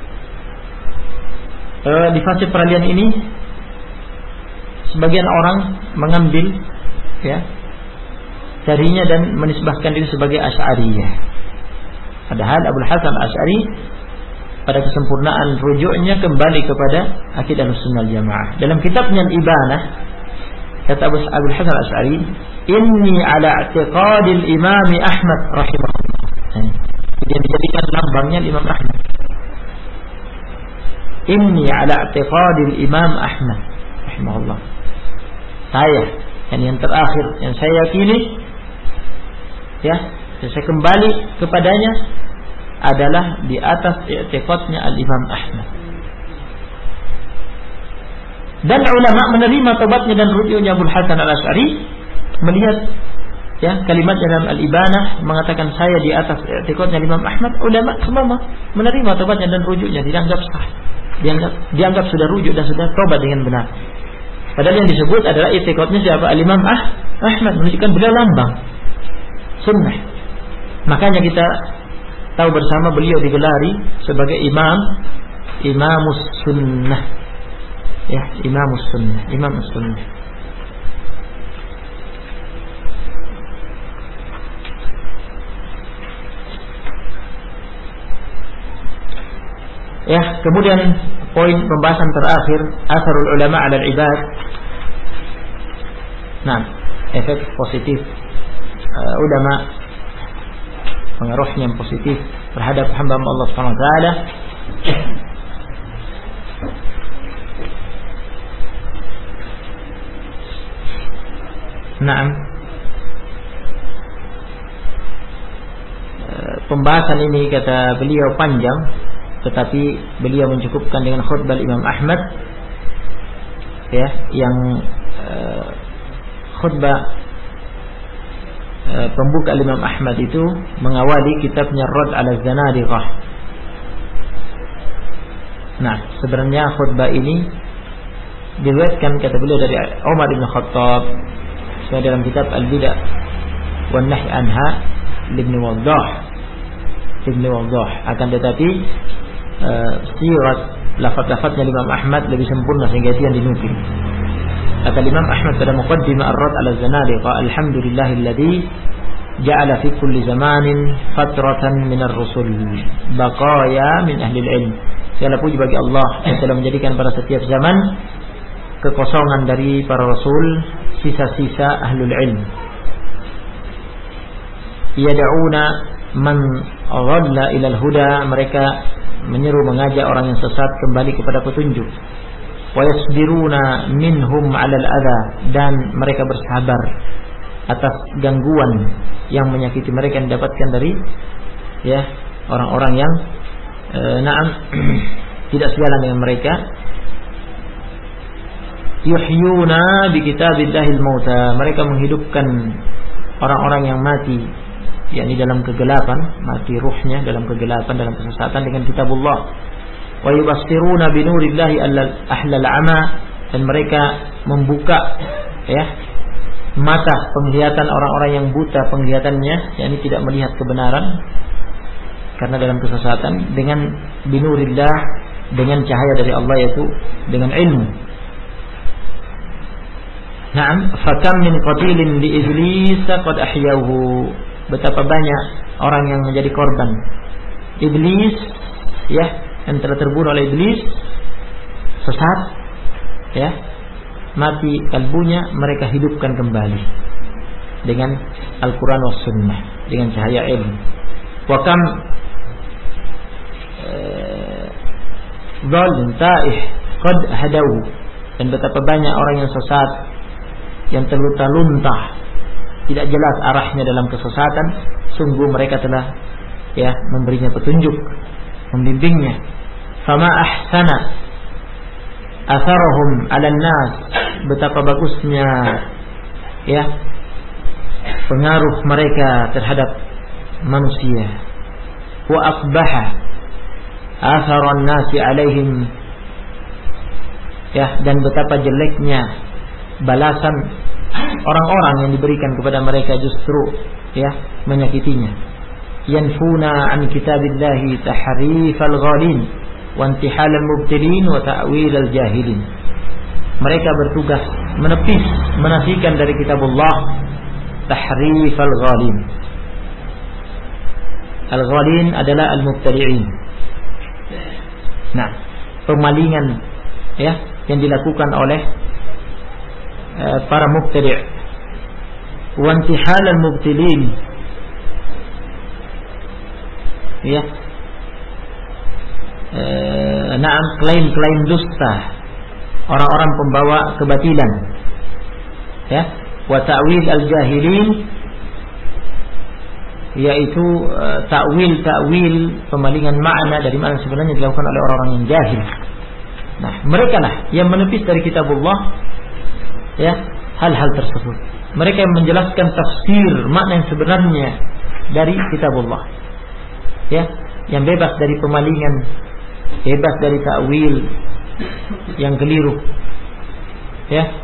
uh, di fase peralihan ini sebagian orang mengambil, ya, darinya dan menisbahkan diri sebagai Asy'ariyah. Padahal Abu Hasan Asy'ari pada kesempurnaan rujuknya kembali kepada akidah Ahlussunnah Jamaah. Dalam kitabnya Al-Ibanah kata Abu Hasan Asy'ari, inni ala i'tiqadil Imam Ahmad rahimahullah. Dia dijadikan lambangnya Imam Ahmad. Inni ala i'tiqadil Imam Ahmad rahimahullah. Saya, yang yang terakhir yang saya yakini, ya, saya kembali kepadanya adalah di atas i'tiqadnya Al-Imam Ahmad. Dan ulama menerima tobatnya dan rujuknya Abu Hasan Al-Asy'ari, melihat, ya, kalimat dalam Al-Ibanah mengatakan saya di atas i'tiqadnya Imam Ahmad. Ulama semua menerima tobatnya dan rujuknya, dianggap sah, dianggap dianggap sudah rujuk dan sudah tobat dengan benar. Padahal yang disebut adalah i'tiqadnya siapa? Al-Imam ah, Ahmad, menunjukkan beliau lambang sunnah. Makanya kita tahu bersama beliau digelari sebagai imam, imamus sunnah, ya, imamus sunnah, imamus sunnah. Ya, kemudian poin pembahasan terakhir, asarul ulama 'ala al-ibad. Nah, efek positif uh, ulama, pengaruhnya yang positif terhadap hamba Allah Subhanahu wa taala. Naam. Uh, pembahasan ini kata beliau panjang, tetapi beliau mencukupkan dengan khutbah Imam Ahmad, ya, yang uh, khutbah uh, pembuka Imam Ahmad itu mengawali kitabnya Rad 'ala Zanadiqah. Nah, sebenarnya khutbah ini diriwayatkan kata beliau dari Umar bin Khattab sesuai dalam kitab Al-Bid'ah wan Nahy anha Ibn Waddah. Ibn Waddah, akan tetapi Uh, sirat lafaz-lafaznya Imam Ahmad lebih sempurna sehingga itu yang dinukil. Kata Imam Ahmad pada muqaddimah Ar-Rad 'ala Zanadiqah, alhamdulillahilladzi ja'ala fi kulli zamanin fatratan minar rusul baqaya min ahli ilm. Segala puji bagi Allah yang telah menjadikan pada setiap zaman kekosongan dari para rasul, sisa-sisa ahlul ilm. Yad'una man dhalla ila al-huda, mereka menyeru mengajak orang yang sesat kembali kepada petunjuk. Wa yasbiruna minhum 'ala al-adha, dan mereka bersabar atas gangguan yang menyakiti mereka yang didapatkan dari ya orang-orang yang e, na'am tidak sejalan dengan mereka. Yuhyuna bi kitabillahil mauta, mereka menghidupkan orang-orang yang mati, yakni dalam kegelapan, mati ruhnya dalam kegelapan, dalam kesesatan, dengan kitabullah. Wa yubassiruna bi nurillahi ahlal ama, dan mereka membuka ya mata penglihatan orang-orang yang buta penglihatannya, yakni tidak melihat kebenaran karena dalam kesesatan, dengan binurillah, dengan cahaya dari Allah, yaitu dengan ilmu. Naam, fakam min qatilin li iblis qad ahyahu, betapa banyak orang yang menjadi korban iblis ya, yang telah terbunuh oleh iblis, sesat ya, mati kalbunya, mereka hidupkan kembali dengan Al-Quran was sunnah, dengan cahaya ilmu. Wa kam dhalim ta'ih qad hadaw, dan betapa banyak orang yang sesat, yang terlunta-luntah, tidak jelas arahnya dalam kesesatan, sungguh mereka telah ya memberinya petunjuk, membimbingnya. Fama ahsana atharahum 'alan nas, betapa bagusnya ya pengaruh mereka terhadap manusia. Wa aqbaha atharan nasi 'alaihim, ya, dan betapa jeleknya balasan orang-orang yang diberikan kepada mereka justru ya menyakitinya. Yanfuna an kitabillahi tahrifal ghalin wa intihalal mubtilin wa ta'wil al jahilin. Mereka bertugas menepis, menafikan dari kitabullah tahrifal ghalin. Al ghalin adalah al mubtadi'in. Nah, pemalingan ya yang dilakukan oleh para mubtadi', wa intihalal mubtilin ya, e, naam, klaim-klaim dusta, orang-orang pembawa kebatilan ya, wa ta'wil al-jahilin, yaitu e, takwil-takwil, pemalingan makna dari makna sebenarnya dilakukan oleh orang-orang yang jahil. Nah, mereka lah yang menepis dari kitabullah ya hal-hal tersebut. Mereka yang menjelaskan tafsir makna yang sebenarnya dari kitabullah ya, yang bebas dari pemalingan, bebas dari takwil yang keliru ya.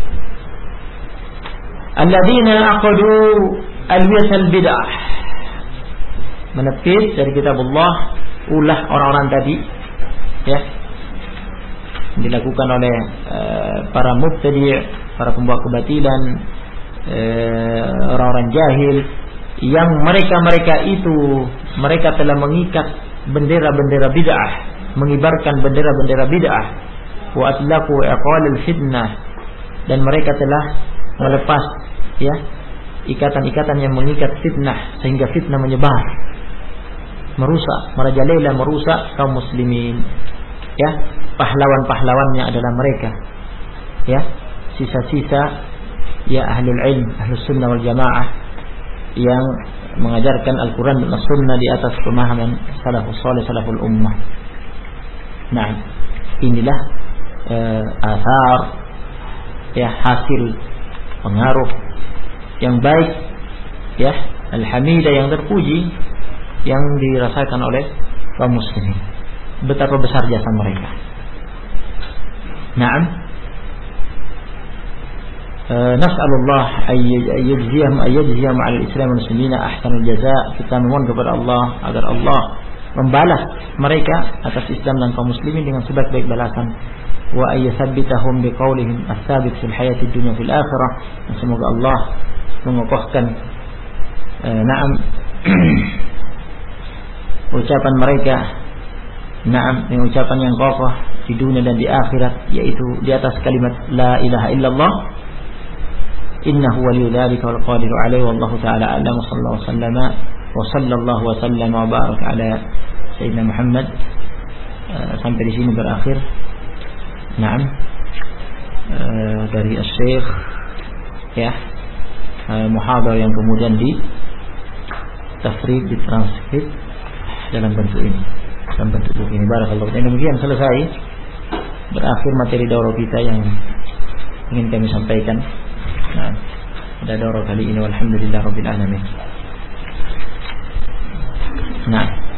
Alladzina aqadu alwiyasal bid'ah, menepis dari kitabullah ulah orang-orang tadi ya, dilakukan oleh uh, para mubtadi', para pembawa kebatilan, uh, orang-orang jahil, yang mereka-mereka itu mereka telah mengikat bendera-bendera bid'ah, mengibarkan bendera-bendera bid'ah, wa atlaqu aqwalil fitnah, dan mereka telah melepas ya ikatan-ikatan yang mengikat fitnah, sehingga fitnah menyebar, merusak, merajalela, merusak kaum muslimin ya. Pahlawan-pahlawannya adalah mereka ya, sisa-sisa ya ahlul ilm, ahlus sunnah wal jamaah, yang mengajarkan Al-Quran dan As-Sunnah di atas pemahaman salafus salih, salaful ummah. Nah, inilah uh, asar ya, hasil pengaruh yang baik ya, al-hamidah, yang terpuji, yang dirasakan oleh kaum muslimin. Betapa besar jasa mereka. Naam, nas'alullah ayyajziyahum ayyajziyahum 'ala al-islam wal muslimina ahsanul jazaa. Kita memohon kepada Allah agar Allah membalas mereka atas Islam dan kaum muslimin dengan sebaik-baik balasan. Wa ayyathabbitahum biqaulihim ats-tsabit fil hayati dunya fil akhirah. Semoga Allah mengokohkan eh, Naam ucapan mereka, naam, ucapan yang kokoh di dunia dan di akhirat, yaitu di atas kalimat la ilaha illallah. Innahu waliyyu dzalika wal qadiru alaihi wallahu taala a'lam. Sallallahu sallama wa sallallahu wa sallama wa baraka ala sayyidina Muhammad. Uh, sampai di sini berakhir. Naam, uh, dari Syekh ya, uh, muhadhar yang kemudian di tafsir, ditranskrip dalam bentuk ini, dalam bentuk ini. Barakallahu. Dan demikian selesai berakhir materi daurah kita yang ingin kami sampaikan. Nah, pada daurah kali ini walhamdulillah rabbil alamin. Nah.